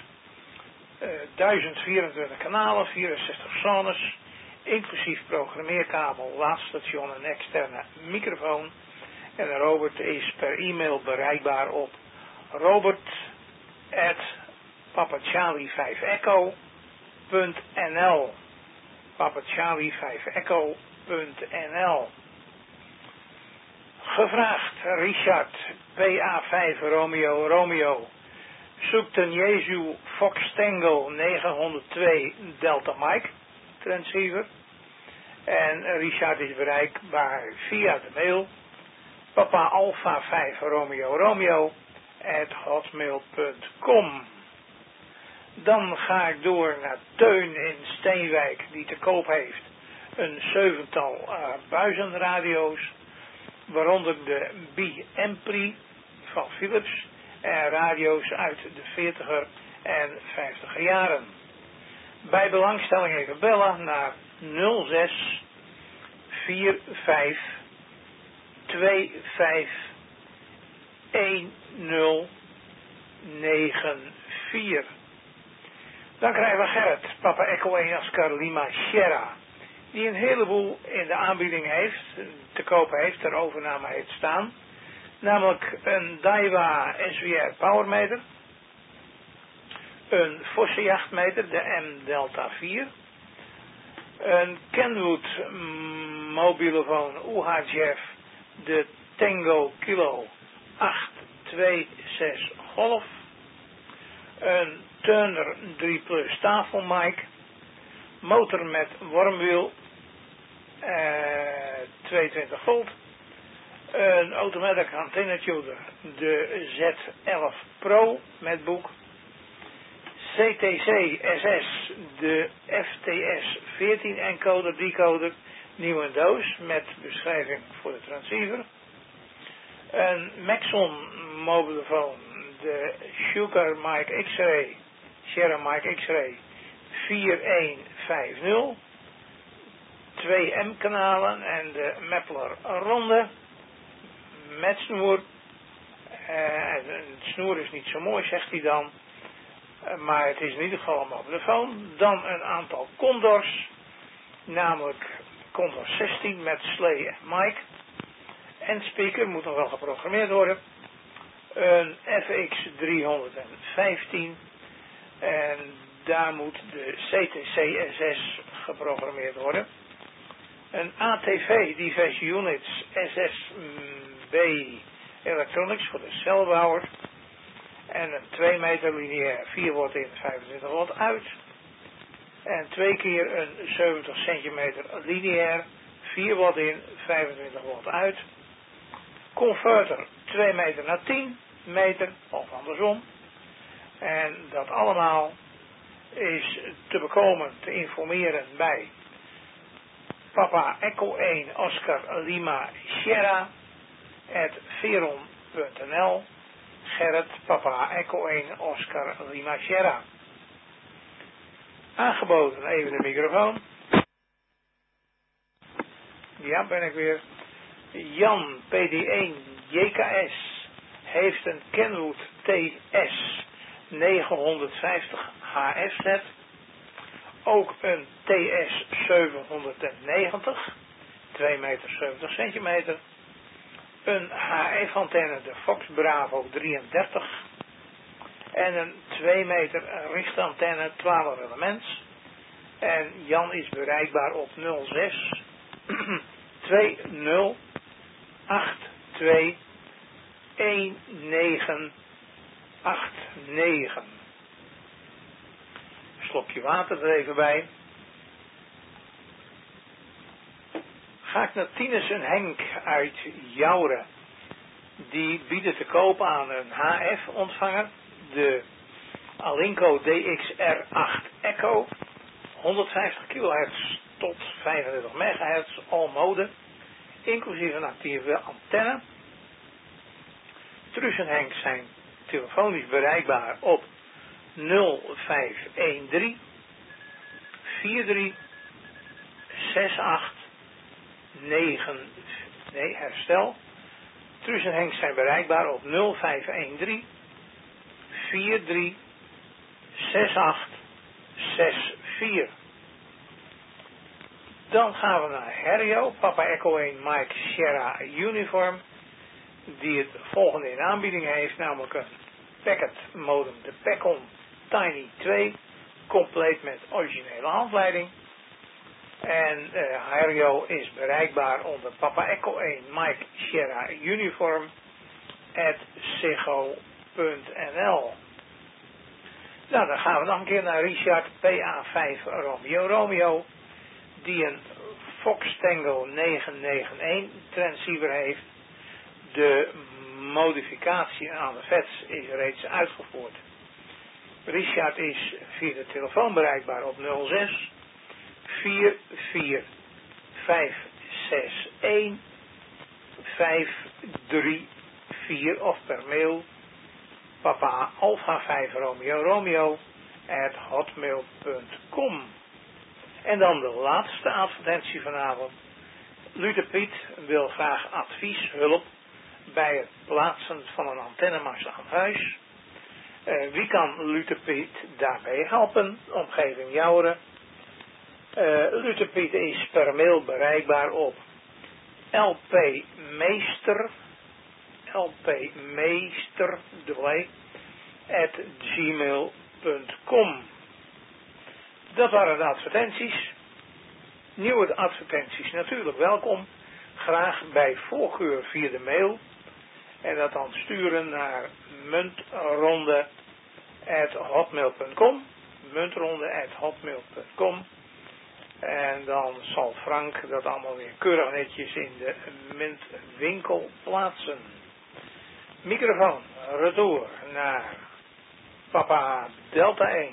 1024 kanalen, 64 zones. Inclusief programmeerkabel, laadstation en externe microfoon. En Robert is per e-mail bereikbaar op robert@papacharlie5echo.nl papacharlie5echo.nl. Gevraagd Richard PA5 Romeo Romeo. Zoekt een Jesu Fox Tango 902 Delta Mike transceiver. En Richard is bereikbaar via de mail Papa Alpha 5 Romeo Romeo @hotmail.com. Dan ga ik door naar Teun in Steenwijk, die te koop heeft een 7-tal buizenradio's, waaronder de B-Ampri van Philips en radio's uit de 40er en 50er jaren. Bij belangstelling even bellen naar 06 45 25 1094. Dan krijgen we Gerrit, Papa Echo 1 Oscar Lima Sierra, die een heleboel in de aanbieding heeft, te kopen heeft, ter overname heeft staan. Namelijk een Daiwa SWR Powermeter, een Vossenjachtmeter, de M Delta 4, een Kenwood mobielefoon UHF, de Tango Kilo 826 Golf, een Turner 3 Plus tafelmic, motor met wormwiel, 22 volt, een automatic antenne tuner, de Z11 Pro met boek, CTC SS, de FTS 14 encoder decoder, nieuwe doos met beschrijving voor de transceiver, een Maxon mobielefoon, de Shuker Mic X-Ray, Sierra Mic X-Ray 4150, 2 M-kanalen en de Mepler ronde met snoer. Het snoer is niet zo mooi, zegt hij dan, maar het is in ieder geval een mobielefoon. Dan een aantal Condors, namelijk Condor 16 met Slay en mic. En speaker moet nog wel geprogrammeerd worden. Een FX 315 en daar moet de CTC SS geprogrammeerd worden. Een ATV Diverse Units SSB Electronics voor de celbouwer. En een 2 meter lineair 4 watt in, 25 watt uit. En 2 keer een 70 centimeter lineair 4 watt in, 25 watt uit. Converter 2 meter naar 10 meter of andersom. En dat allemaal is te bekomen, te informeren bij Papa Echo 1 Oscar Lima Sierra @veron.nl. Gerrit Papa Echo 1 Oscar Lima Sierra. Aangeboden, even de microfoon. Ja, ben ik weer. Jan PD1 JKS heeft een Kenwood TS 950 HF set. Ook een TS 790, 2 meter 70 centimeter. Een HF antenne, de Fox Bravo 33. En een 2 meter richtantenne 12 elements. En Jan is bereikbaar op 06 20 82 1989. Slokje water er even bij. ga ik naar Tinus en Henk uit Jouren. Die bieden te koop aan een HF-ontvanger. De Alinco DXR8 Echo. 150 kHz tot 35 MHz, all mode. Inclusief een actieve antenne. Truus en Henk zijn telefonisch bereikbaar op 0513 43 68 9. Nee, herstel. Truus en Henk zijn bereikbaar op 0513 43 68 64. Dan gaan we naar Herjo, Papa Echo 1 Mike Sierra Uniform, die het volgende in aanbieding heeft, namelijk een packet modem, de Pacon Tiny 2, compleet met originele handleiding. En Herjo is bereikbaar onder Papa Echo 1 Mike Sierra Uniform @ziggo.nl. Nou, dan gaan we nog een keer naar Richard PA5 Romeo Romeo, die een Fox Tango 991 transceiver heeft. De modificatie aan de FETs is reeds uitgevoerd. Richard is via de telefoon bereikbaar op 06 44 561 534 of per mail Papa Alpha 5 Romeo Romeo @hotmail.com. En dan de laatste advertentie vanavond. Luther Piet wil graag advies, hulp bij het plaatsen van een antennemast aan huis. Wie kan Luther Piet daarbij helpen? Omgeving Jouren. Luther Piet is per mail bereikbaar op lpmeester@gmail.com. Dat waren de advertenties. Nieuwe advertenties natuurlijk welkom. Graag bij voorkeur via de mail. En dat dan sturen naar muntronde@hotmail.com. muntronde@hotmail.com. En dan zal Frank dat allemaal weer keurig netjes in de muntwinkel plaatsen. Microfoon, retour naar Papa Delta 1.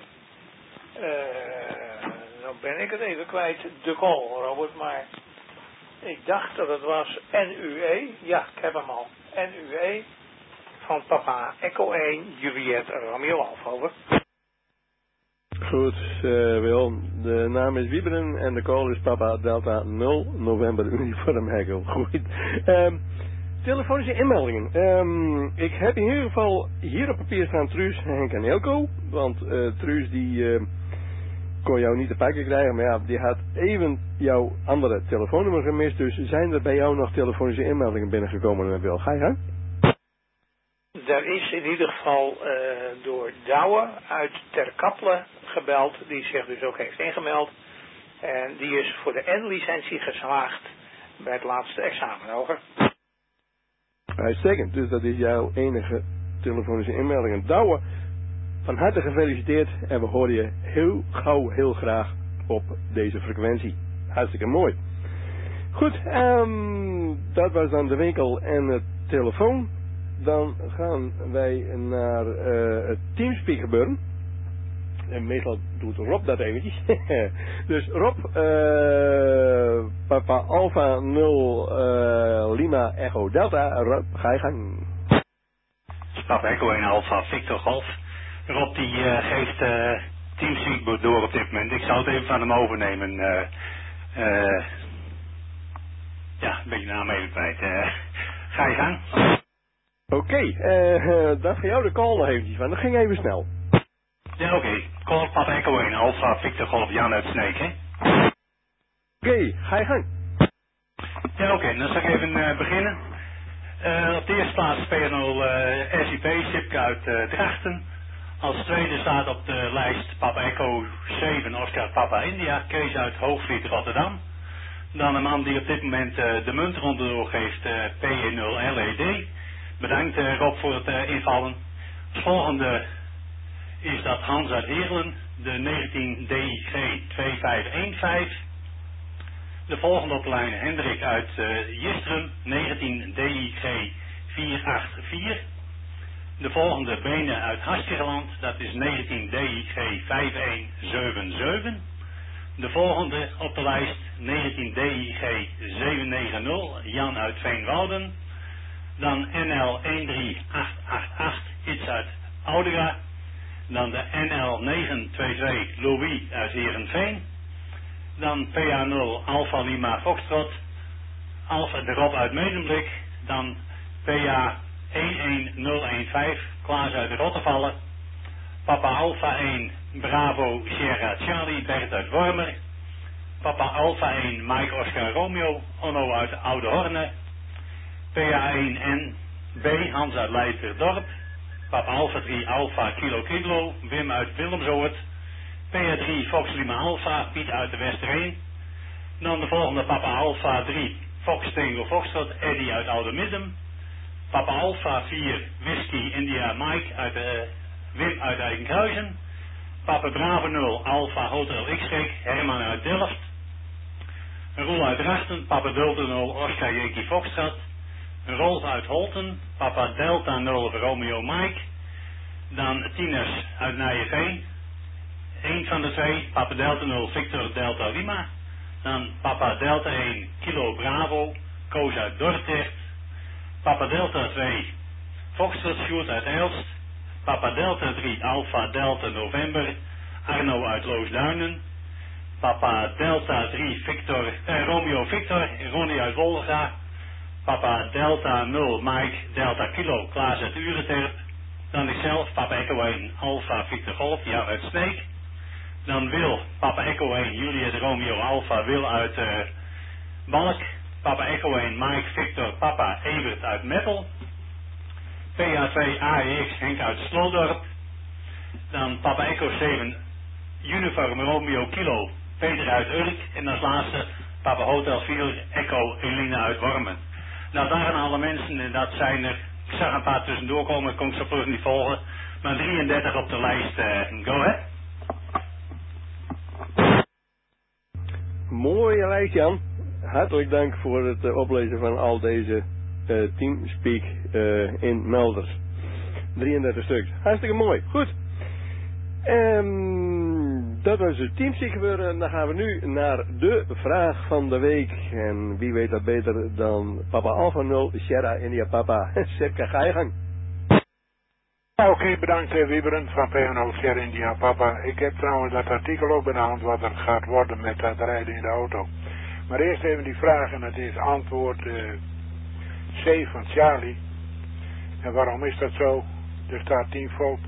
Nou ben ik het even kwijt, de call, Robert, maar ik dacht dat het was NUE. Ja, ik heb hem al. NUE van Papa Echo 1, Juliet Romeo Alfa, over. Goed, Wil. De naam is Wieberen en de call is Papa Delta 0 November Uniform Echo. Goed. Telefonische inmeldingen. Ik heb in ieder geval hier op papier staan Truus, Henk en Elko. Want Truus die kon jou niet te pakken krijgen. Maar ja, die had even jouw andere telefoonnummer gemist. Dus zijn er bij jou nog telefonische inmeldingen binnengekomen, Wil? Ga je gang? Er is in ieder geval door Douwe uit Ter Kapelen gebeld. Die zich dus ook heeft ingemeld. En die is voor de N-licentie geslaagd bij het laatste examen. Over. Uitstekend, dus dat is jouw enige telefonische inmelding. Douwe, van harte gefeliciteerd en we horen je heel gauw, heel graag op deze frequentie. Hartstikke mooi. Goed, dat was dan de winkel en het telefoon. Dan gaan wij naar het Teamspeak gebeuren. En meestal doet Rob dat eventjes. Dus Rob, Papa Alpha 0 Lima Echo Delta, Rob, ga je gang. Papa Echo 1 Alpha Victor Golf. Rob die geeft Teamspeak door op dit moment. Ik zou het even van hem overnemen. Ja, een beetje de naam even kwijt. Ga je gang. Oké, dan voor jou de call nog eventjes van. Dat ging even snel. Ja, oké. Call Papa Echo 1 Alpha Victor Golf Jan uit Sneek, hè? Oké, ga je gang. Ja, oké. Dan zal ik even beginnen. Op de eerste plaats PNL SIP, Sipke uit Drachten. Als tweede staat op de lijst Papa Echo 7 Oscar Papa India, Kees uit Hoogvliet Rotterdam. Dan een man die op dit moment de muntronde doorgeeft, PE0 LED. Bedankt Rob voor het invallen. Het volgende is dat Hans uit Heerlen, de 19DG2515. De volgende op de lijn Hendrik uit Jistrum, 19 DIG 484. De volgende Benen uit Hartjegeland, dat is 19 DIG 5177. De volgende op de lijst 19 DIG 790, Jan uit Veenwouden. Dan NL 13888, iets uit Oudega. Dan de NL 922, Louis uit Heerenveen. Dan PA0 Alpha Lima Foxtrot, Alpha de Rob uit Medemblik. Dan PA 11015, Klaas uit Rottevallen. Papa Alpha 1 Bravo Sierra Charlie, Bert uit Wormer. Papa Alpha 1 Mike Oscar Romeo, Onno uit Oude Horne. PA 1N B Hans uit Leiderdorp. Papa Alpha 3 Alpha Kilo Kilo, Wim uit Willemsoort. PA3 Fox Lima Alpha, Piet uit de Westerheen. Dan de volgende Papa Alpha 3 Fox Tango Foxtrot, Eddie uit Oude Middem. Papa Alpha 4 Whisky India Mike uit Wim uit Eikenkruisen. Papa Bravo 0 Alpha Hotel X-Rek, Herman uit Delft. Roel uit Drachten, Papa Delta 0 Oscar Yankee Foxtrot. Rolf uit Holten, Papa Delta 0 Romeo Mike. Dan Tieners uit Nijenveen. Eén van de twee, Papa Delta 0 Victor Delta Lima. Dan Papa Delta 1 Kilo Bravo, Koos uit Dordrecht. Papa Delta 2 Foxtrot Sjoerd uit Elst. Papa Delta 3 Alpha Delta November, Arno uit Loosduinen. Papa Delta 3 Romeo Victor, Ronnie uit Wolga. Papa Delta 0 Mike Delta Kilo, Klaas uit Urenterp. Dan ikzelf, Papa Echo 1 Alpha Victor Golf, Jan uit Sneek. Dan Wil, Papa Echo 1 Juliet Romeo Alpha Wil uit Balk. Papa Echo 1 Mike Victor Papa Evert uit Meppel. PA2 AEX Henk uit Sloodorp. Dan Papa Echo 7 Uniform Romeo Kilo Peter uit Urk. En als laatste Papa Hotel 4 Echo Elina uit Wormen. Nou, daar gaan alle mensen, dat zijn er, ik zag een paar tussendoor komen, ik kon zo vlug niet volgen. Maar 33 op de lijst, go ahead. Mooie lijst, Jan. Hartelijk dank voor het oplezen van al deze Teamspeak in melders. 33 stuks. Hartstikke mooi. Goed. Dat was het Teamspeak gebeuren. Dan gaan we nu naar de vraag van de week. En wie weet dat beter dan Papa Alpha 0, Sierra India Papa. Sepka, ga je gang. Oké, bedankt Wieberen van PNO Sierra India Papa. Ik heb trouwens dat artikel ook bij de hand wat er gaat worden met dat rijden in de auto. Maar eerst even die vraag en het is antwoord C van Charlie. En waarom is dat zo? Er staat 10 volt.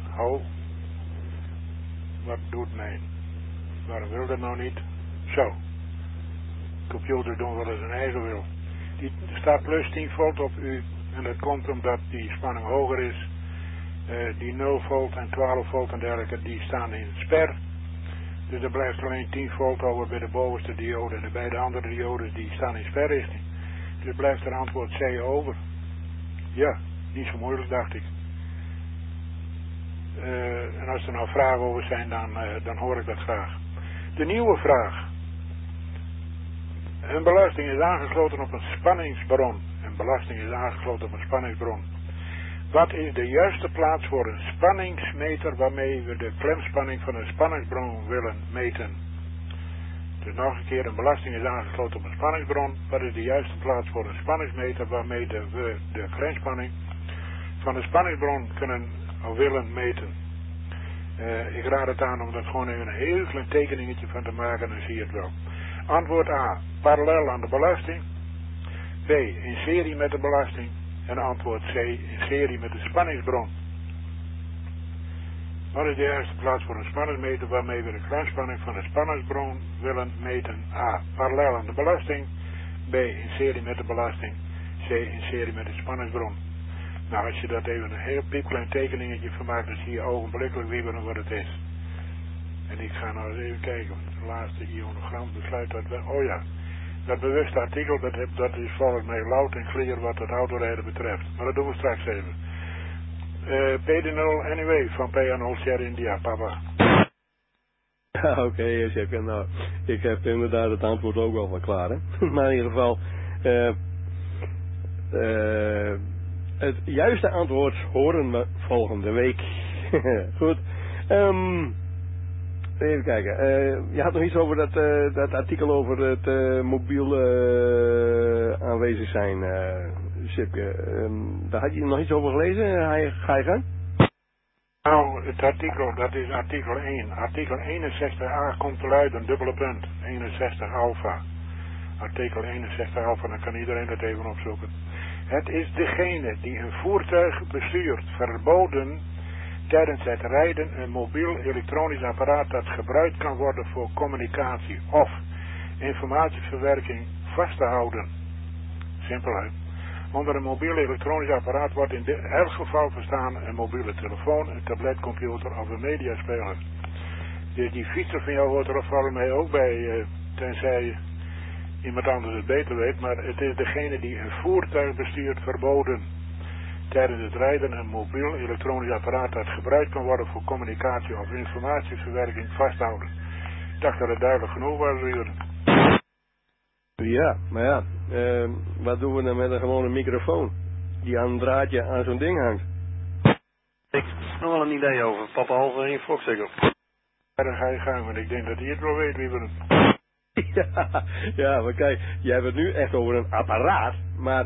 Wat doet mij? Waarom wil dat nou niet? Zo. Computer doen wel eens een eigen wil. Er staat plus 10 volt op u. En dat komt omdat die spanning hoger is. Die 0 volt en 12 volt en dergelijke, die staan in sper. Dus er blijft alleen 10 volt over bij de bovenste diode. En de beide andere diodes die staan in sperrichting. Dus er blijft er antwoord C over. Ja, niet zo moeilijk dacht ik. En als er nou vragen over zijn, dan hoor ik dat graag. De nieuwe vraag. Een belasting is aangesloten op een spanningsbron. Een belasting is aangesloten op een spanningsbron. Wat is de juiste plaats voor een spanningsmeter waarmee we de klemspanning van een spanningsbron willen meten? Dus nog een keer, een belasting is aangesloten op een spanningsbron. Wat is de juiste plaats voor een spanningsmeter waarmee we de klemspanning van een spanningsbron willen meten? Ik raad het aan om er gewoon even een heel klein tekeningetje van te maken, dan zie je het wel. Antwoord A, parallel aan de belasting. B, in serie met de belasting. En antwoord C, in serie met de spanningsbron. Wat is de juiste plaats voor een spanningsmeter waarmee we de klemspanning van de spanningsbron willen meten? A, parallel aan de belasting. B, in serie met de belasting. C, in serie met de spanningsbron. Nou, als je dat even een heel piepklein tekeningetje van maakt, dan zie je ogenblikkelijk wieberen wat het is. En ik ga nou eens even kijken, het laatste ionogram besluit dat we, oh ja, dat bewuste artikel, dat is volgens mij loud en clear wat het autorijden betreft. Maar dat doen we straks even. PD0 anyway van PA0 Sierra India, papa. Ja, oké, zeker. Nou, ik heb inderdaad het antwoord ook wel van klaar, hè. Maar in ieder geval, het juiste antwoord horen we volgende week. Goed. Even kijken. Je had nog iets over dat artikel over het mobiel aanwezig zijn, Sipke. Daar had je nog iets over gelezen? Ga je gang? Nou, het artikel, dat is artikel 1. Artikel 61a komt te luiden, dubbele punt. 61 alfa. Artikel 61 alfa, dan kan iedereen dat even opzoeken. Het is degene die een voertuig bestuurt verboden tijdens het rijden een mobiel elektronisch apparaat dat gebruikt kan worden voor communicatie of informatieverwerking vast te houden. Simpelheid. Onder een mobiel elektronisch apparaat wordt in elk geval verstaan een mobiele telefoon, een tabletcomputer of een mediaspeler. Dus die fietser van jou hoort er volgens mij ook bij, tenzij iemand anders het beter weet, maar het is degene die een voertuig bestuurt verboden tijdens het rijden een mobiel elektronisch apparaat dat gebruikt kan worden voor communicatie of informatieverwerking vasthouden. Ik dacht dat het duidelijk genoeg was, Ruren. Ja, maar ja, wat doen we dan met een gewone microfoon die aan een draadje aan zo'n ding hangt? Ik heb nog wel een idee over. Papa halve 1 Foxeco. Ja, dan ga je gang, want ik denk dat hij het wel weet wie we het. Ja, maar kijk, jij hebt het nu echt over een apparaat, maar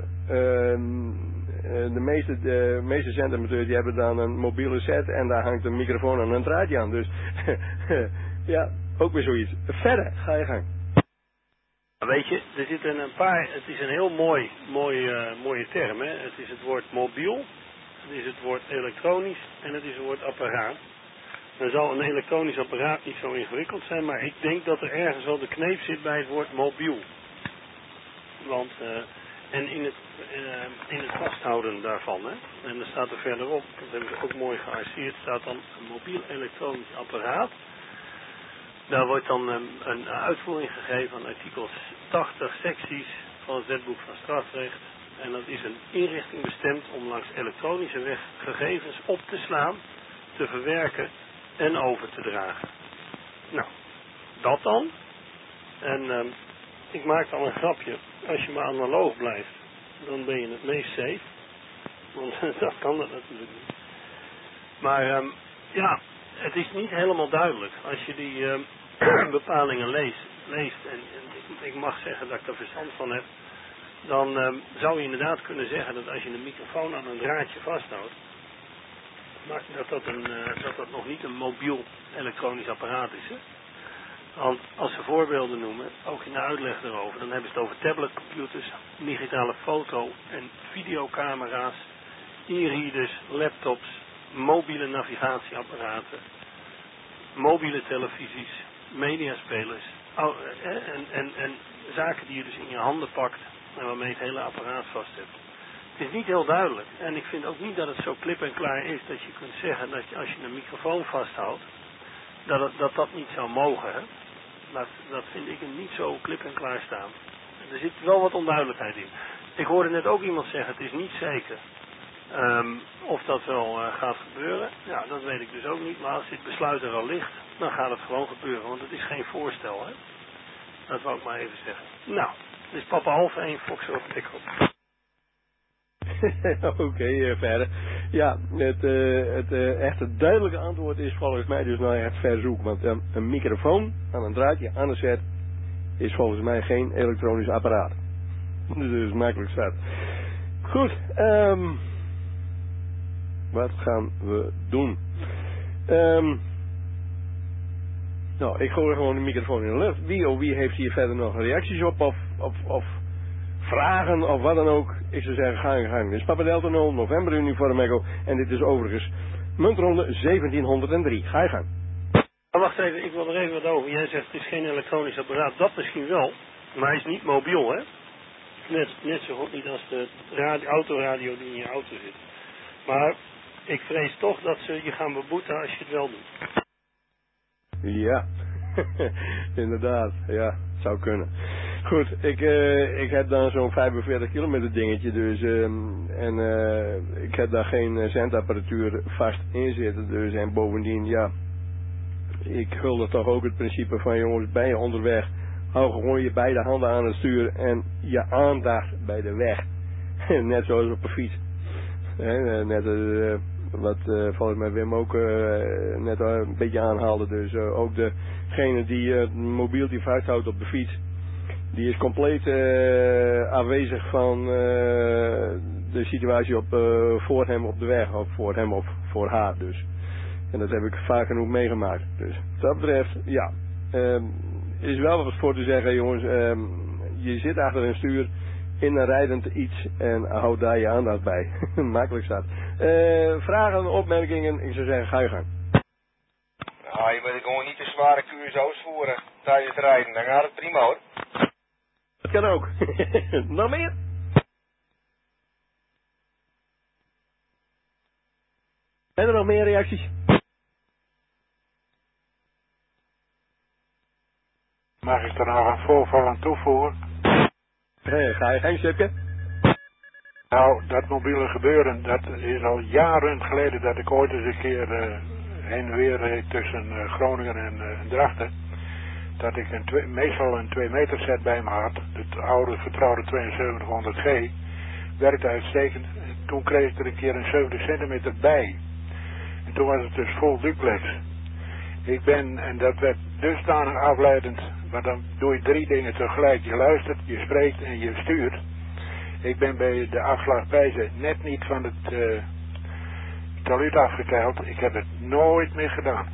de meeste zendamateurs die hebben dan een mobiele set en daar hangt een microfoon aan een draadje aan. Dus ja, ook weer zoiets. Verder, ga je gang. Weet je, er zitten een paar, het is een heel mooie term, hè. Het is het woord mobiel, het is het woord elektronisch en het is het woord apparaat. Dan zal een elektronisch apparaat niet zo ingewikkeld zijn, maar ik denk dat er ergens wel de kneep zit bij het woord mobiel. Want, en in het vasthouden daarvan, hè. En er staat er verderop, dat hebben ze ook mooi gearseerd, staat dan een mobiel elektronisch apparaat. Daar wordt dan een uitvoering gegeven aan artikel 80 secties van het wetboek van strafrecht. En dat is een inrichting bestemd om langs elektronische weg gegevens op te slaan, te verwerken en over te dragen. Nou, dat dan. En ik maak dan een grapje. Als je maar analoog blijft, dan ben je het meest safe. Want dat kan dat natuurlijk niet. Maar ja, het is niet helemaal duidelijk. Als je die bepalingen leest en ik mag zeggen dat ik er verstand van heb, dan zou je inderdaad kunnen zeggen dat als je een microfoon aan een draadje vasthoudt, maar dat dat nog niet een mobiel elektronisch apparaat is. Hè? Want als ze voorbeelden noemen, ook in de uitleg erover, dan hebben ze het over tabletcomputers, digitale foto- en videocamera's, e-readers, laptops, mobiele navigatieapparaten, mobiele televisies, mediaspelers en zaken die je dus in je handen pakt en waarmee je het hele apparaat vast hebt. Het is niet heel duidelijk en ik vind ook niet dat het zo klip en klaar is dat je kunt zeggen dat je, als je een microfoon vasthoudt, dat niet zou mogen. Hè? Dat vind ik niet zo klip en klaar staan. Er zit wel wat onduidelijkheid in. Ik hoorde net ook iemand zeggen, het is niet zeker of dat wel gaat gebeuren. Ja, dat weet ik dus ook niet. Maar als dit besluit er al ligt, dan gaat het gewoon gebeuren. Want het is geen voorstel, hè. Dat wou ik maar even zeggen. Nou, dus papa half 1 Foxtrot Echo. Oké, verder. Ja, het echte duidelijke antwoord is volgens mij dus nou echt verzoek. Want een microfoon aan een draadje aan een set is volgens mij geen elektronisch apparaat. Dus makkelijk staat. Goed, wat gaan we doen? Nou, ik gooi gewoon de microfoon in de lucht. Wie heeft hier verder nog reacties op of vragen of wat dan ook? Ik zou zeggen, ga in gang. Dit is Papa Delta 0, November Uniform Echo. En dit is overigens muntronde 1703. Ga je gang. Wacht even, ik wil er even wat over. Jij zegt het is geen elektronisch apparaat. Dat misschien wel, maar hij is niet mobiel, hè? Net zo goed niet als de autoradio die in je auto zit. Maar ik vrees toch dat ze je gaan beboeten als je het wel doet. Ja, inderdaad. Ja, het zou kunnen. Goed, ik heb dan zo'n 45 kilometer dingetje dus. Ik heb daar geen zendapparatuur vast in zitten. Dus en bovendien, ja, ik hulde toch ook het principe van jongens, ben je onderweg, hou gewoon je beide handen aan het stuur en je aandacht bij de weg. Net zoals op een fiets. Net wat volgens mij Wim ook net een beetje aanhaalde. Dus ook degene die het mobieltje vasthoudt op de fiets, die is compleet afwezig van de situatie voor hem op de weg, of voor hem of voor haar dus. En dat heb ik vaak genoeg meegemaakt. Dus wat dat betreft, ja, is wel wat voor te zeggen, jongens. Je zit achter een stuur in een rijdend iets en houd daar je aandacht bij. Makkelijk staat. Vragen, opmerkingen, ik zou zeggen, ga je gang. Nou, je moet gewoon niet te zware QSO's voeren tijdens het rijden, dan gaat het prima hoor. Dat kan ook. Nog meer? Zijn er nog meer reacties? Mag ik er nog een voorval aan toevoegen? Ga je gang, Sipke? Nou, dat mobiele gebeuren, dat is al jaren geleden dat ik ooit eens een keer heen en weer reed tussen Groningen en Drachten. Dat ik meestal een 2 meter set bij me had. Het oude vertrouwde 7200G. Werkte uitstekend. Toen kreeg ik er een keer een 70 centimeter bij. En toen was het dus vol duplex. En dat werd dusdanig afleidend. Maar dan doe je 3 dingen tegelijk. Je luistert, je spreekt en je stuurt. Ik ben bij de afslag Pijzen net niet van het taluut afgeteld. Ik heb het nooit meer gedaan.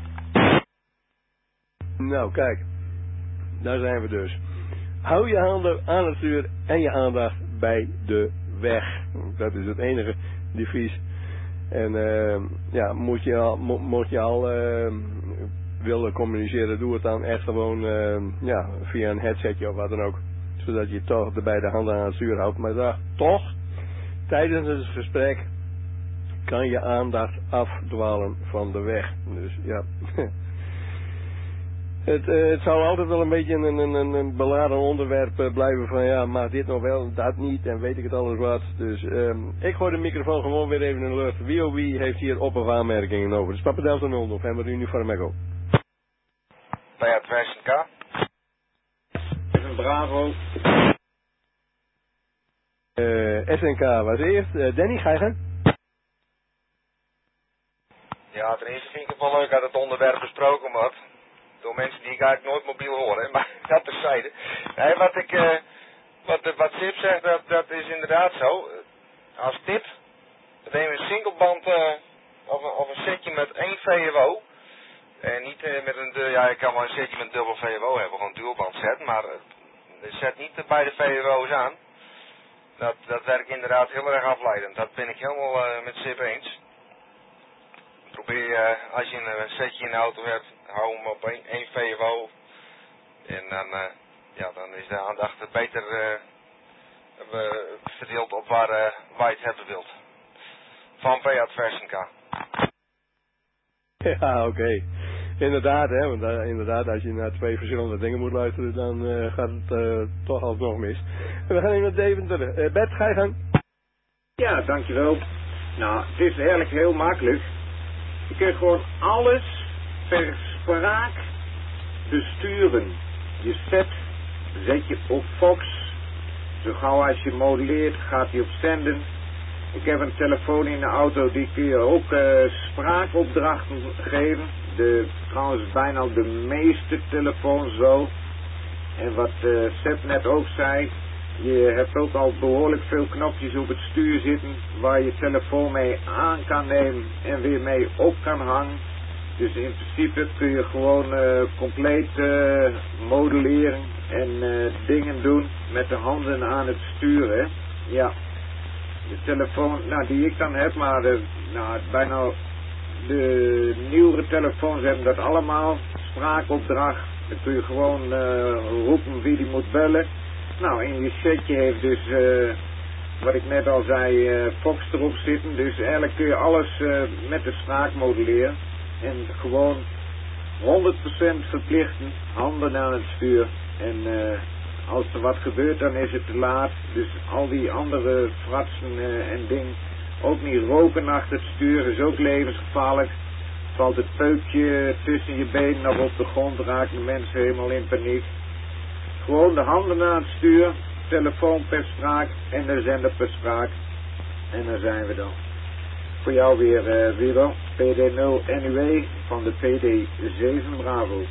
Nou, kijk. Daar zijn we dus. Hou je handen aan het stuur en je aandacht bij de weg. Dat is het enige devies. En ja, moet je al willen communiceren, doe het dan echt gewoon ja, via een headsetje of wat dan ook. Zodat je toch de beide handen aan het stuur houdt. Maar daar, toch, tijdens het gesprek kan je aandacht afdwalen van de weg. Dus ja. Het zal altijd wel een beetje een beladen onderwerp blijven van ja, mag dit nog wel, dat niet en weet ik het alles wat. Dus ik gooi de microfoon gewoon weer even in de lucht. Wie of wie heeft hier op- of aanmerkingen over? Dus Papa Delta 0 November Uniform Echo. Payat Versenka. Even Bravo. SNK was eerst. Danny, ga je gaan? Ja, ten eerste vind ik het wel leuk dat het onderwerp besproken wordt. Door mensen die ik eigenlijk nooit mobiel horen, maar dat terzijde. Nee, wat Sip zegt, dat is inderdaad zo. Als tip, dan neem je een singleband of een setje met 1 VWO. En niet met ja, je kan wel een setje met dubbel VWO hebben, gewoon een dualband set, maar zet niet de beide VWO's aan. Dat werkt inderdaad heel erg afleidend. Dat ben ik helemaal met Sip eens. Probeer als je een setje in de auto hebt, hou hem op 1 VWO. En dan, dan is de aandacht beter verdeeld op waar je het hebben wilt. Van Payat Versenka. Ja, oké. Inderdaad, hè, want inderdaad, als je naar 2 verschillende dingen moet luisteren, dan gaat het toch alsnog mis. En we gaan even naar Deventer. Bert, ga je gang? Ja, dankjewel. Nou, het is eigenlijk heel makkelijk. Je kunt gewoon alles per spraak besturen. Je zet je op Fox. Zo gauw als je modelleert, gaat hij op zenden. Ik heb een telefoon in de auto, die kun je ook spraakopdrachten geven. Trouwens bijna de meeste telefoons zo. En wat Sepp net ook zei, je hebt ook al behoorlijk veel knopjes op het stuur zitten waar je telefoon mee aan kan nemen en weer mee op kan hangen. Dus in principe kun je gewoon compleet modelleren en dingen doen met de handen aan het stuur. Hè? Ja, de telefoon die ik dan heb, maar bijna de nieuwere telefoons hebben dat allemaal. Spraakopdracht, dan kun je gewoon roepen wie die moet bellen. Nou, in je setje heeft dus, wat ik net al zei, Fox erop zitten. Dus eigenlijk kun je alles met de spraak modelleren. En gewoon 100% verplichten, handen aan het stuur. En als er wat gebeurt, dan is het te laat. Dus al die andere fratsen en dingen. Ook niet roken achter het stuur is ook levensgevaarlijk. valt het peukje tussen je benen nog op de grond, raken mensen helemaal in paniek. Gewoon de handen aan het stuur, telefoon per spraak en de zender per spraak. En dan zijn we dan. Voor jou weer, Wieber, PD0 NUW van de PD7 Bravo.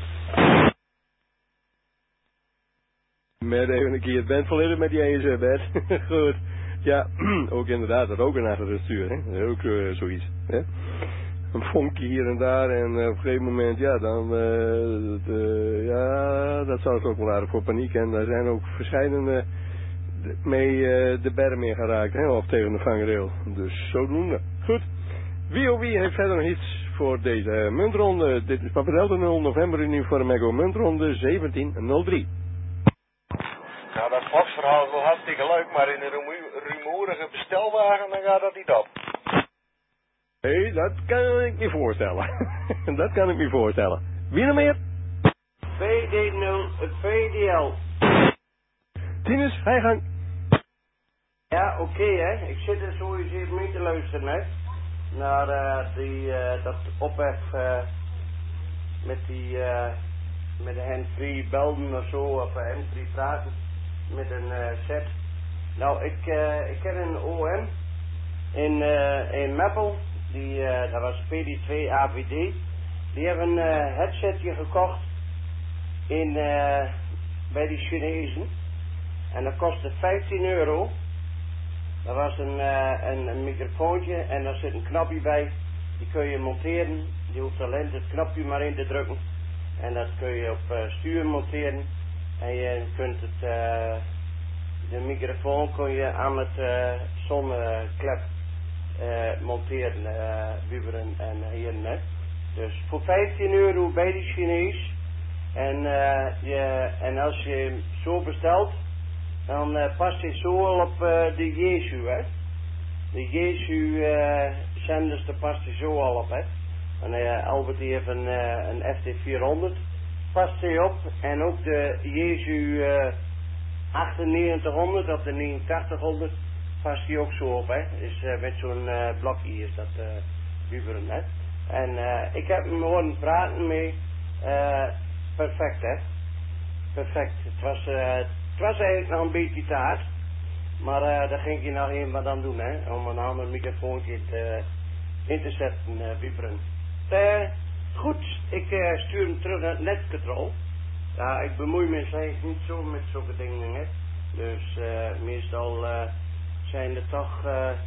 Met even een keer het band volledig met die ESR bed. Goed. Ja, ook inderdaad, dat roken achter het stuur, hè. Dat is ook zoiets, hè. Een vonkje hier en daar en op een gegeven moment, ja, dan, ja, dat zou het ook wel aardig voor paniek. En daar zijn ook verscheidene mee de berm in geraakt, hè, of tegen de vangrail. Dus zodoende. Goed. Wie of wie heeft verder nog iets voor deze muntronde? Dit is Papa Delta 0 november uniform Echo muntronde 1703. Nou, dat glasverhaal is wel hartstikke leuk, maar in een rumoerige bestelwagen, dan gaat dat niet op. Nee, dat kan ik me voorstellen. Dat kan ik me voorstellen. Wie nog meer? PD0, VDL. Tinus, ga je gang. Ja, oké, hè. Ik zit er sowieso even mee te luisteren, hè. Naar dat ophef met de handfree belden of zo, of handfree praten met een set. Nou, ik ken een OM in Meppel, dat was PD2 AVD. Die hebben een headsetje gekocht bij die Chinezen. En dat kostte €15. Dat was een microfoontje en daar zit een knopje bij. Die kun je monteren. Je hoeft alleen het knopje maar in te drukken. En dat kun je op stuur monteren. En je kunt de microfoon kun je aan het zonneklep monteren, wieberen en hier net. Dus voor €15 bij die Chinees. En als je hem zo bestelt, dan past hij zo al op de Jesu, hè. De Jesu zenders, daar past hij zo al op, hè. En Albert die heeft een FT400, past hij op. En ook de Jesu 9800 of de 8900 past hij ook zo op, hè. Dus met zo'n blokje is dat wieberen, hè. En ik heb hem horen praten mee. Perfect, hè. Perfect. Het was eigenlijk nog een beetje te hard. Maar daar ging je nog een wat aan doen, hè. Om een ander microfoontje in te zetten, wieberen. Goed, ik stuur hem terug naar het netcontrol. Ja, ik bemoei me eigenlijk niet zo met zulke dingen, hè. Dus meestal zijn er toch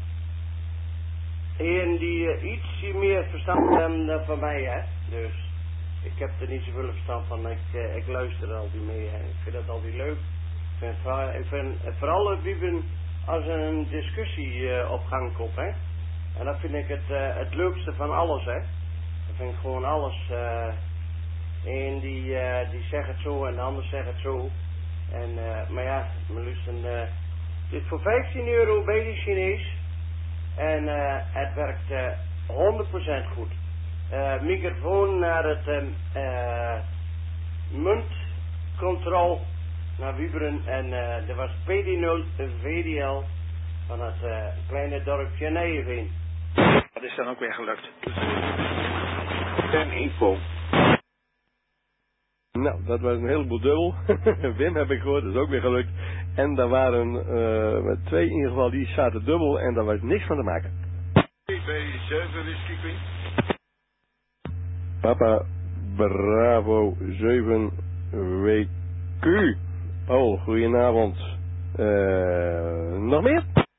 een die iets meer verstand hebben dan van mij, hè. Dus ik heb er niet zoveel verstand van. Ik luister er altijd mee, hè. Ik vind dat altijd leuk. Ik vind vooral het wieberen als er een discussie op gang komt, hè. En dat vind ik het leukste van alles, hè. Dat vind ik gewoon alles. Eén die zegt het zo en de ander zegt het zo. En, maar ja, dit is voor €15 bij die Chinees. En het werkt 100% goed. Microfoon naar het muntcontrol naar wieberen. En er was PD0 VDL van het kleine dorpje Nijeveen. Dat is dan ook weer gelukt. En info. Nou, dat was een heleboel dubbel. Wim heb ik gehoord, dat is ook weer gelukt. En daar waren twee in ieder geval, die zaten dubbel en daar was niks van te maken. B7 Whisky Queen. Papa Bravo 7 WQ. Paul, goedenavond. Nog meer?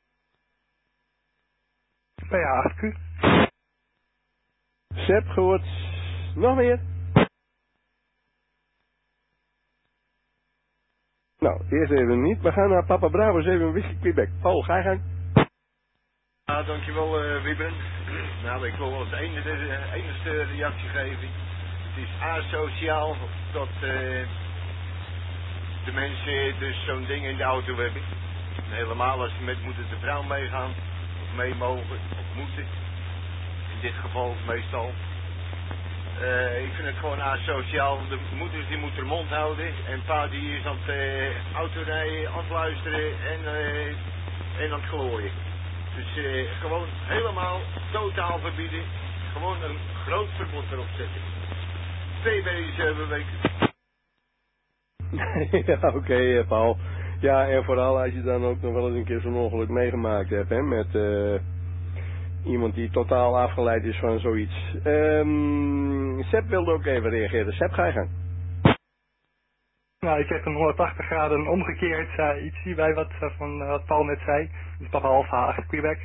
PA8Q. Sepp gehoord. Nog meer? Nou, eerst even niet. We gaan naar Papa Bravo 7 Whisky Quebec. Paul, ga je gang. Ja, dankjewel Wiebren. Nou, ik wil wel het enigste reactie geven. Het is asociaal dat de mensen dus zo'n ding in de auto hebben. En helemaal als ze met moeten de vrouw meegaan, of mee mogen, of moeten. In dit geval meestal. Ik vind het gewoon asociaal. De moeders die moeten hun mond houden. En pa die is aan het autorijden, aan het luisteren en aan het glooien. Dus gewoon helemaal totaal verbieden. gewoon een groot verbod erop zetten. 2 weken. Ja, oké, Paul. Ja, en vooral als je dan ook nog wel eens een keer zo'n ongeluk meegemaakt hebt, hè, met iemand die totaal afgeleid is van zoiets. Sepp wilde ook even reageren. Sepp, ga je gang. Nou, ik heb een 180 graden omgekeerd iets hierbij wat Paul net zei. Dus Papa Alpha 8 Quebec.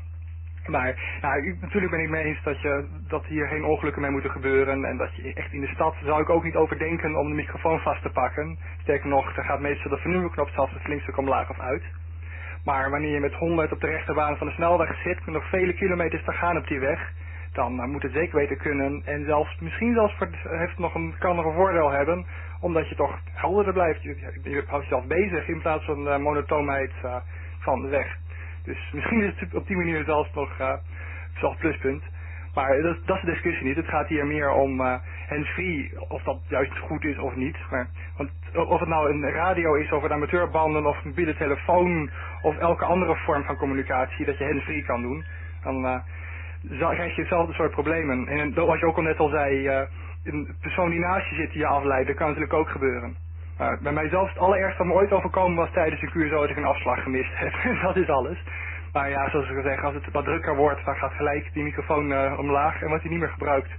Maar nou, natuurlijk ben ik mee eens dat hier geen ongelukken mee moeten gebeuren. En dat je echt in de stad zou ik ook niet overdenken om de microfoon vast te pakken. Sterker nog, er gaat meestal de vernieuwknop zelfs een flink stuk omlaag of uit. Maar wanneer je met 100 op de rechterbaan van de snelweg zit, met nog vele kilometers te gaan op die weg, dan moet het zeker weten kunnen. En misschien zelfs kan nog een voordeel hebben, omdat je toch helderder blijft. Je houdt jezelf bezig in plaats van de monotoonheid van de weg. Dus misschien is het op die manier zelfs nog een pluspunt. Maar dat is de discussie niet. Het gaat hier meer om hands-free, of dat juist goed is of niet. Want of het nou een radio is, of een amateurbanden, of mobiele telefoon, of elke andere vorm van communicatie, dat je hands-free kan doen, dan krijg je hetzelfde soort problemen. En wat je ook al net al zei, een persoon die naast je zit die je afleidt, dat kan natuurlijk ook gebeuren. Bij mijzelf het allereerst wat me ooit overkomen was tijdens een Curaçao dat ik een afslag gemist heb. Dat is alles. Maar ja, zoals ik al zeg, als het wat drukker wordt, dan gaat gelijk die microfoon omlaag en wordt hij niet meer gebruikt.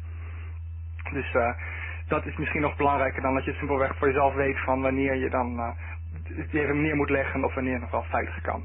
Dus dat is misschien nog belangrijker dan dat je simpelweg voor jezelf weet van wanneer je dan het even neer moet leggen of wanneer het nog wel veilig kan.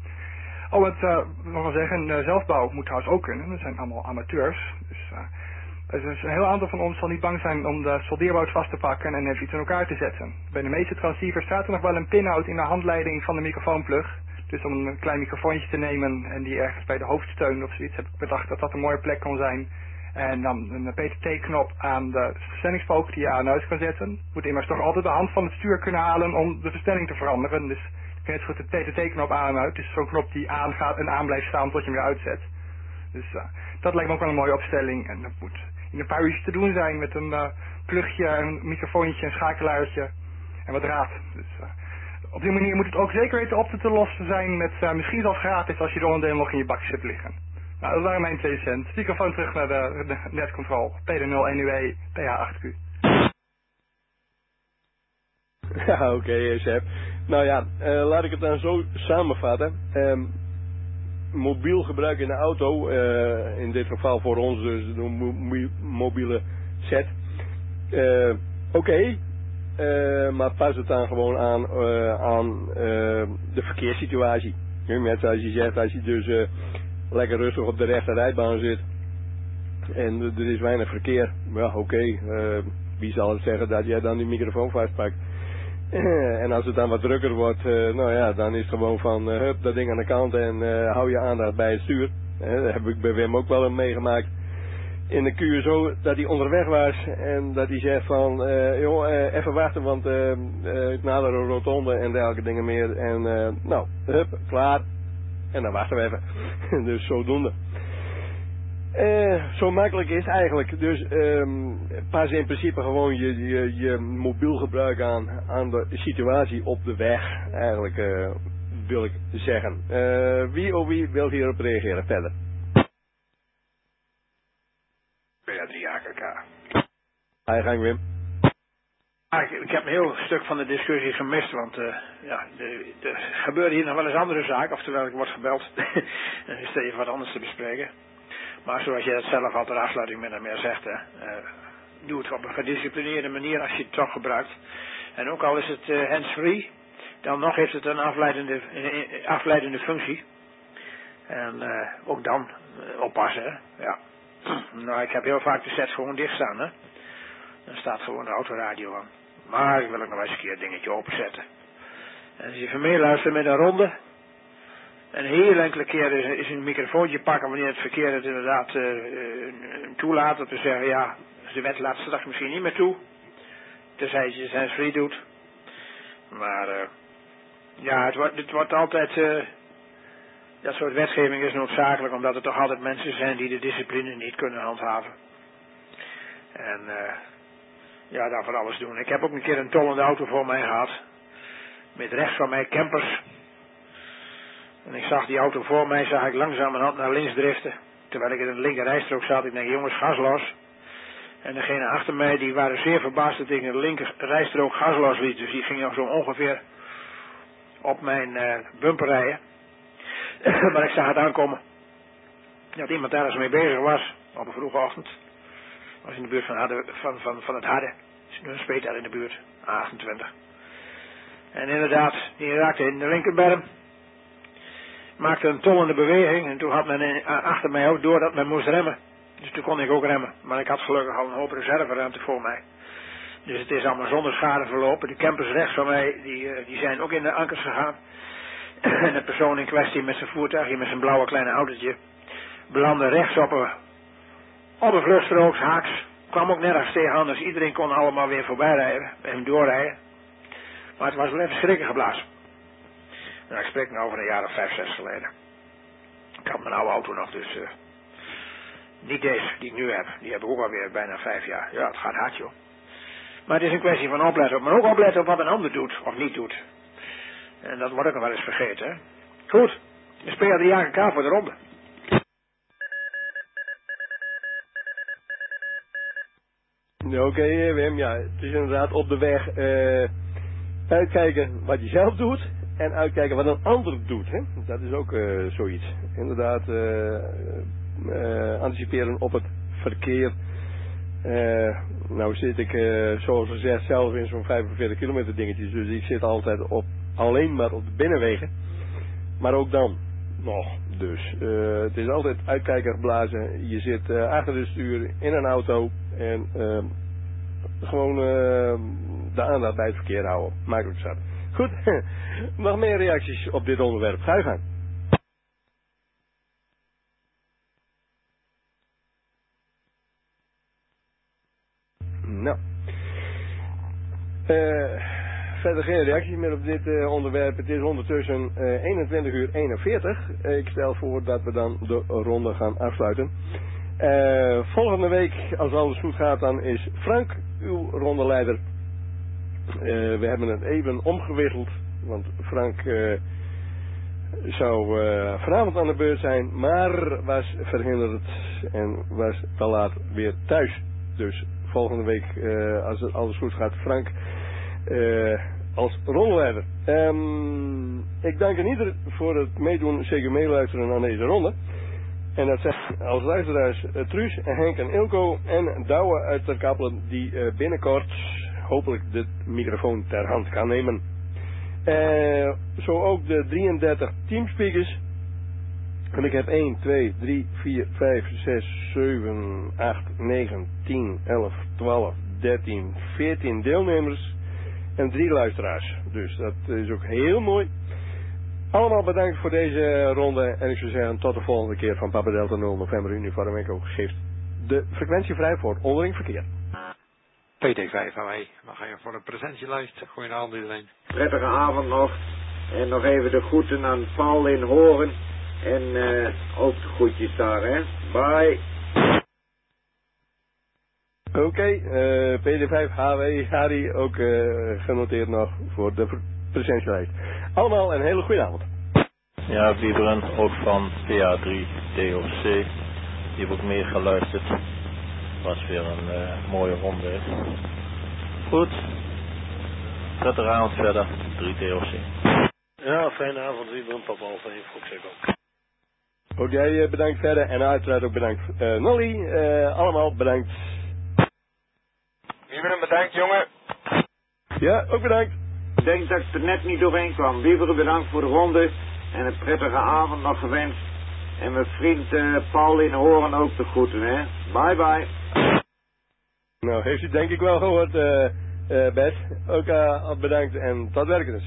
Wat nog wel zeggen, zelfbouw moet trouwens ook kunnen. We zijn allemaal amateurs. Dus een heel aantal van ons zal niet bang zijn om de soldeerbout vast te pakken en even iets in elkaar te zetten. Bij de meeste transceivers staat er nog wel een pin-out in de handleiding van de microfoonplug. Dus om een klein microfoontje te nemen en die ergens bij de hoofdsteun of zoiets heb ik bedacht dat dat een mooie plek kon zijn. En dan een PTT-knop aan de versnellingspook die je aan en uit kan zetten. Je moet immers toch altijd de hand van het stuur kunnen halen om de versnelling te veranderen. Dus je kan net goed de PTT-knop aan en uit. Dus zo'n knop die aangaat en aan blijft staan tot je hem weer uitzet. Dus dat lijkt me ook wel een mooie opstelling. En dat moet in een paar uurtjes te doen zijn met een plugje, een microfoontje, een schakelaartje en wat draad. Dus op die manier moet het ook zeker weten op te lossen zijn met misschien zelfs gratis als je de onderdelen nog in je bakje hebt liggen. Nou, dat waren mijn 2 cent. Microfoon terug naar de netcontrol. PD0NUE, PH8Q. Ja, oké, Sepp. Nou ja, laat ik het dan zo samenvatten. Mobiel gebruik in de auto, in dit geval voor ons dus de mobiele set. Oké. Maar pas het dan gewoon aan de verkeerssituatie. Net als je zegt, als je dus lekker rustig op de rechterrijbaan zit en er is weinig verkeer. Ja, oké. Wie zal het zeggen dat jij dan die microfoon vastpakt? En als het dan wat drukker wordt, nou ja, dan is het gewoon van hup, dat ding aan de kant en hou je aandacht bij het stuur. Dat heb ik bij Wim ook wel meegemaakt. In de Curaçao dat hij onderweg was en dat hij zegt van joh, even wachten, want ik nader een rotonde en dergelijke dingen meer. En nou, hup, klaar. En dan wachten we even. Dus zodoende. Zo makkelijk is het eigenlijk. Dus pas in principe gewoon je mobiel gebruik aan de situatie op de weg. Eigenlijk wil ik zeggen. Wie wil hierop reageren verder? BA3AKK. Ga je gang, Wim. Ik heb een heel stuk van de discussie gemist, want ja, er gebeurde hier nog wel eens andere zaken, oftewel ik word gebeld. Dan is er even wat anders te bespreken. Maar zoals jij het zelf al ter afsluiting min en meer zegt, doe het op een gedisciplineerde manier als je het toch gebruikt. En ook al is het hands-free, dan nog heeft het een afleidende functie. En ook dan oppassen, hè. Ja. Nou, ik heb heel vaak de sets gewoon dicht staan, hè. Dan staat gewoon de autoradio aan. Maar ik wil ook nog eens een keer het dingetje openzetten. En als je even meeluistert met een ronde. En heel enkele keren is een microfoontje pakken wanneer het verkeer het inderdaad toelaat. Om te zeggen, ja, de wet laat straks misschien niet meer toe. Tenzij je het hands-free doet. Maar ja, het wordt altijd... dat soort wetgeving is noodzakelijk, omdat er toch altijd mensen zijn die de discipline niet kunnen handhaven. En ja, daarvoor alles doen. Ik heb ook een keer een tollende auto voor mij gehad. Met rechts van mij campers. En ik zag die auto voor mij, zag ik langzamerhand naar links driften. terwijl ik in de linker rijstrook zat, ik denk, jongens, gas los. En degene achter mij, die waren zeer verbaasd dat ik in de linker rijstrook gas los liet. Dus die ging zo ongeveer op mijn bumper rijden. Maar ik zag het aankomen. Dat iemand daar eens mee bezig was, op een vroege ochtend. Was in de buurt van het Harde. Is nu een speet daar in de buurt, A28. En inderdaad, die raakte in de linkerberm. Maakte een tollende beweging en toen had men achter mij ook door dat men moest remmen. Dus toen kon ik ook remmen. Maar ik had gelukkig al een hoop reserveruimte voor mij. Dus het is allemaal zonder schade verlopen. De campers rechts van mij, die zijn ook in de ankers gegaan. En de persoon in kwestie met zijn voertuigje, met zijn blauwe kleine autootje, belandde rechts op een vluchtstrook, haaks. Kwam ook nergens tegenaan, dus iedereen kon allemaal weer voorbij rijden en doorrijden. Maar het was wel even schrikken geblazen. Nou, ik spreek nu over een jaar of 5, 6 geleden. Ik had mijn oude auto nog, dus niet deze die ik nu heb. Die heb ik ook alweer bijna 5 jaar. Ja, het gaat hard, joh. Maar het is een kwestie van opletten. Maar ook opletten op wat een ander doet of niet doet. En dat wordt ook nog wel eens vergeten, hè. Goed, we spelen de JKK voor de ronde. Oké, Wim, ja, het is inderdaad op de weg uitkijken wat je zelf doet en uitkijken wat een ander doet, hè. Dat is ook zoiets. Inderdaad, anticiperen op het verkeer. Nou zit ik, zoals gezegd, zelf in zo'n 45 kilometer dingetjes, dus ik zit altijd alleen maar op de binnenwegen. Maar ook dan nog, dus het is altijd uitkijken geblazen. Je zit achter de stuur in een auto en gewoon de aandacht bij het verkeer houden. Makkelijk zat. Goed, nog meer reacties op dit onderwerp. Ga je gang. Nou. Verder geen reacties meer op dit onderwerp. Het is ondertussen 21:41. Ik stel voor dat we dan de ronde gaan afsluiten. Volgende week, als alles goed gaat, dan is Frank uw rondeleider. We hebben het even omgewisseld, want Frank zou vanavond aan de beurt zijn, maar was verhinderd en was te laat weer thuis. Dus volgende week, als het alles goed gaat, Frank als rondeleider. Ik dank aan ieder voor het meedoen, zeker meeluisteren aan deze ronde. En dat zijn als luisteraars Truus, Henk en Ilko en Douwe uit Ter Kappelen, die binnenkort hopelijk de microfoon ter hand kan nemen. Zo ook de 33 teamspeakers. En ik heb 1, 2, 3, 4, 5, 6, 7, 8, 9, 10, 11, 12, 13, 14 deelnemers en 3 luisteraars. Dus dat is ook heel mooi. Allemaal bedankt voor deze ronde en ik zou zeggen tot de volgende keer van Papa Delta 0 November Uniform Echo geeft de frequentie vrij voor onderling verkeer. PT5 aan mij. Dan ga je voor een presentielijst. Goedenavond iedereen. Prettige avond nog. En nog even de groeten aan Paul in Horen. En ook de groetjes daar, hè. Bye. Oké, PD5 HW Harry ook genoteerd nog voor de presentielijst. Allemaal een hele goede avond. Ja, Wieberen, ook van PA3 DOC. Die heb ook meer geluisterd. Was weer een mooie ronde. Goed. Prettige avond verder. 3 DOC. Ja, fijne avond Wieberen, Papa Alfa in Foxeco. Ook jij bedankt verder en uiteraard ook bedankt Nolly. Allemaal bedankt. Wieberen bedankt jongen. Ja, ook bedankt. Ik denk dat ik er net niet doorheen kwam. Wieberen bedankt voor de ronde. En een prettige avond nog gewenst. En mijn vriend Paul in Horen ook te groeten, hè. Bye bye. Nou, heeft u denk ik wel gehoord, Bert. Ook bedankt en tot werken.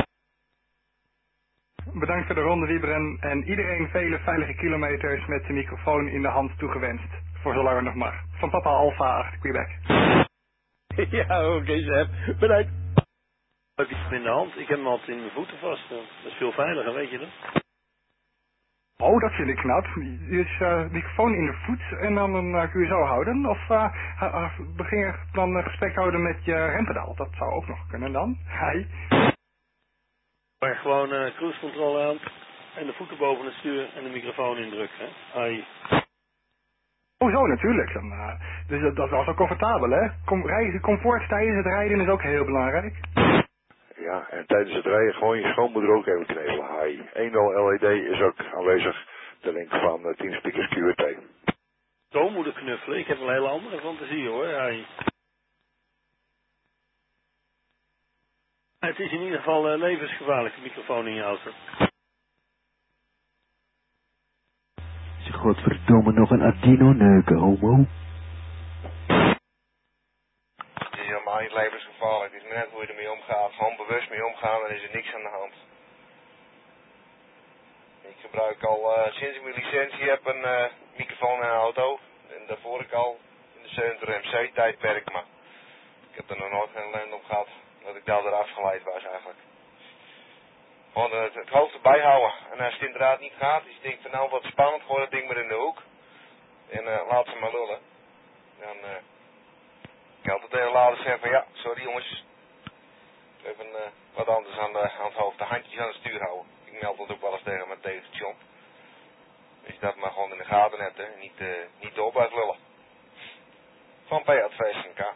Bedankt voor de ronde, Wieberen. En iedereen vele veilige kilometers met de microfoon in de hand toegewenst. Voor zolang het nog mag. Van Papa Alfa achter Quebec. Ja, oké, Sepp. Bedankt. Ik heb hem in de hand. Ik heb hem altijd in mijn voeten vast. Dat is veel veiliger, weet je dat? Oh, dat vind ik knap. Dus microfoon in de voet en dan een QSO houden. Of begin je dan een gesprek houden met je rempedaal. Dat zou ook nog kunnen dan. Hi. Maar gewoon cruise control aan en de voeten boven het stuur en de microfoon indrukken. Hi. Oh zo, natuurlijk. Dus dat is wel comfortabel, hè? Comfort tijdens het rijden is ook heel belangrijk. Ja, en tijdens het rijden gewoon je schoonmoeder ook even knippelen. Hi. 1.0 LED is ook aanwezig. De link van 10 speakers QRT. Schoonmoeder knuffelen? Ik heb een hele andere fantasie hoor. Ja. Het is in ieder geval een levensgevaarlijke microfoon in je auto. Ze godverdomme nog een Adino neuken, homo. Het is helemaal niet levensgevaarlijk. Het is maar net hoe je ermee omgaat. Gewoon bewust mee omgaan, dan is er niks aan de hand. Ik gebruik al sinds ik mijn licentie heb een microfoon in een auto. En daarvoor ik al in de 70 MC tijdperk, maar ik heb er nog nooit geen ellende op gehad. Dat ik daar eraf geleid was eigenlijk. Gewoon het hoofd erbij houden. En als het inderdaad niet gaat, dus je denkt van nou wat spannend, gooi dat ding maar in de hoek. En laat ze maar lullen. Dan kan altijd even later zeggen van ja, sorry jongens. Even wat anders aan het hoofd, de handjes aan het stuur houden. Ik meld dat ook wel eens tegen mijn tegenstation. Dus dat maar gewoon in de gaten hebt, hè. Niet door blijft lullen. Van P-advies K.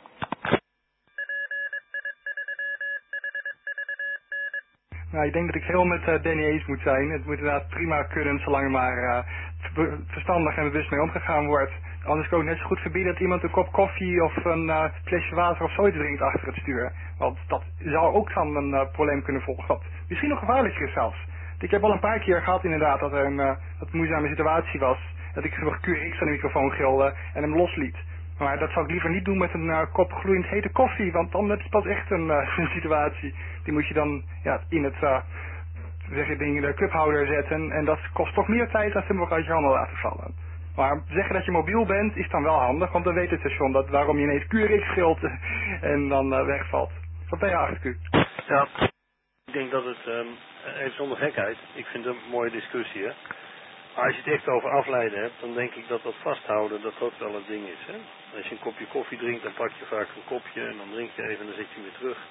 Nou, ik denk dat ik heel met Danny eens moet zijn. Het moet inderdaad prima kunnen, zolang er maar verstandig en bewust mee omgegaan wordt. Anders kan ik net zo goed verbieden dat iemand een kop koffie of een flesje water of zoiets drinkt achter het stuur. Want dat zou ook dan een probleem kunnen volgen. Wat misschien nog gevaarlijker is zelfs. Ik heb al een paar keer gehad inderdaad dat er een moeizame situatie was. Dat ik QRX aan de microfoon gilde en hem losliet. Maar dat zou ik liever niet doen met een kop gloeiend hete koffie. Want dan is het pas echt een situatie. Die moet je dan in het ding in de cuphouder zetten. En dat kost toch meer tijd dan hem ook uit je handen laten vallen. Maar zeggen dat je mobiel bent is dan wel handig. Want dan weet het station waarom je ineens QRX gilt en dan wegvalt. Wat ben je achter? Ja, ik denk dat het, even zonder gekheid, ik vind het een mooie discussie hè. Maar als je het echt over afleiden hebt, dan denk ik dat vasthouden dat wel een ding is. Hè? Als je een kopje koffie drinkt, dan pak je vaak een kopje en dan drink je even en dan zet je hem weer terug.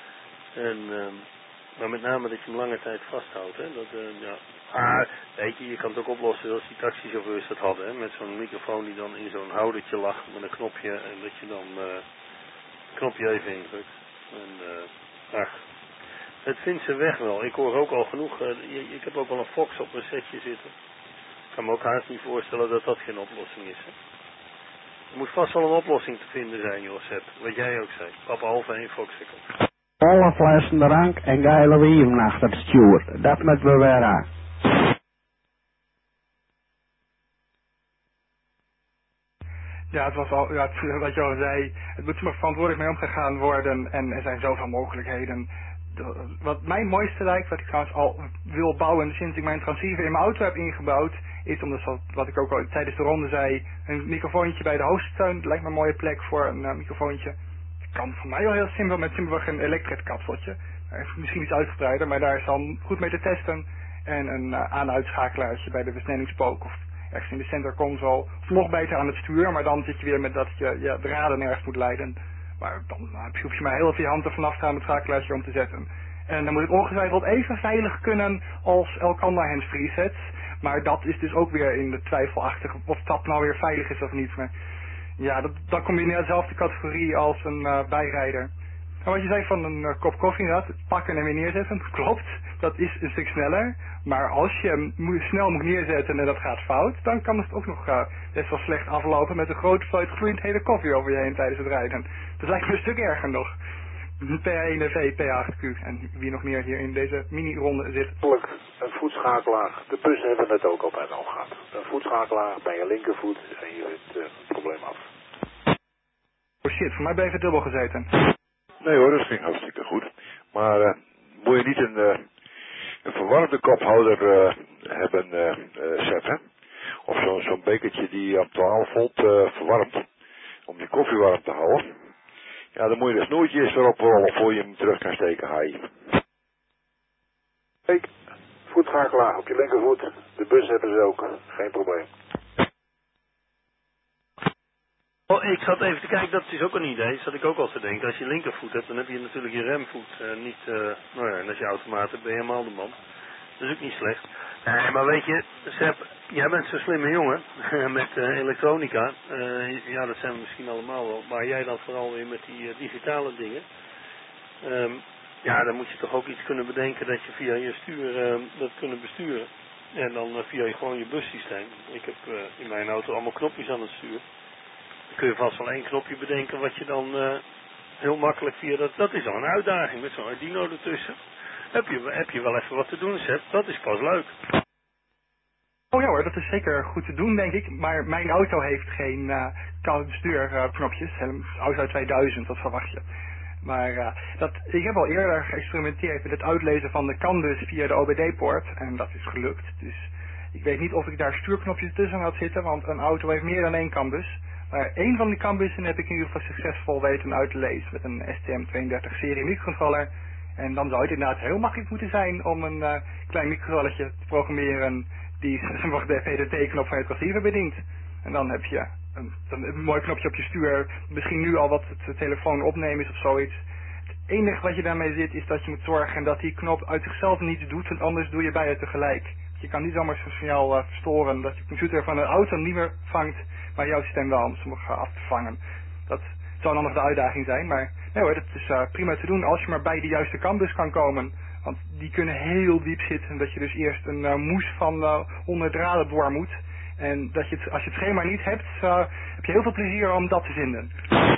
Maar met name dat je hem lange tijd vasthoudt. Hè? Weet je kan het ook oplossen zoals die taxichauffeurs dat hadden. Hè? Met zo'n microfoon die dan in zo'n houdertje lag met een knopje en dat je dan het knopje even indrukt. Het vindt zijn weg wel. Ik hoor ook al genoeg. Ik heb ook al een Fox op mijn setje zitten. Ik kan me ook haast niet voorstellen dat dat geen oplossing is. Hè? Er moet vast wel een oplossing te vinden zijn, Josep. Wat jij ook zei. Papa half 1 Fox. Alle flessen drank en geile wieven achter het stuur. Dat met we weer aan. Ja, het was al, wat je al zei, het moet maar verantwoordelijk mee omgegaan worden en er zijn zoveel mogelijkheden. Wat mijn mooiste lijkt, wat ik trouwens al wil bouwen sinds ik mijn transceiver in mijn auto heb ingebouwd, is omdat, wat ik ook al tijdens de ronde zei, een microfoontje bij de hoofdsteun. Dat lijkt me een mooie plek voor een microfoontje. Het kan voor mij wel heel simpel, met simpelweg een elektret kapseltje. Misschien iets uitgebreider, maar daar is al goed mee te testen. En een aan-uitschakelaartje bij de versnellingspook of ergens in de center console. Of nog beter aan het stuur, maar dan zit je weer met dat je de raden nergens moet leiden. Maar dan hoef je maar heel veel je hand er vanaf te gaan het schakelaartje om te zetten. En dan moet het ongetwijfeld even veilig kunnen als Elkander handsfree sets. Maar dat is dus ook weer in de twijfelachtige of dat nou weer veilig is of niet. Maar ja, dan kom je in dezelfde categorie als een bijrijder. En wat je zei van een kop koffie inderdaad, pakken en weer neerzetten, klopt. Dat is een stuk sneller. Maar als je hem snel moet neerzetten en dat gaat fout, dan kan het ook nog best wel slecht aflopen met een grote fluit gloeiend hele koffie over je heen tijdens het rijden. Dat lijkt me een stuk erger nog. P1V, P8Q en wie nog meer hier in deze mini-ronde zit. Een voetschakelaar. De bussen hebben het ook op en al gehad. Een voetschakelaar bij je linkervoet en je zit het probleem af. Oh shit, voor mij ben je even dubbel gezeten. Nee hoor, dat ging hartstikke goed. Maar moet je niet een verwarmde kophouder hebben, Sepp, hè? Of zo'n bekertje die op 12 volt verwarmt, om je koffie warm te houden. Ja, dan moet je de snoertjes erop rollen voor je hem terug kan steken, haai. Kijk, voetschakelaar op je linkervoet. De bus hebben ze ook, geen probleem. Oh, ik zat even te kijken, dat is ook een idee, zat ik ook al te denken. Als je linkervoet hebt, dan heb je natuurlijk je remvoet niet, en als je automaat hebt, ben je helemaal de man. Dat is ook niet slecht. Nee, maar weet je, Sepp, jij bent zo'n slimme jongen met elektronica. Ja, dat zijn we misschien allemaal wel. Maar jij dan vooral weer met die digitale dingen. Ja, dan moet je toch ook iets kunnen bedenken dat je via je stuur dat kunnen besturen. En dan via gewoon je bussysteem. Ik heb in mijn auto allemaal knopjes aan het stuur. Dan kun je vast wel 1 knopje bedenken wat je dan heel makkelijk via dat is al een uitdaging met zo'n Arduino ertussen. Heb je wel even wat te doen, Sepp. Dat is pas leuk. Oh ja hoor, dat is zeker goed te doen, denk ik. Maar mijn auto heeft geen bestuurknopjes. Auto 2000, dat verwacht je. Maar ik heb al eerder geëxperimenteerd met het uitlezen van de CAN-bus via de OBD-poort. En dat is gelukt. Dus ik weet niet of ik daar stuurknopjes tussen had zitten, want een auto heeft meer dan 1 CAN-bus. Maar 1 van die CAN-bussen heb ik in ieder geval succesvol weten uit te lezen met een STM32-serie microcontroller. En dan zou het inderdaad heel makkelijk moeten zijn om een klein microcontrollertje te programmeren die de VDT-knop van het receiver bedient. En dan heb je een mooi knopje op je stuur, misschien nu al wat het telefoon opnemen is of zoiets. Het enige wat je daarmee zit is dat je moet zorgen dat die knop uit zichzelf niets doet, want anders doe je beide tegelijk. Je kan niet zomaar zo'n signaal verstoren dat je computer van een auto niet meer vangt, maar jouw stem wel om sommige af te vangen. Dat zou dan nog de uitdaging zijn, maar nee hoor, dat is prima te doen als je maar bij de juiste CAN-bus kan komen. Want die kunnen heel diep zitten, dat je dus eerst een moes van 100 draden door moet. En dat je als je het schema niet hebt, heb je heel veel plezier om dat te vinden.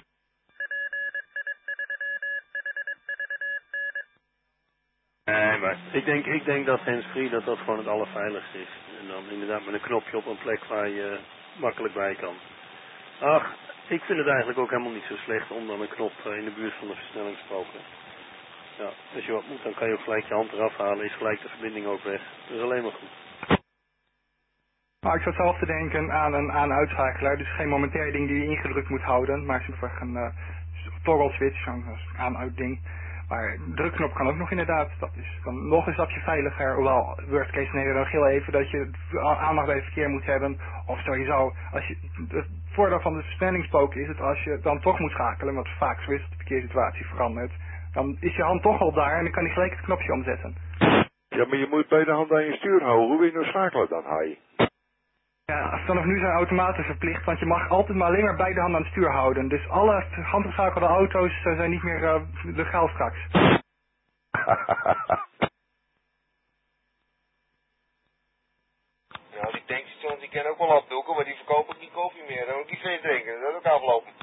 Nee, maar ik denk dat hands-free dat gewoon het allerveiligste is. En dan inderdaad met een knopje op een plek waar je makkelijk bij kan. Ach, ik vind het eigenlijk ook helemaal niet zo slecht om dan een knop in de buurt van de versnellingspoker. Ja, als je wat moet, dan kan je ook gelijk je hand eraf halen, is gelijk de verbinding ook weg. Dat is alleen maar goed. Maar ik zat zelf te denken aan een uitschakelaar, dus geen momentair ding die je ingedrukt moet houden, maar simpelweg een toggle switch, zo'n aan-uit ding. Maar een drukknop kan ook nog inderdaad, dat is dan nog een stapje veiliger, hoewel worst case scenario nog heel even dat je aandacht bij het verkeer moet hebben, of sowieso, als je, het voordeel van de versnellingspoker is het als je dan toch moet schakelen, wat vaak zo is, de verkeerssituatie verandert, dan is je hand toch al daar en dan kan je gelijk het knopje omzetten. Ja, maar je moet bij de hand aan je stuur houden. Hoe wil je nou schakelen dan, Hai? Ja, vanaf nu zijn automaten verplicht, want je mag altijd maar alleen maar beide handen aan het stuur houden. Dus alle handgeschakelde auto's zijn niet meer legaal straks. Ja, die tankstations die kennen ook wel afdoeken, maar die verkopen ook niet koffie meer. Dan ook die vis drinken, dat is ook afgelopen.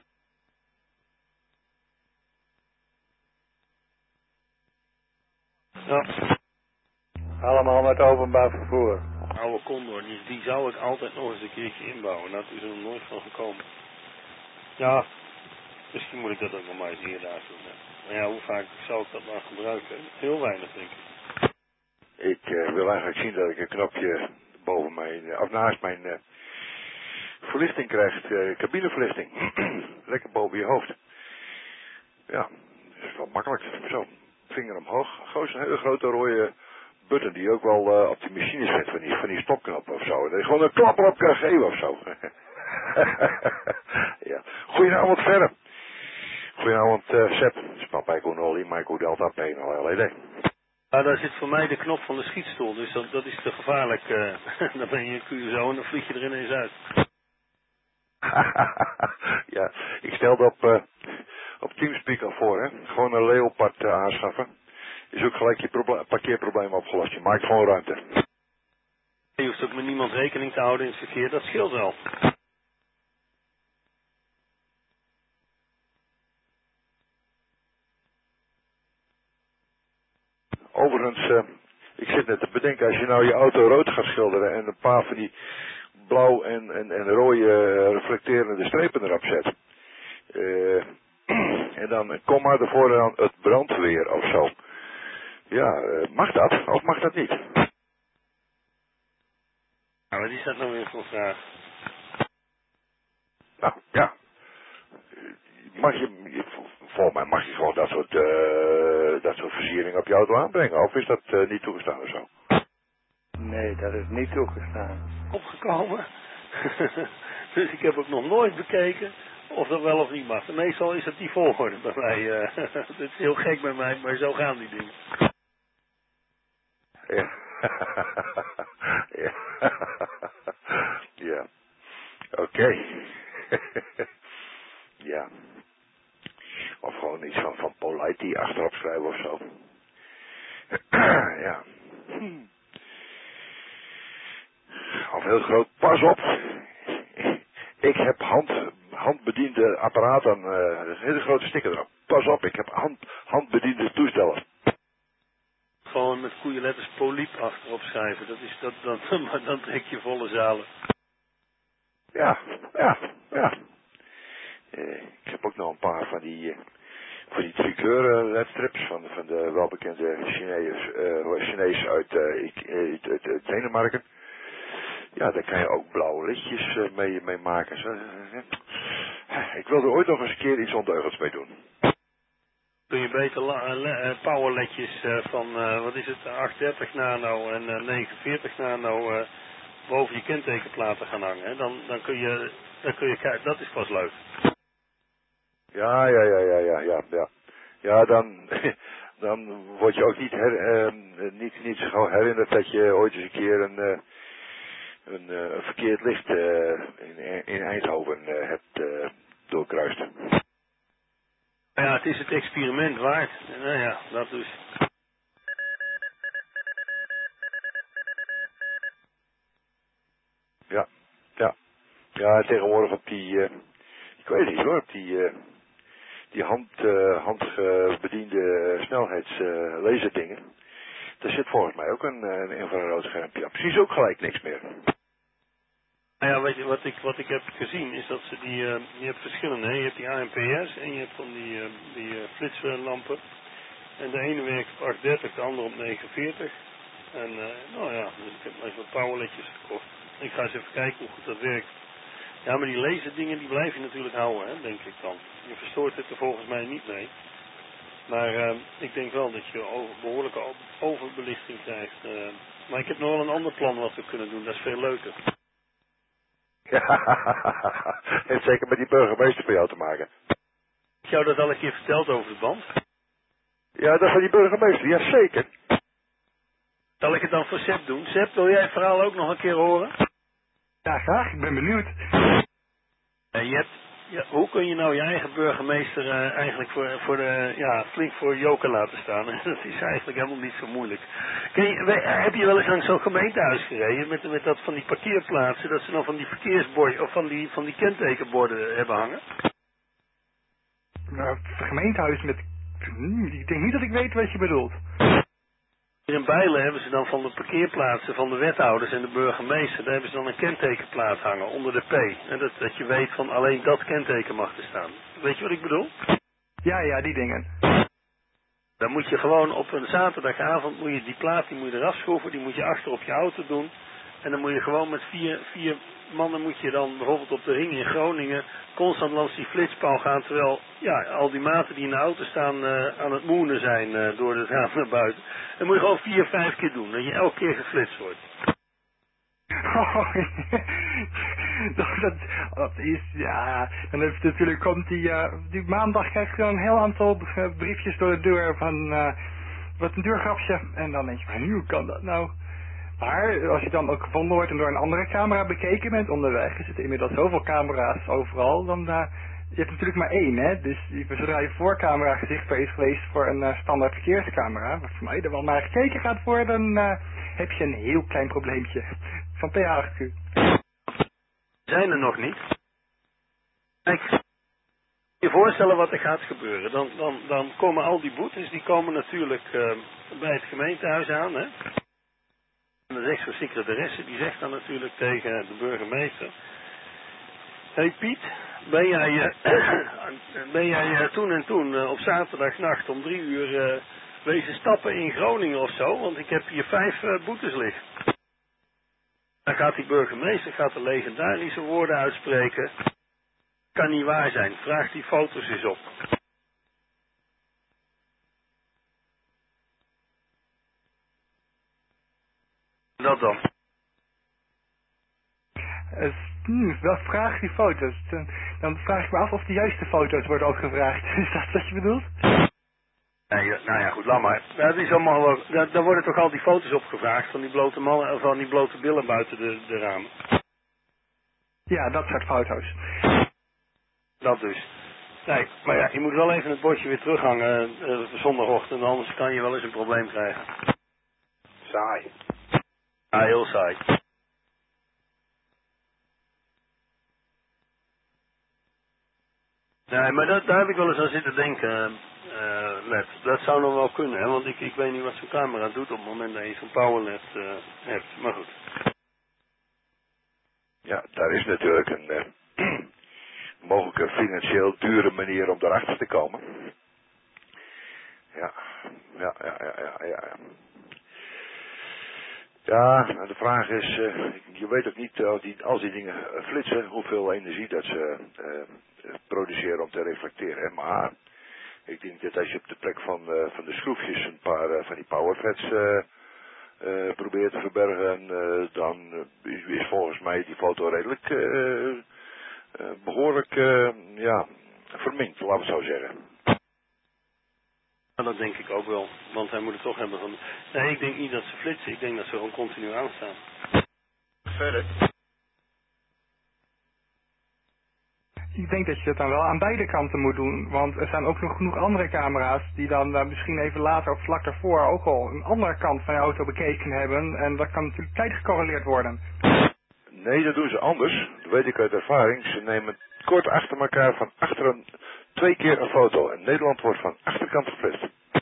Ja. Allemaal met openbaar vervoer. Oude Condor, die zou ik altijd nog eens een keertje inbouwen. Dat is er nog nooit van gekomen. Ja, misschien moet ik dat ook nog maar eens eerder doen. Maar ja, hoe vaak zou ik dat nou gebruiken? Heel weinig, denk ik. Ik wil eigenlijk zien dat ik een knopje boven mijn, of naast mijn verlichting krijg, cabineverlichting. Lekker boven je hoofd. Ja, dat is wel makkelijk. Zo, vinger omhoog. Gewoon een hele grote rode button die ook wel op die machine zit, van die stopknop of zo. Dat je gewoon een klapper op kan geven of zo. Ja. Goedenavond verder. Goedenavond Sepp. Papa Echo Nolly, Michael Delta P LLD. Ja, daar zit voor mij de knop van de schietstoel, dus dat is te gevaarlijk. Dan ben je een Curaçao en dan vlieg je er ineens uit. Ja, ik stelde op Teamspeak al voor, hè. Gewoon een Leopard aanschaffen. Is ook gelijk je parkeerprobleem opgelost. Je maakt gewoon ruimte. Je hoeft ook met niemand rekening te houden in het verkeer, dat scheelt wel. Overigens, ik zit net te bedenken, als je nou je auto rood gaat schilderen en een paar van die blauw en rode reflecterende strepen erop zet. En dan kom maar ervoor aan het brandweer of zo. Ja, mag dat of mag dat niet? Nou, wat is dat nou weer voor een vraag? Nou, ja. Volgens mij mag je gewoon dat soort versiering op je auto aanbrengen. Of is dat niet toegestaan of zo? Nee, dat is niet toegestaan. Opgekomen. Dus ik heb ook nog nooit bekeken of dat wel of niet mag. Meestal is het die volgorde bij mij. Het is heel gek bij mij, maar zo gaan die dingen. Ja. Ja. Ja. Oké. Ja. Of gewoon iets van polite achterop schrijven of zo. Ja. Of heel groot, pas op. Ik heb handbediende apparaten, dat is een hele grote sticker erop. Pas op, ik heb handbediende toestellen. Gewoon met koeienletters poliep achterop schrijven, dan trek je volle zalen. Ja. Ik heb ook nog een paar van die tricleur ledstrips van de welbekende Chinees uit Denemarken. Ja, daar kan je ook blauwe lichtjes mee maken. Ik wilde ooit nog eens een keer iets ondeugends mee doen. Kun je beter powerledjes van, wat is het, 830 nano en 49 nano boven je kentekenplaten gaan hangen. Hè? Dan kun je kijken, dat is pas leuk. Ja. Ja, dan word je ook niet zo gauw herinnerd dat je ooit eens een keer een verkeerd licht in Eindhoven hebt doorkruist. Ja, het is het experiment waard. Nou ja, dat dus. Ja, tegenwoordig op die, ik weet niet hoor, op die handbediende snelheidslaserdingen. Daar zit volgens mij ook een infrarood schermpje. Ja, precies ook gelijk niks meer. Nou ja, weet je, wat ik heb gezien is dat ze je hebt verschillende, hè? Je hebt die ANPS en je hebt dan die flitslampen. En de ene werkt op 830, de andere op 49. En nou ja, dus ik heb even wat powerletjes gekocht. Ik ga eens even kijken hoe goed dat werkt. Ja, maar die laserdingen die blijf je natuurlijk houden, hè, denk ik dan. Je verstoort het er volgens mij niet mee. Maar ik denk wel dat je behoorlijke overbelichting krijgt. Maar ik heb nog wel een ander plan wat we kunnen doen, dat is veel leuker. Ja, heeft zeker met die burgemeester voor jou te maken. Heb ik jou dat al een keer verteld over de band? Ja, dat van die burgemeester, ja zeker. Zal ik het dan voor Sepp doen? Sepp, wil jij het verhaal ook nog een keer horen? Ja, graag. Ik ben benieuwd. Hoe kun je nou je eigen burgemeester eigenlijk flink voor joker laten staan? Dat is eigenlijk helemaal niet zo moeilijk. Heb je wel eens langs zo'n gemeentehuis gereden met dat van die parkeerplaatsen, dat ze dan van die verkeersborden of van die kentekenborden hebben hangen? Nou, het gemeentehuis met... Ik denk niet dat ik weet wat je bedoelt. Hier in Bijlen hebben ze dan van de parkeerplaatsen van de wethouders en de burgemeester, daar hebben ze dan een kentekenplaat hangen onder de P. En dat je weet van alleen dat kenteken mag er staan. Weet je wat ik bedoel? Ja, die dingen. Dan moet je gewoon op een zaterdagavond, die plaat moet je eraf schroeven, die moet je achter op je auto doen. En dan moet je gewoon met vier mannen moet je dan bijvoorbeeld op de ring in Groningen constant langs die flitspaal gaan, terwijl al die maten die in de auto staan aan het moenen zijn door het raam naar buiten. Dan moet je gewoon 4, 5 keer doen, dat je elke keer geflitst wordt. Oh, dat is, ja. En dan natuurlijk komt die maandag krijg je een heel aantal briefjes door de deur van wat een deurgrapje. En dan denk je, maar hoe kan dat nou? Maar als je dan ook gevonden wordt en door een andere camera bekeken bent onderweg, er zitten inmiddels zoveel camera's overal, dan je hebt natuurlijk maar één, hè. Dus zodra je voorcamera gezichtbaar is geweest voor een standaard verkeerscamera, wat voor mij er wel naar gekeken gaat worden, dan heb je een heel klein probleempje van PH8Q. Zijn er nog niet? Kijk, je voorstellen wat er gaat gebeuren. Dan komen al die boetes, die komen natuurlijk bij het gemeentehuis aan, hè. En dan zegt zo'n secretaresse, die zegt dan natuurlijk tegen de burgemeester: hey Piet, ben jij toen en toen op zaterdagnacht om 3 uur wezen stappen in Groningen of zo? Want ik heb hier 5 boetes liggen. Dan gaat die burgemeester de legendarische woorden uitspreken: kan niet waar zijn, vraag die foto's eens op. Dat dan. Wel vraag die foto's. Dan vraag ik me af of de juiste foto's worden ook gevraagd. Is dat wat je bedoelt? Nee, nou ja, goed, laat maar. Dat is allemaal wel, daar worden toch al die foto's op gevraagd van die blote mannen, van die blote billen buiten de ramen. Ja, dat soort foto's. Dat dus. Nee, maar ja, je moet wel even het bordje weer terughangen zondagochtend, anders kan je wel eens een probleem krijgen. Saai. Ja, heel saai. Nee, maar daar heb ik wel eens aan zitten denken, LED. Dat zou nog wel kunnen, hè? Want ik weet niet wat zo'n camera doet op het moment dat je zo'n power LED hebt. Maar goed. Ja, daar is natuurlijk een mogelijke financieel dure manier om daarachter te komen. Ja. Ja, en de vraag is, je weet ook niet als die dingen flitsen, hoeveel energie dat ze produceren om te reflecteren. Maar ik denk dat als je op de plek van de schroefjes een paar van die powerflats probeert te verbergen, dan is volgens mij die foto redelijk behoorlijk verminkt, laten we het zo zeggen. Ja, dat denk ik ook wel, want hij moet het toch hebben van... Nee, ik denk niet dat ze flitsen, ik denk dat ze gewoon continu aanstaan. Verder. Ik denk dat je het dan wel aan beide kanten moet doen, want er zijn ook nog genoeg andere camera's die dan misschien even later of vlak daarvoor ook al een andere kant van je auto bekeken hebben en dat kan natuurlijk tijd gecorreleerd worden. Nee, dat doen ze anders, dat weet ik uit ervaring. Ze nemen kort achter elkaar van achteren 2 keer een foto en Nederland wordt van achterkant geflitst.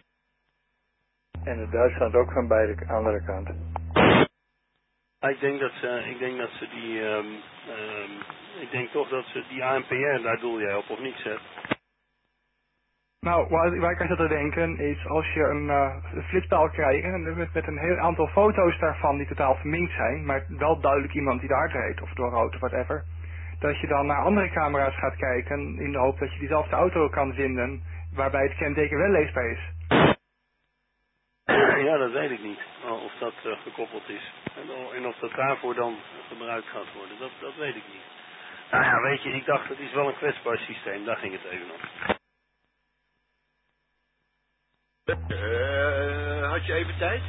En in Duitsland ook van beide andere kanten. Ik denk toch dat ze die ANPR, daar doel jij op of niet, zet. Nou, waar ik aan zit te denken is als je een flitspaal krijgt met een heel aantal foto's daarvan die totaal verminkt zijn, maar wel duidelijk iemand die daar rijdt of door rood of whatever, dat je dan naar andere camera's gaat kijken in de hoop dat je diezelfde auto kan vinden waarbij het kenteken wel leesbaar is. Ja, dat weet ik niet. Of dat gekoppeld is. En of dat daarvoor dan gebruikt gaat worden. Dat weet ik niet. Nou ja, weet je, ik dacht het is wel een kwetsbaar systeem. Daar ging het even om. Had je even tijd?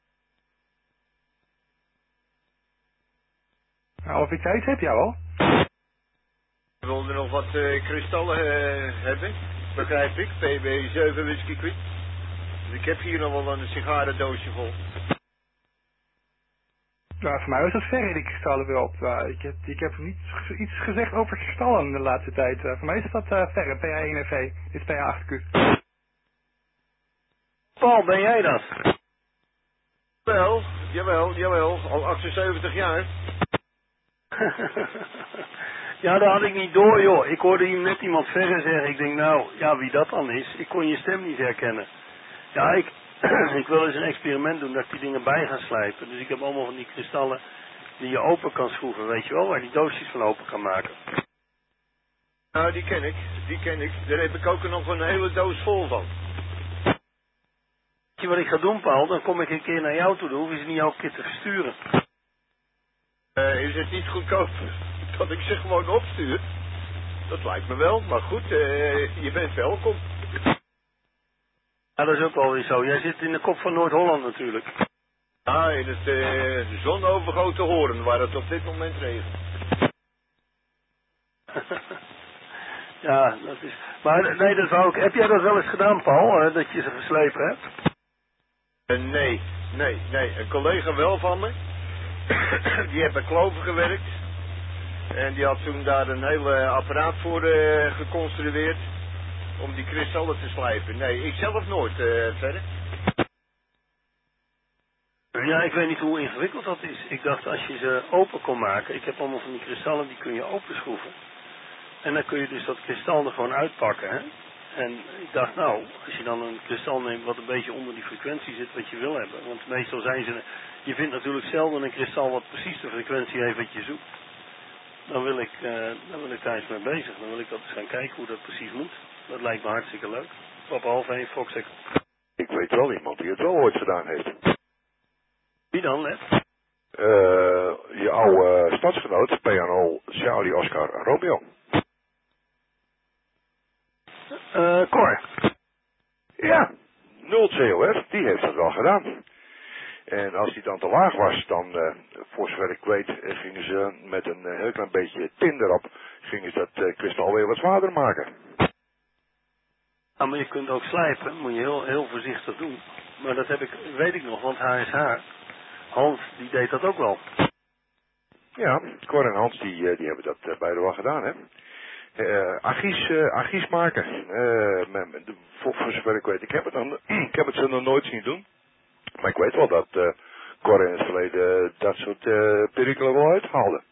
Nou, of ik tijd heb, jawel. We wilden nog wat kristallen hebben, begrijp ik. PB7 whisky quick. Dus ik heb hier nog wel een sigarendoosje vol. Nou, voor mij was het verre die kristallen weer op. Ik heb niet iets gezegd over kristallen de laatste tijd. Voor mij is dat verre, PA1FE. Dit is PA8Q. Paul, ben jij dat? Jawel, al 78 jaar. Ja, dat had ik niet door, joh. Ik hoorde hier net iemand verder zeggen. Ik denk, nou, ja, wie dat dan is. Ik kon je stem niet herkennen. Ja, ik wil eens een experiment doen dat ik die dingen bij ga slijpen. Dus ik heb allemaal van die kristallen die je open kan schroeven, weet je wel, waar die doosjes van open kan maken. Nou, die ken ik. Daar heb ik ook nog een hele doos vol van. Weet je wat ik ga doen, Paul? Dan kom ik een keer naar jou toe, dan hoef je ze niet elke keer te versturen. Is het niet goedkoop dat ik ze gewoon opstuur? Dat lijkt me wel, maar goed, je bent welkom. Ja, dat is ook wel weer zo. Jij zit in de kop van Noord-Holland natuurlijk. Ja, in het zonovergoten Hoorn, waar het op dit moment regent. Ja, dat is... Maar nee, dat wou ik... Heb jij dat wel eens gedaan, Paul, dat je ze geslepen hebt? Nee. Een collega wel van me. Die heeft bij Kloven gewerkt. En die had toen daar een hele apparaat voor geconstrueerd. Om die kristallen te slijpen. Nee, ik zelf nooit verder. Ja, ik weet niet hoe ingewikkeld dat is. Ik dacht als je ze open kon maken. Ik heb allemaal van die kristallen die kun je openschroeven. En dan kun je dus dat kristal er gewoon uitpakken, hè. En ik dacht nou, als je dan een kristal neemt wat een beetje onder die frequentie zit wat je wil hebben. Want meestal zijn ze... Je vindt natuurlijk zelden een kristal wat precies de frequentie heeft wat je zoekt. Dan wil ik daar eens mee bezig. Dan wil ik dat eens gaan kijken hoe dat precies moet. Dat lijkt me hartstikke leuk. Papa 1:30, Fox Echo. Ik weet wel iemand die het wel ooit gedaan heeft. Wie dan, Lef? Je oude stadsgenoot, PNO Charlie Oscar Romeo. Cor. Ja, 0 COR, die heeft dat wel gedaan. En als die dan te laag was, dan, voor zover ik weet, gingen ze met een heel klein beetje tin erop, gingen ze dat kristal weer wat zwaarder maken. Ja, maar je kunt ook slijpen, moet je heel voorzichtig doen. Maar dat weet ik nog, want HSH, Hans, die deed dat ook wel. Ja, Cor en Hans, die hebben dat beide wel gedaan, hè. Agis maken. Voor zover ik weet, ik heb het ze nog nooit zien doen. Maar ik weet wel dat Cor in het verleden dat soort perikelen wel uithaalde.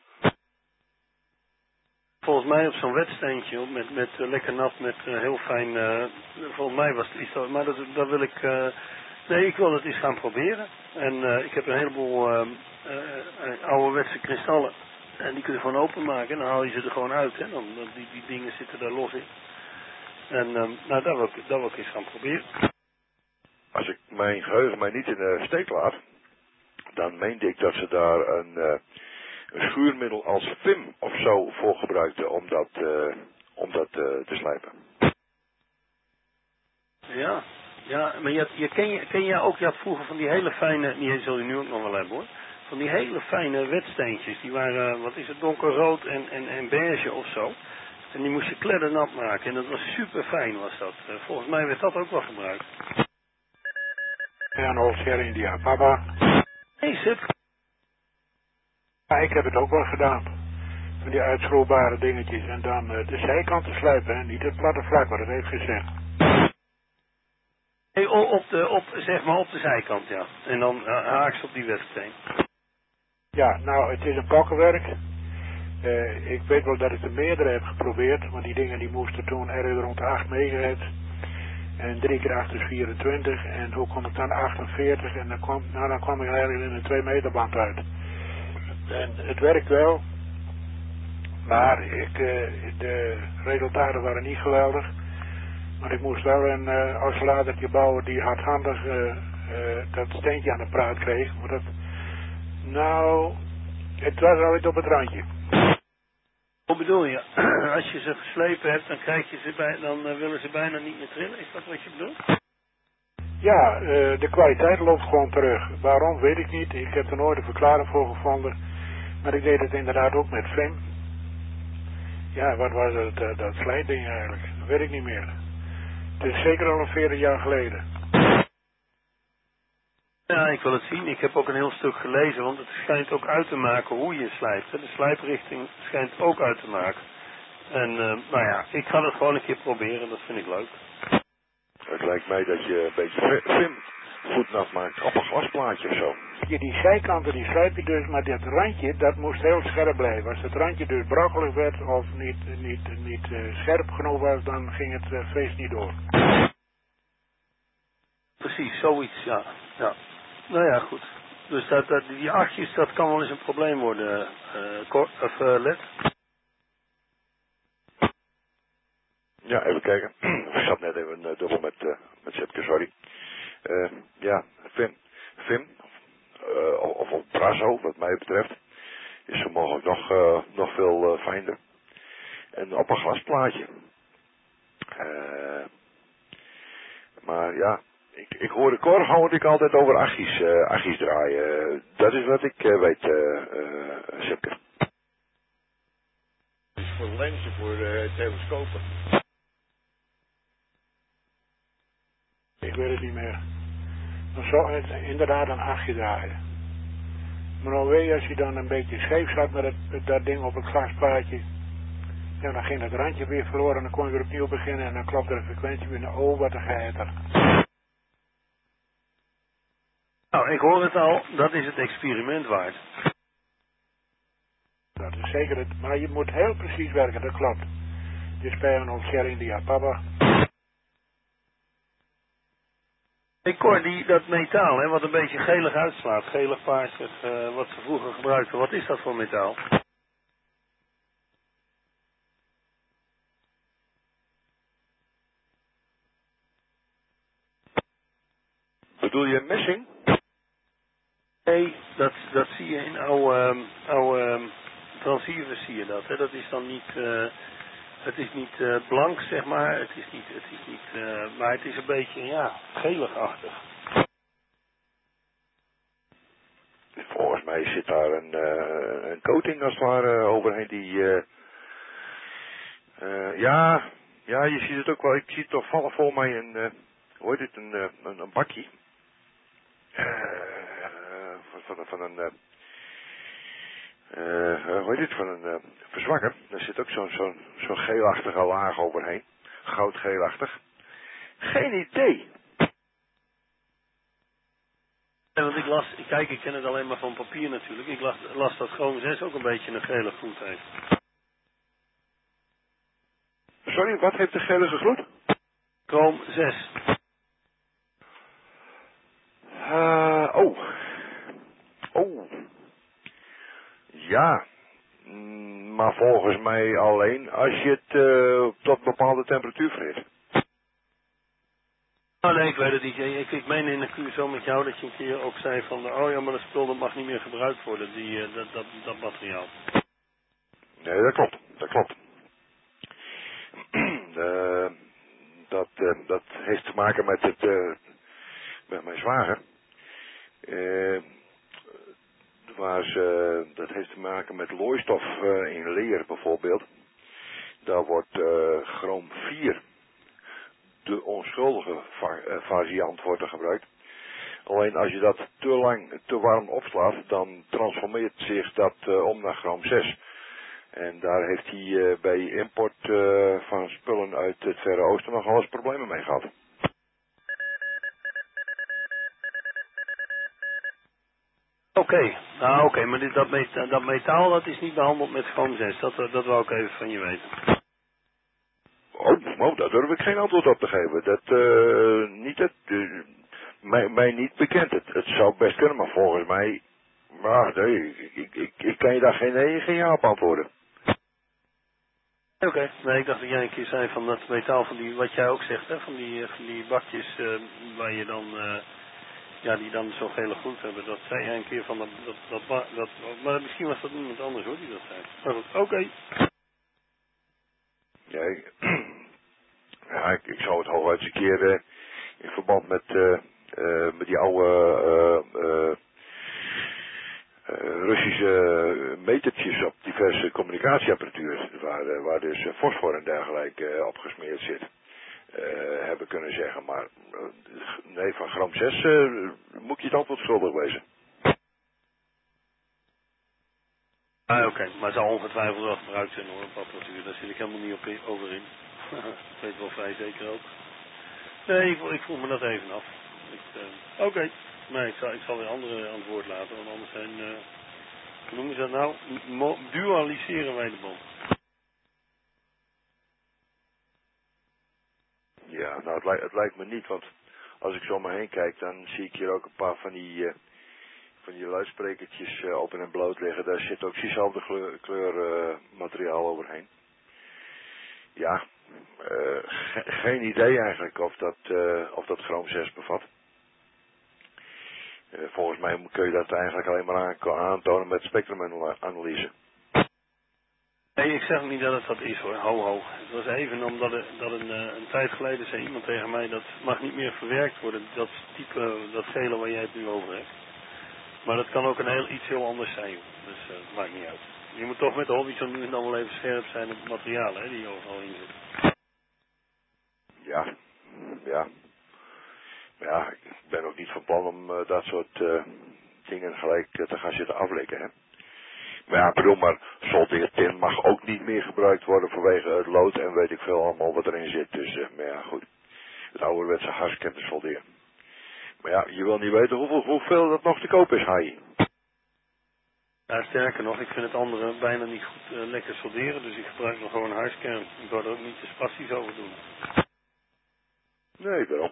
Volgens mij op zo'n wedsteentje, met lekker nat, met heel fijn, volgens mij was het iets, maar dat wil ik, nee, ik wil het eens gaan proberen. En ik heb een heleboel ouderwetse kristallen. En die kun je gewoon openmaken en dan haal je ze er gewoon uit. Hè? Dan die dingen zitten daar los in. En nou, dat wil ik eens gaan proberen. Als ik mijn geheugen mij niet in de steek laat, dan meende ik dat ze daar een schuurmiddel als Vim of zo voor gebruikten om dat te slijpen. Ja, maar ken je ook, je had vroeger van die hele fijne, die zul je nu ook nog wel hebben hoor. Van die hele fijne wetsteentjes, die waren, wat is het, donkerrood en beige of zo. En die moest je kleddernat maken en dat was super fijn was dat. Volgens mij werd dat ook wel gebruikt. Ja, een Holscher India Papa. Hey Sip. Ja, ik heb het ook wel gedaan. Van die uitschroefbare dingetjes en dan de zijkanten slijpen, hè? Niet het platte vlak, maar dat heeft gezegd. Hey, zeg maar op de zijkant, ja. En dan haaks op die wetsteen. Ja, nou, het is een kokkenwerk. Ik weet wel dat ik er meerdere heb geprobeerd, want die dingen die moesten toen ergens rond de 8 megahertz. En 3 keer 8 is 24. En hoe kom ik dan 48? En dan kwam ik eigenlijk in een 2 meter band uit. En het werkt wel. Maar de resultaten waren niet geweldig. Maar ik moest wel een oscillatortje bouwen die hardhandig dat steentje aan de praat kreeg. Maar dat, nou, het was altijd op het randje. Hoe bedoel je? Als je ze geslepen hebt, dan krijg je ze dan willen ze bijna niet meer trillen. Is dat wat je bedoelt? Ja, de kwaliteit loopt gewoon terug. Waarom, weet ik niet. Ik heb er nooit een verklaring voor gevonden. Maar ik deed het inderdaad ook met Vim. Ja, wat was het, dat slijtding eigenlijk? Dat weet ik niet meer. Het is zeker al een 40 jaar geleden. Ja, ik wil het zien. Ik heb ook een heel stuk gelezen, want het schijnt ook uit te maken hoe je slijpt. De slijprichting schijnt ook uit te maken. En, nou ja, ik ga het gewoon een keer proberen. Dat vind ik leuk. Het lijkt mij dat je een beetje Vim voetnat maakt op een glasplaatje of zo. Ja, die zijkanten die slijp je dus, maar dat randje, dat moest heel scherp blijven. Als het randje dus brokkelig werd of niet scherp genoeg was, dan ging het feest niet door. Precies, zoiets, ja. Nou ja, goed. Dus die achtjes, dat kan wel eens een probleem worden, Led. Ja, even kijken. Ik zat net even dubbel met Sipke, sorry. Ja, Vim, of Brasso, wat mij betreft, is zo mogelijk nog veel fijner. En op een glasplaatje. Maar ja, ik hoorde Cor hoorde ik altijd over Agis draaien. Dat is wat ik weet, Sipke. Dat is voor lenzen, voor telescopen. Ik weet het niet meer. Dan zou het inderdaad een 8 draaien. Maar dan weet je, als je dan een beetje scheef zat met dat ding op het glasplaatje, ja, dan ging het randje weer verloren en dan kon je weer opnieuw beginnen en dan klopte de frequentie weer naar, oh wat een geëtter. Nou, ik hoor het al, dat is het experiment waard. Dat is zeker het, maar je moet heel precies werken, dat klopt. Dit is bij een Holscher India Papa. Ik hoor dat metaal, hè, wat een beetje gelig uitslaat, gelig paarsig, wat ze vroeger gebruikten. Wat is dat voor metaal? Bedoel je messing? Nee, dat zie je in oude transceivers zie je dat. Hè? Dat is dan niet Het is niet blank, zeg maar. Het is niet, maar het is een beetje, ja, geligachtig. Volgens mij zit daar een coating als het ware overheen die... ja, je ziet het ook wel. Ik zie het toch vallen voor mij een... hoe heet het? Een bakje. Van een... hoe heet het? Van een verzwakker. Daar zit ook zo'n geelachtige laag overheen. Goudgeelachtig. Geen idee. Ja, want ik ken het alleen maar van papier natuurlijk. Ik las dat Chrome 6 ook een beetje een gele gloed heeft. Sorry, wat heeft de gele gloed? Chrome 6. Oh. Ja. Maar volgens mij alleen als je het tot bepaalde temperatuur vreet. Oh nee, ik weet het niet. Ik meen in de QSO met jou dat je een keer ook zei van... oh ja, maar dat spul dat mag niet meer gebruikt worden, dat materiaal. Nee, dat klopt. Dat heeft te maken met mijn zwager. Dat heeft te maken met looistof in leer bijvoorbeeld. Daar wordt chroom 4, de onschuldige variant, wordt er gebruikt. Alleen als je dat te lang te warm opslaat, dan transformeert zich dat om naar chroom 6. En daar heeft hij bij import van spullen uit het Verre Oosten nogal eens problemen mee gehad. Oké, maar dat metaal dat is niet behandeld met chroom 6. Dat wou ik even van je weten. Oh, daar durf ik geen antwoord op te geven. Mij niet bekend. Het zou best kunnen, maar volgens mij... Maar nee, ik kan je daar geen ja op antwoorden. Oké, nee, ik dacht dat jij een keer zei van dat metaal van die, wat jij ook zegt, hè, van die bakjes waar je dan, die dan zo'n gele gloed hebben. Dat zei jij een keer van dat maar misschien was dat iemand anders hoor die dat zei. Maar goed, oké. Ja, ik zou het hooguit eens een keer in verband met die oude Russische metertjes op diverse communicatieapparatuur, waar dus fosfor en dergelijke opgesmeerd zit, hebben kunnen zeggen. Maar nee, van chroom 6 moet je het antwoord schuldig wezen. Oké, maar het zal ongetwijfeld wel gebruikt zijn hoor, op apparatuur. Daar zit ik helemaal niet over in. Ik weet wel vrij zeker ook. Nee, ik vroeg me dat even af. Oké. Nee, ik zal weer andere antwoord laten, want anders zijn, hoe noemen ze dat nou? Dualiseren wij de bom. Ja, nou het lijkt me niet, want als ik zo om me heen kijk, dan zie ik hier ook een paar van die luidsprekertjes open en bloot liggen. Daar zit ook diezelfde kleur materiaal overheen. Ja, geen idee eigenlijk of dat chroom 6 bevat. Volgens mij kun je dat eigenlijk alleen maar aantonen met spectrumanalyse. Nee, ik zeg niet dat het dat is hoor, ho. Het was even omdat een tijd geleden zei iemand tegen mij dat mag niet meer verwerkt worden, dat type, dat gele waar jij het nu over hebt. Maar dat kan ook iets heel anders zijn, joh. Dus het maakt niet uit. Je moet toch met de hobby zo nu en dan wel even scherp zijn op het materiaal hè, die overal in zit. Ja, ik ben ook niet van plan om dat soort dingen gelijk te gaan zitten aflekken, hè. Maar ja, bedoel maar, soldeertin mag ook niet meer gebruikt worden vanwege het lood en weet ik veel allemaal wat erin zit. Dus, maar ja, goed. Het ouderwetse harskent solderen. Maar ja, je wil niet weten hoeveel dat nog te koop is, Hai. Ja, sterker nog, ik vind het andere bijna niet goed lekker solderen, dus ik gebruik nog gewoon een harskern. Ik wou er ook niet te spastisch over doen. Nee, daarom.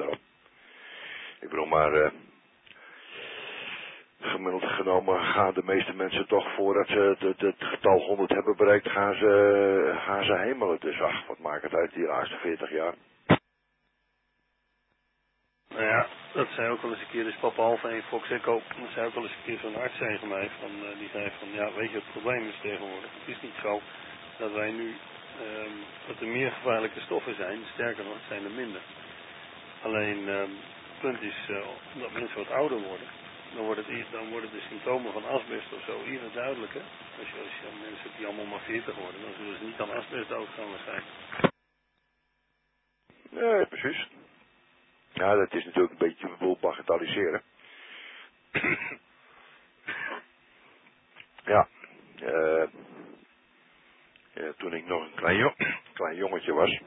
Ik bedoel maar, gemiddeld genomen gaan de meeste mensen toch voordat ze het getal 100 hebben bereikt, gaan ze hemelen. Dus ach, wat maakt het uit die laatste 40 jaar? Nou ja, dat zei ook wel eens een keer, dus papa Alfa en Fox Echo, dat zei ook wel eens een keer zo'n arts tegen mij, die zei van, ja, weet je, het probleem is tegenwoordig, het is niet zo dat wij nu dat er meer gevaarlijke stoffen zijn. Sterker nog, het zijn er minder. Alleen het punt is, omdat mensen wat ouder worden, dan worden de symptomen van asbest of zo eerder duidelijker. Als je mensen hebt die allemaal maar 40 worden, dan zullen ze niet aan asbest doodgaan waarschijnlijk. Nee, precies. Ja, dat is natuurlijk een beetje een boel bagatelliseren. Ja, toen ik nog een klein jongetje was,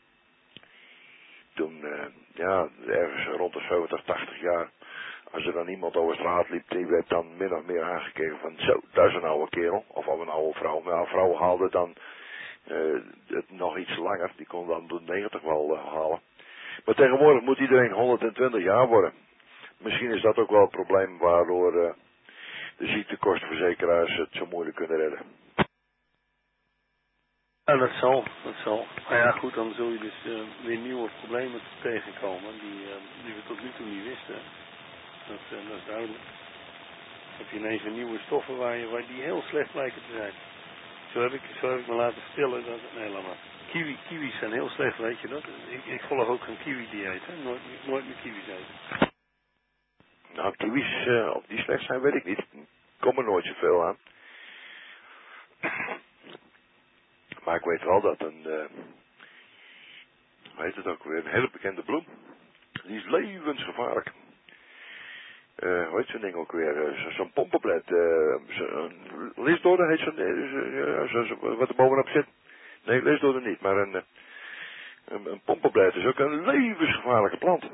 toen, ergens rond de 70, 80 jaar, als er dan iemand over straat liep, die werd dan min of meer aangekeken van, zo, dat is een oude kerel, of een oude vrouw. Nou, vrouwen haalden dan het nog iets langer, die kon dan de 90 wel halen. Maar tegenwoordig moet iedereen 120 jaar worden. Misschien is dat ook wel het probleem waardoor de ziektekostenverzekeraars het zo moeilijk kunnen redden. Ja, dat zal. Maar ja, goed, dan zul je dus weer nieuwe problemen tegenkomen die we tot nu toe niet wisten. Dat is duidelijk. Dan heb je ineens weer nieuwe stoffen waar die heel slecht lijken te zijn. Zo heb ik me laten vertellen dat... Nee, laat maar. Kiwis zijn heel slecht, weet je dat? Ik volg ook geen kiwi-dieet, hè. Nooit meer kiwis eten. Nou, kiwis, of die slecht zijn, weet ik niet. Ik kom er nooit zoveel aan. Maar ik weet wel dat hoe heet het ook weer, een hele bekende bloem. Die is levensgevaarlijk. Hoe heet zo'n ding ook weer? Zo'n pompenblad. Leesdodder heet zo'n, wat er bovenop zit. Nee, leesdodder niet, maar een pompenblad is ook een levensgevaarlijke plant.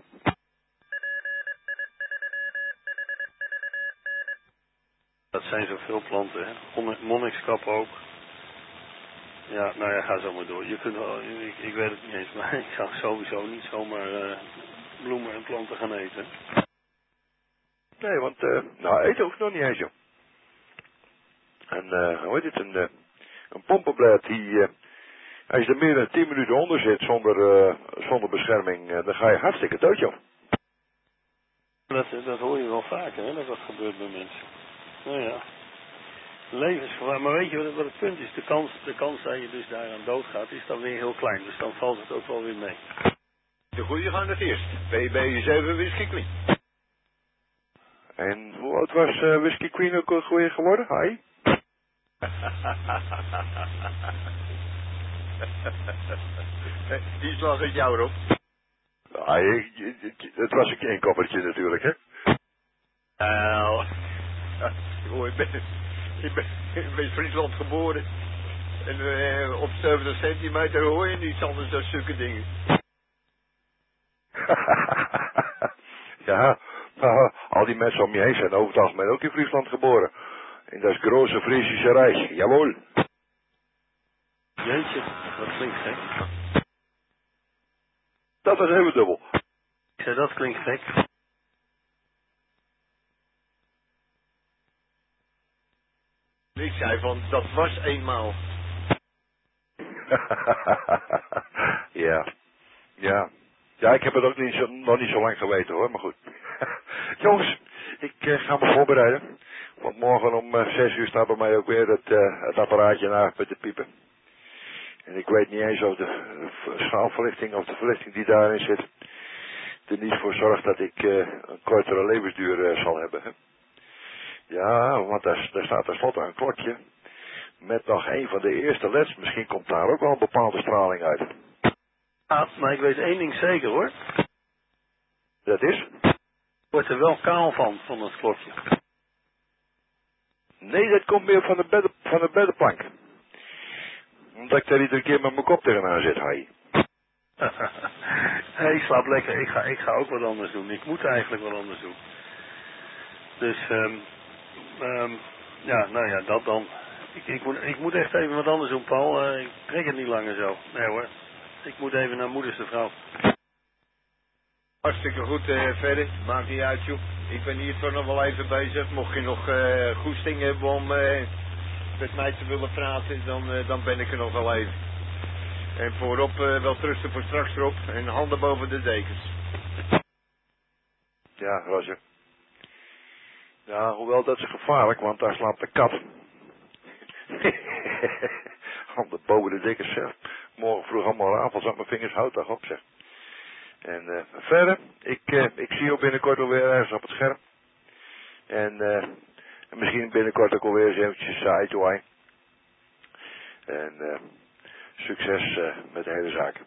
Dat zijn zoveel planten, hè. Monnikskap ook. Ja, nou ja, ga zo maar door. Je kunt wel, ik weet het niet eens, maar ik ga sowieso niet zomaar bloemen en planten gaan eten. Nee, want eten hoeft nog niet eens, joh. En hoe heet het, een pompenblad die, als je er meer dan 10 minuten onder zit zonder bescherming, dan ga je hartstikke dood, joh. Dat hoor je wel vaker, hè, dat gebeurt bij mensen. Nou ja, levensgevaar. Maar weet je wat het punt is? De kans dat je dus daaraan doodgaat is dan weer heel klein. Dus dan valt het ook wel weer mee. De goeie gaan het eerst. PB7 Whisky Queen. En hoe oud was Whisky Queen ook al goeie geworden? Hai? Die slag het jou erop. Het was een inkoppertje natuurlijk, hè? Nou, ik ben in Friesland geboren. En op 70 centimeter hoor je niets anders dan zulke dingen. Ja, al die mensen om je heen zijn over het algemeen ook in Friesland geboren. In dat grote Friesische Rijk, jawohl. Jeetje, dat klinkt gek. Dat was heel dubbel. Ik zei, dat klinkt gek. Ik zei van, dat was eenmaal. Ja, ik heb het ook nog niet zo lang geweten hoor, maar goed. Jongens, ik ga me voorbereiden. Want morgen om 6 uur staat bij mij ook weer het apparaatje naar te piepen. En ik weet niet eens of de schaalverlichting of de verlichting die daarin zit er niet voor zorgt dat ik een kortere levensduur zal hebben. Hè? Ja, want daar staat tenslotte een klokje met nog een van de eerste leds. Misschien komt daar ook wel een bepaalde straling uit. Ja, maar ik weet één ding zeker hoor. Dat is? Wordt er wel kaal van dat klokje. Nee, dat komt meer van de beddenplank. Omdat ik daar iedere keer met mijn kop tegenaan zit, hai. Hey, slaap lekker. Ik ga ook wat anders doen. Ik moet eigenlijk wat anders doen. Dus, ja, nou ja, dat dan. Ik moet echt even wat anders doen, Paul. Ik trek het niet langer zo. Nee hoor. Ik moet even naar moeders de vrouw. Hartstikke goed verder. Maakt niet uit, joh. Ik ben hier toch nog wel even bezig. Mocht je nog goesting hebben om met mij te willen praten, dan ben ik er nog wel even. En voorop wel trusten voor straks erop. En handen boven de dekens. Ja, Roger. Ja, hoewel dat is gevaarlijk, want daar slaapt de kat. handen boven de dikke zeg. Morgen vroeg allemaal rafels aan mijn vingers, houd toch op zeg. En verder, ik zie jou binnenkort alweer ergens op het scherm. En misschien binnenkort ook alweer eens eventjes eye to eye. En succes met de hele zaak.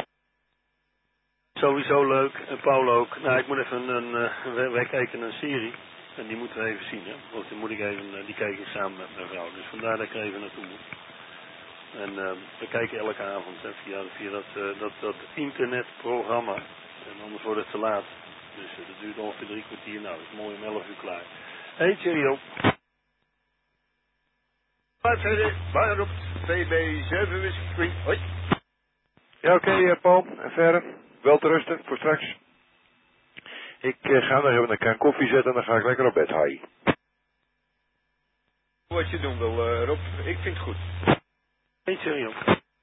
Sowieso leuk. En Paul ook. Nou, ik moet even wij kijken een serie. En die moeten we even zien, hè. Want die moet ik even, die kijk ik samen met mijn vrouw. Dus vandaar dat ik er even naartoe moet. En we kijken elke avond, hè, via dat internetprogramma. En anders wordt het te laat. Dus dat duurt ongeveer 3 kwartier. Nou, dat is mooi om 11 uur klaar. Hey, cheerio. Verder, waarop VB7 is Queen. Hoi. Ja, oké, Paul. En verder. Wel te rusten voor straks. Ik ga nog even een kan koffie zetten en dan ga ik lekker op bed haaien. Wat je doen wil, Rob. Ik vind het goed. Hey, cheerio.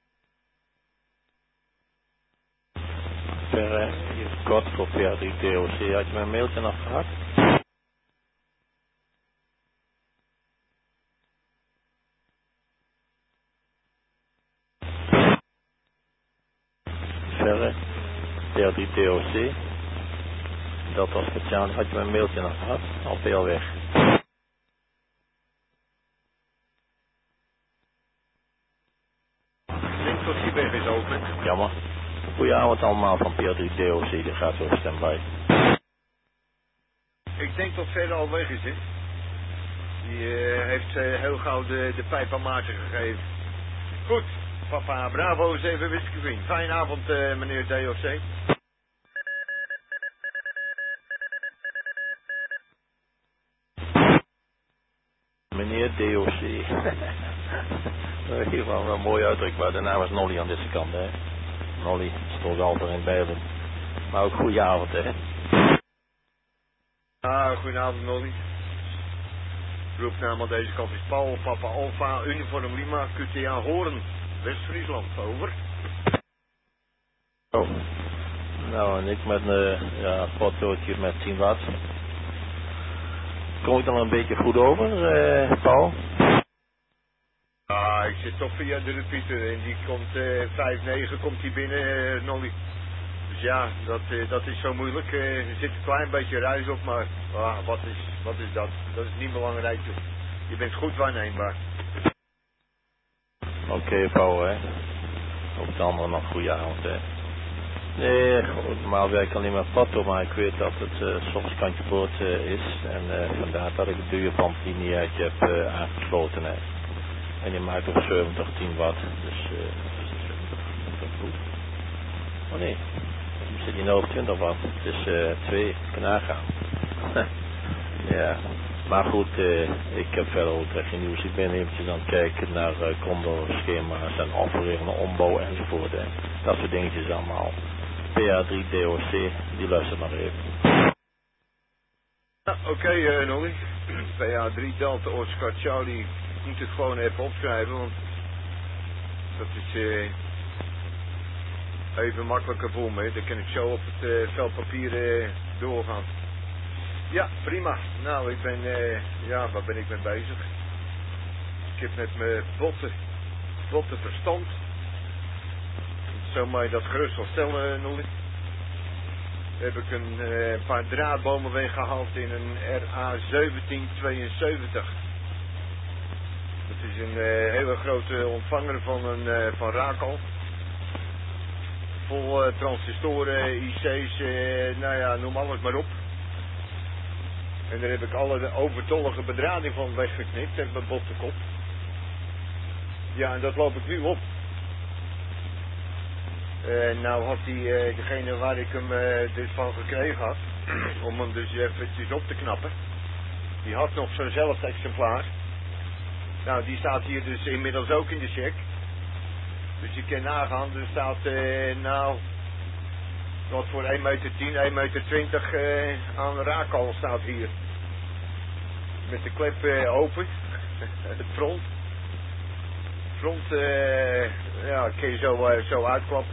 Kort voor PA3 DOC. Had je mijn mailtje nog gehad? Verre. PA3 DOC. Dat was speciaal. Had je mijn mailtje nog gehad? Al veel weg. Ik denk dat hij weg is ook, hè. Jammer. Goedenavond allemaal van PA3 DOC. Die gaat zo standby. Ik denk dat verder al weg is, hè. Die heeft heel gauw de pijp aan Maarten gegeven. Goed. Papa Bravo is even Whisky. Fijne avond, meneer DOC. Meneer DOC. Hier wel een mooie uitdrukbaar. De naam is Nolly aan deze kant, hè. Nolly stond altijd in Bijbel. Maar ook goedenavond, hè. Goedenavond, Nolly. Roepnaam aan deze kant is Paul, Papa Alpha, Uniform Lima, QTA Hoorn, West-Friesland, over. Oh. Nou, en ik met een potloodje met 10 watt. Kom ik dan een beetje goed over, Paul? Ik zit toch via de repeater en die komt 5-9 komt die binnen, Nolly. Dus ja, dat is zo moeilijk. Er zit een klein beetje ruis op, maar wat is dat? Dat is niet belangrijk. Je bent goed waarneembaar. Oké, Paul, hè. Op de andere nog goede avond, hè. Nee, normaal werk ik alleen maar foto, maar ik weet dat het soms kantje boord is. En vandaar dat ik het duurbandliniaatje heb aangesloten, hè. En die maakt op 70 10 watt, dus dat is goed. Oh nee, je zit hier op 20 watt, het is 2, kan nagaan. Ja, maar goed, ik heb verder ook geen nieuws. Ik ben eventjes aan het kijken naar condo-schema's en offereren, ombouw enzovoort. Hè. Dat soort dingetjes allemaal. PA3 DOC, die luistert maar even. Oké, Nolly. PA3 Delta Oscar Charlie. Ik moet het gewoon even opschrijven, want dat is even makkelijker voor me. Dan kan ik zo op het vel papier doorgaan. Ja, prima. Nou, ik ben, waar ben ik mee bezig? Ik heb met mijn botte verstand. Zo mag je dat gerust wel stellen, Nolly. Heb ik een paar draadbomen weggehaald in een RA 1772. Dat is een hele grote ontvanger van Racal. Vol transistoren, IC's, noem alles maar op. En daar heb ik alle de overtollige bedrading van weggeknipt met mijn botte kop. Ja, en dat loop ik nu op. Nou had degene waar ik hem dus van gekregen had, om hem dus eventjes op te knappen, die had nog zo'nzelfde exemplaar. Nou, die staat hier dus inmiddels ook in de check. Dus je kan nagaan, er staat wat voor 1,10 meter, 1,20 meter aan Racal staat hier. Met de klep open, het front. Front, kun je zo uitklappen.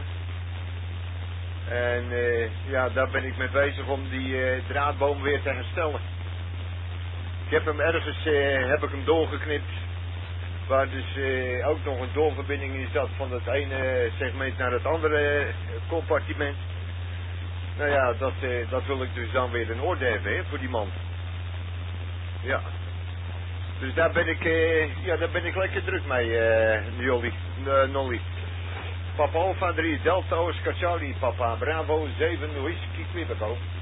En daar ben ik mee bezig om die draadboom weer te herstellen. Ik heb hem ergens doorgeknipt. Waar dus ook nog een doorverbinding is dat van het ene segment naar het andere compartiment. Nou ja, dat wil ik dus dan weer in orde hebben, hè, voor die man. Ja. Dus daar ben ik lekker druk mee, Nolly. Papa Alpha 3, Delta Oscar Charlie, Papa Bravo 7, Whisky Quebec.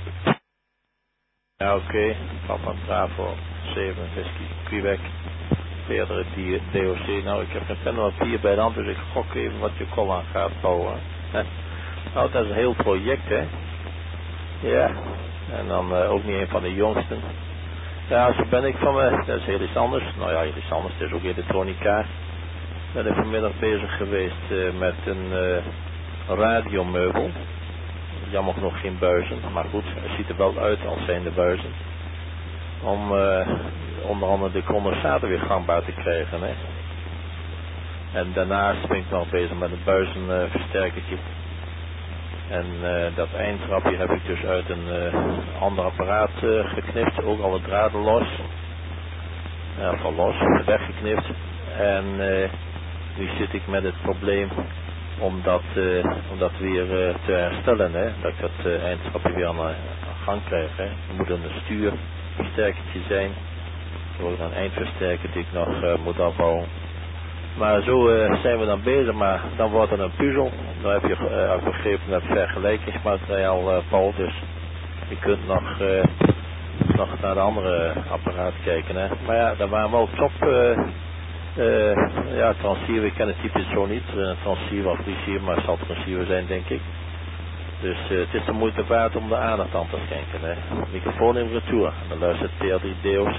Ja, oké. Papa Bravo 7, Whisky Quebec. Verder die DOC. Nou, ik heb geen pen en papier bij de hand, dus ik gok even wat je call aan gaat bouwen. Nou, dat is een heel project, hè. Ja. En dan ook niet een van de jongsten. Ja, zo ben ik van me. Dat is heel iets anders. Nou ja, heel iets anders. Het is ook elektronica. Ben ik vanmiddag bezig geweest met een radiomeubel. Jammer genoeg geen buizen, maar goed, het ziet er wel uit als zijn de buizen. Om onder andere de condensator weer gangbaar te krijgen. Hè. En daarnaast ben ik nog bezig met een buizenversterkertje. En dat eindtrapje heb ik dus uit een ander apparaat geknipt, ook alle draden los. Ja, van los, weggeknipt. En nu zit ik met het probleem om dat weer te herstellen, hè? Dat ik dat eindtrapje weer aan de gang krijg. Hè? Er moet een stuurversterkertje zijn. Er wordt een eindversterker die ik nog moet afbouwen. Maar zo zijn we dan bezig, maar dan wordt het een puzzel. Dan heb je op een gegeven moment vergelijkingsmateriaal, Paul, dus je kunt nog naar de andere apparaat kijken. Hè? Maar ja, daar waren wel top transceiver, ik ken het type zo niet. Transceiver of receiver, maar het zal transceiver zijn, denk ik. Dus het is de moeite waard om de aandacht aan te schenken. Hè? Microfoon in retour. Dan luistert PA3 DOC.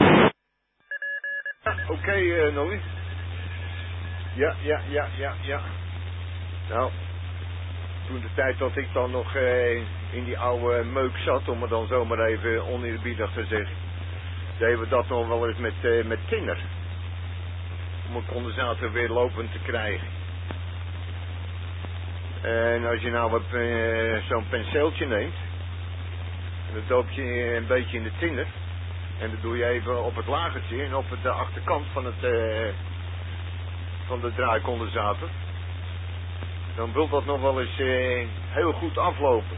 Oké, Nolly. Ja. Nou, toen de tijd dat ik dan nog in die oude meuk zat, om het dan zomaar even oneerbiedig te zeggen, deden we dat nog wel eens met tinner. Om een condensator weer lopend te krijgen. En als je nou zo'n penseeltje neemt, en dat doop je een beetje in de tinner, en dat doe je even op het lagertje en op de achterkant van de draaicondensator, dan wil dat nog wel eens heel goed aflopen.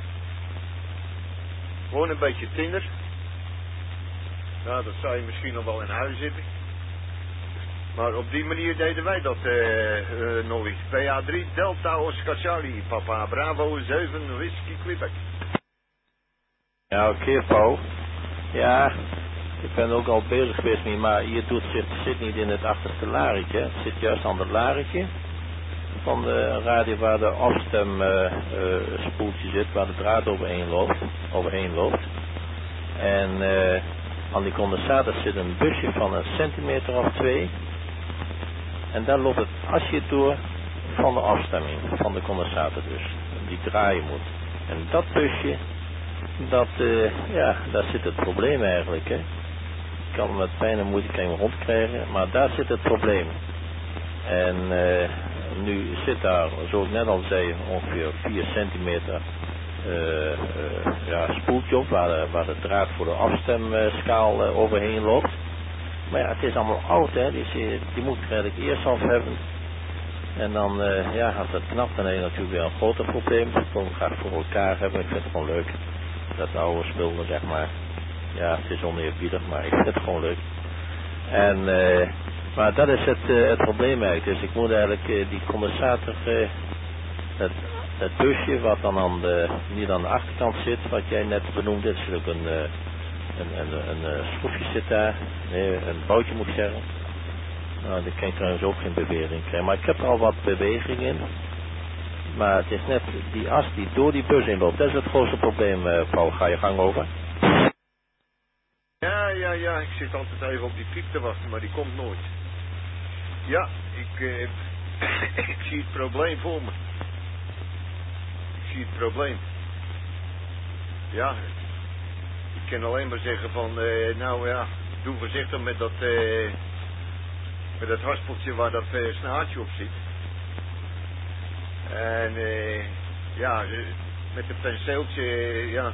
Gewoon een beetje tinner. Nou, dat zou je misschien nog wel in huis zitten. Maar op die manier deden wij dat, Nolly. PA3 Delta Oscar Charlie, Papa Bravo 7 Whisky Quebec. Ja, oké, Paul. Ja, ik ben ook al bezig geweest mee, maar hier zit niet in het achterste laretje. Het zit juist aan het laretje van de radio waar de afstemspoeltje zit, waar de draad overheen loopt. En aan die condensator zit een busje van 1 centimeter of 2. En daar loopt het asje door van de afstemming, van de condensator dus. Die draaien moet. En dat busje, daar zit het probleem eigenlijk. Hè. Ik kan hem met pijn en moeite rondkrijgen, maar daar zit het probleem. En nu zit daar, zoals ik net al zei, ongeveer 4 centimeter spoeltje op, waar de draad voor de afstemschaal overheen loopt. Maar ja, het is allemaal oud, hè. Die moet ik eigenlijk eerst af hebben. En dan, als het knapt, dan heb je natuurlijk weer een groter probleem. Dat wil ik graag voor elkaar hebben. Ik vind het gewoon leuk. Dat oude spullen, zeg maar. Ja, het is oneerbiedig, maar ik vind het gewoon leuk. En, maar dat is het probleem eigenlijk. Dus ik moet eigenlijk die condensator, het busje wat dan niet aan de achterkant zit, wat jij net benoemde, er zit ook een schroefje zit daar. Nee, een boutje moet ik zeggen. Nou, daar kan ik trouwens ook geen beweging krijgen. Maar ik heb er al wat beweging in. Maar het is net die as die door die bus in loopt. Dat is het grootste probleem, Paul. Ga je gang over? Ja. Ik zit altijd even op die piep te wachten, maar die komt nooit. Ja, ik zie het probleem voor me. Ik zie het probleem. Ja, ik kan alleen maar zeggen van, doe voorzichtig met dat haspeltje waar dat snaartje op zit. En met een penseeltje,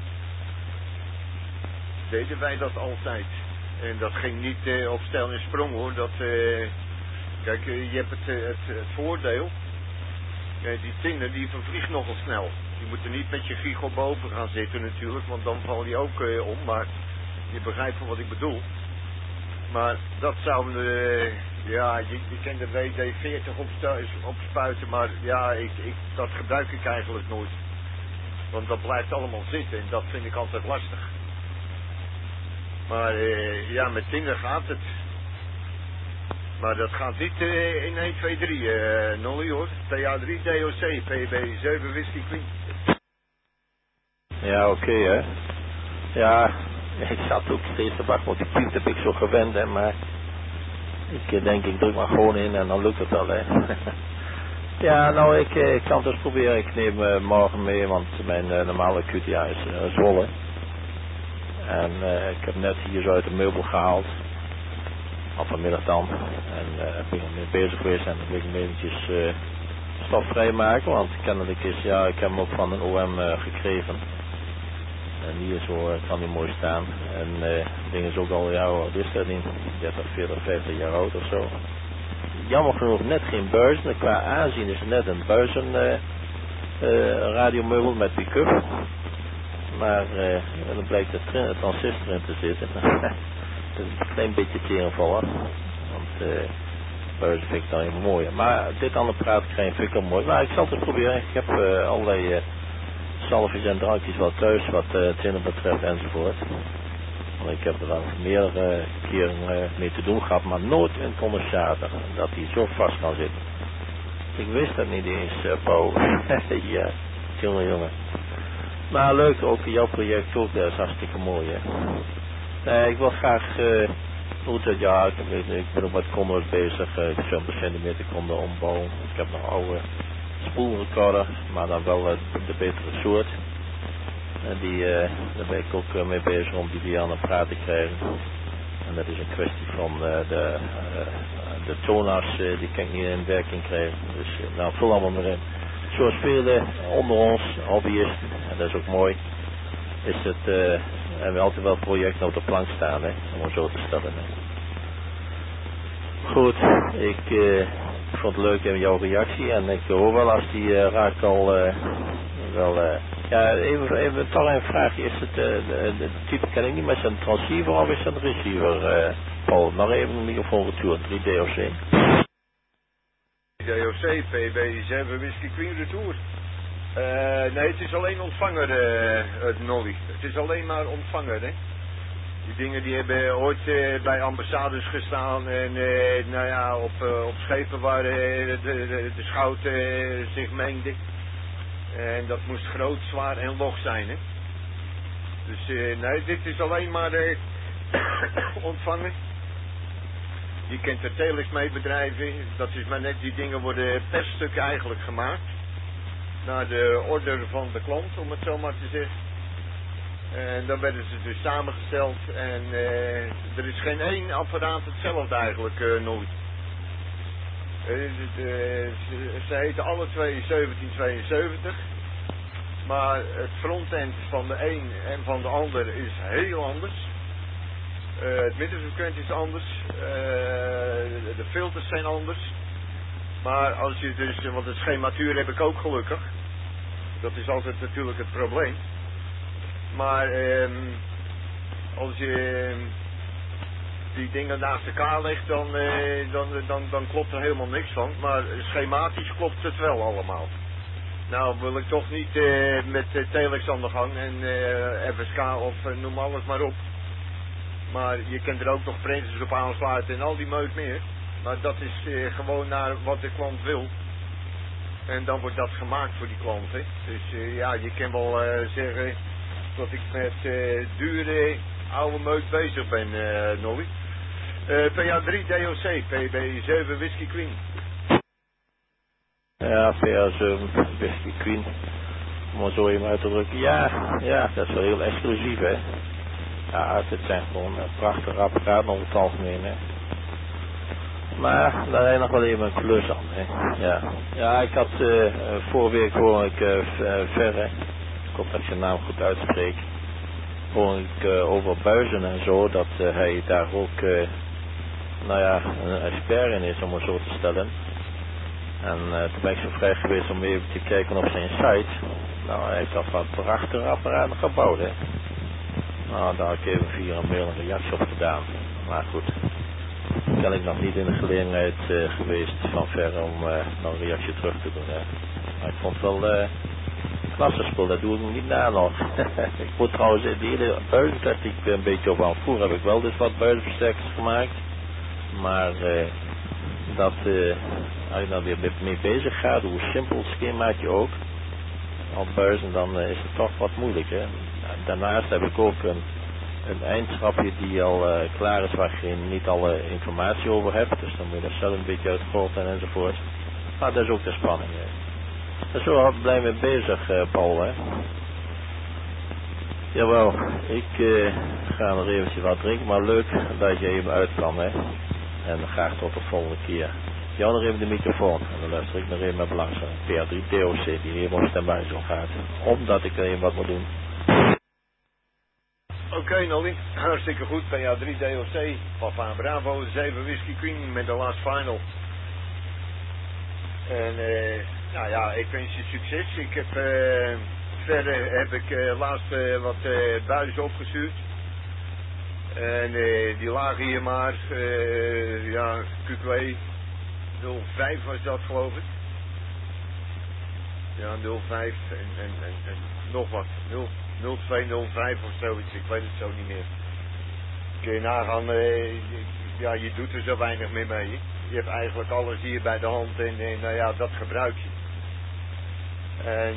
deden wij dat altijd. En dat ging niet op stel en sprong hoor, Kijk, je hebt het voordeel. Die tinnen die vervliegt nogal snel. Je moet er niet met je giegel boven gaan zitten natuurlijk, want dan val je ook om. Maar je begrijpt van wat ik bedoel. Maar dat zou je kent de WD-40 op spuiten, maar ja, dat gebruik ik eigenlijk nooit. Want dat blijft allemaal zitten en dat vind ik altijd lastig. Maar met tinnen gaat het. Maar dat gaat niet in 1, 2, 3, Nolly hoor. PA3 DOC, PB7 Whisky Queen. Ja, oké, hè. Ja, ik zat ook steeds te wachten, want die piep heb ik zo gewend, hè, maar ik denk, ik druk maar gewoon in en dan lukt het wel, hè. Ja, nou, ik kan het dus proberen. Ik neem morgen mee, want mijn normale QTA is Zwolle. En ik heb net hier zo uit de meubel gehaald. Al vanmiddag dan. En ben ik mee bezig geweest en dan wil ik hem eventjes stofvrij maken, want kennelijk is, ik heb hem ook van een OM gekregen. En hier zo kan hij mooi staan. En het ding is ook al, wat is dat niet? 30, 40, 50 jaar oud of zo. Jammer genoeg net geen buizen. Qua aanzien is het net een buizen radiomeubel met pick-up. Maar dan blijkt de transistor in te zitten. Dat is een klein beetje tegenvallen. Want buizen vind ik dan even mooier. Maar dit apparaat krijg ik ook mooi. Maar ik zal het proberen. Ik heb allerlei salfjes en drankjes wat thuis, wat tinnen betreft enzovoort. Want ik heb er al meerdere keren mee te doen gehad, maar nooit een condensator. Dat die zo vast kan zitten. Ik wist dat niet eens, Paul. Ja, jongen. Maar leuk, ook jouw project ook, dat is hartstikke mooi, hè. Nee, ik wil graag, ik ben ook met condo's bezig, 20 centimeter konden ombouwen. Ik heb nog oude spoelrecorder, maar dan wel de betere soort. En daar ben ik ook mee bezig om die via aan het praten te krijgen. En dat is een kwestie van de toonars, die kan ik niet in werking krijgen. Dus vul allemaal maar in. Zoals velen onder ons, hobbyisten, en dat is ook mooi, is het, hebben we altijd wel projecten op de plank staan, hè, om het zo te stellen. Hè. Goed, ik vond het leuk in jouw reactie en ik hoor wel als die raak al even toch een vraagje, is het de type ken ik niet, maar is het een transceiver of is het een receiver, Paul? Nog even een microfoon retour, 3DOC. DOC, PB7 Whisky Queen Retour. Nee, het is alleen ontvanger, Nolly. Het is alleen maar ontvanger, hè. Die dingen die hebben ooit bij ambassades gestaan en op schepen waar de schout zich mengde. En dat moest groot, zwaar en log zijn, hè. Dus nee, dit is alleen maar ontvangen. Je kent er telex mee bedrijven, dat is maar net, die dingen worden per stuk eigenlijk gemaakt. Naar de order van de klant, om het zo maar te zeggen. En dan werden ze dus samengesteld en er is geen één apparaat hetzelfde eigenlijk, nooit. Ze heten alle twee 1772, maar het frontend van de een en van de ander is heel anders. Het middenfrequent is anders, de filters zijn anders. Maar als je dus, want het schematuur heb ik ook gelukkig. Dat is altijd natuurlijk het probleem. Maar als je die dingen naast elkaar legt, dan klopt er helemaal niks van. Maar schematisch klopt het wel allemaal. Nou wil ik toch niet met telex aan de gang en FSK of noem alles maar op. Maar je kunt er ook nog printers op aansluiten en al die meuk meer. Maar dat is gewoon naar wat de klant wil. En dan wordt dat gemaakt voor die klant, hè. Dus je kan wel zeggen dat ik met dure oude meuk bezig ben, Nolly. PA3 DOC, PB7 Whisky Queen. Ja, PA7 Whisky Queen. Om het zo even uit te drukken. Ja, dat is wel heel exclusief, hè. Ja, het zijn gewoon prachtige apparaten over het algemeen, hè. Maar daar is nog wel even een klus aan, hè. Ja, ik had vorige week hoor ik Verre, ik hoop dat ik zijn naam goed uitspreek, hoor ik over buizen en zo, dat hij daar ook nou ja, een expert in is, om het zo te stellen. En toen ben ik zo vrij geweest om even te kijken op zijn site. Nou, hij heeft al wat prachtige apparaten gebouwd, hè. Nou, daar heb ik even via een mail een reactie op gedaan. Maar goed, ben ik nog niet in de gelegenheid geweest van ver om nog een reactie terug te doen, hè. Maar ik vond het wel klassespul, dat doe ik niet na nog. Ik moet trouwens de hele buizen dat ik een beetje op aan voer, heb ik wel dus wat buizenversterkers gemaakt. Maar dat als je dan weer mee bezig gaat, hoe simpel het schemaatje ook, al buizen, dan is het toch wat moeilijk, hè. Daarnaast heb ik ook een eindschapje die al klaar is, waar je niet alle informatie over hebt. Dus dan moet je dat zelf een beetje uitgooien enzovoort. Maar dat is ook de spanning, hè. Daar zo blijven we bezig, Paul, hè. Jawel, ik ga nog eventjes wat drinken, maar leuk dat je even uit kan, hè. En graag tot de volgende keer. Jou nog even de microfoon en dan luister ik nog even met belangstelling. PR3 DOC die even op standby zo gaat. Omdat ik er even wat moet doen. Oké, Nolly, hartstikke goed. PR3 DOC, Papa Bravo, 7 Whiskey Queen met de last final. En nou ja, ik wens je succes. Ik heb verder heb ik laatst wat buizen opgestuurd. En die lagen hier maar, ja, QQ 05 was dat, geloof ik. Ja, 05 en nog wat. 0205 of zoiets, ik weet het zo niet meer. Kun je nagaan, ja, je doet er zo weinig meer mee. Je hebt eigenlijk alles hier bij de hand en nou ja, dat gebruik je. En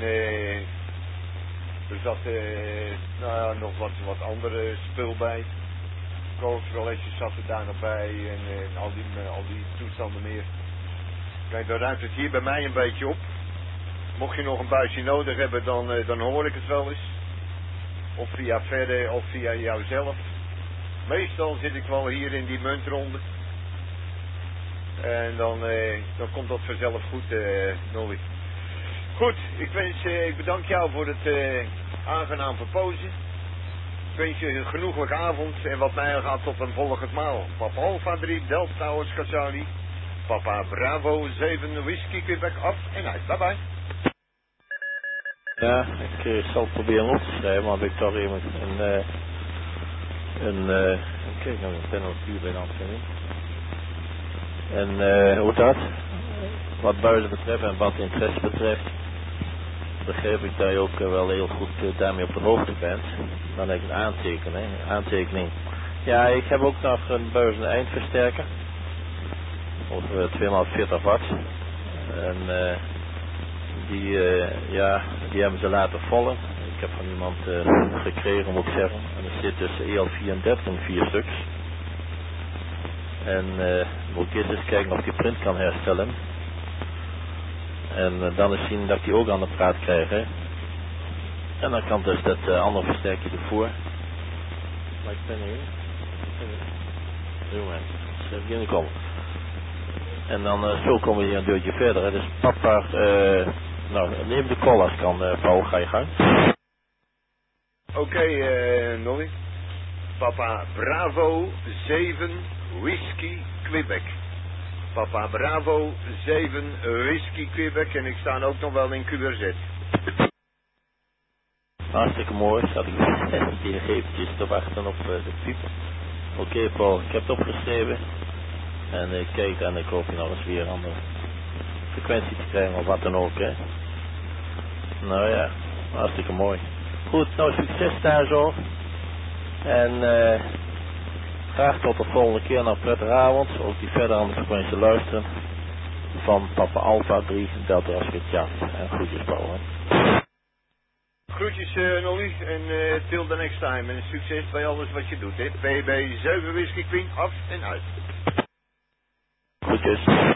er zat nou ja, nog wat andere spul bij. Koolsrolletjes zat er daar nog bij en al die toestanden meer. Kijk, dan ruimt het hier bij mij een beetje op. Mocht je nog een buisje nodig hebben, dan hoor ik het wel eens. Of via verder, of via jouzelf. Meestal zit ik wel hier in die muntronde. En dan komt dat vanzelf goed, Nolly. Goed, ik bedank jou voor het aangenaam verpozen. Ik wens je een genoeglijke avond en wat mij gaat tot een volgend maal. Papa Alpha 3, Delta Oscar Charlie. Papa Bravo 7 Whiskey Quebec af en uit. Bye bye. Ja, ik zal proberen op te schrijven, maar heb ik toch even kijk nou, ik ben nog puur bij de handvinding. En hoe dat? Wat buizen betreft en wat interesse betreft, begrijp ik dat je ook wel heel goed daarmee op de hoogte bent. Dan heb ik een aantekening. Ja, ik heb ook nog een buizen eindversterker. Of 240 watt. En die hebben ze laten vallen. Ik heb van iemand gekregen, moet ik zeggen. En er zit tussen EL34 en 4 stuks. En moet ik eerst eens kijken of ik die print kan herstellen. En dan eens zien dat ik die ook aan de praat krijg. Hè. En dan kan dus dat andere versterker ervoor. Maar ik ben hier. Jongen, ze hebben binnenkomen. En dan zo komen we hier een deurtje verder. Hè. Dus papa, nou neem de call als kan, Paul, ga je gang. Oké, Nolly. Papa Bravo 7 Whiskey Quebec. Papa Bravo 7 Whiskey Quebec en ik sta ook nog wel in QRZ. Hartstikke mooi, zat ik hier eventjes te wachten op de piep. Oké, Paul, ik heb het opgeschreven. En ik kijk en ik hoop je nog eens weer aan de frequentie te krijgen of wat dan ook, hè. Nou ja, hartstikke mooi. Goed, nou succes daar zo. En graag tot de volgende keer, nog een prettige avond. Ook die verder aan de frequentie luisteren. Van Papa Alpha 3, Delta Oscar Charlie. En groetjes, Paul, hè. Groetjes, Nolly. En till the next time. En succes bij alles wat je doet, hè. PB 7 Whiskey Queen af en uit. Groetjes.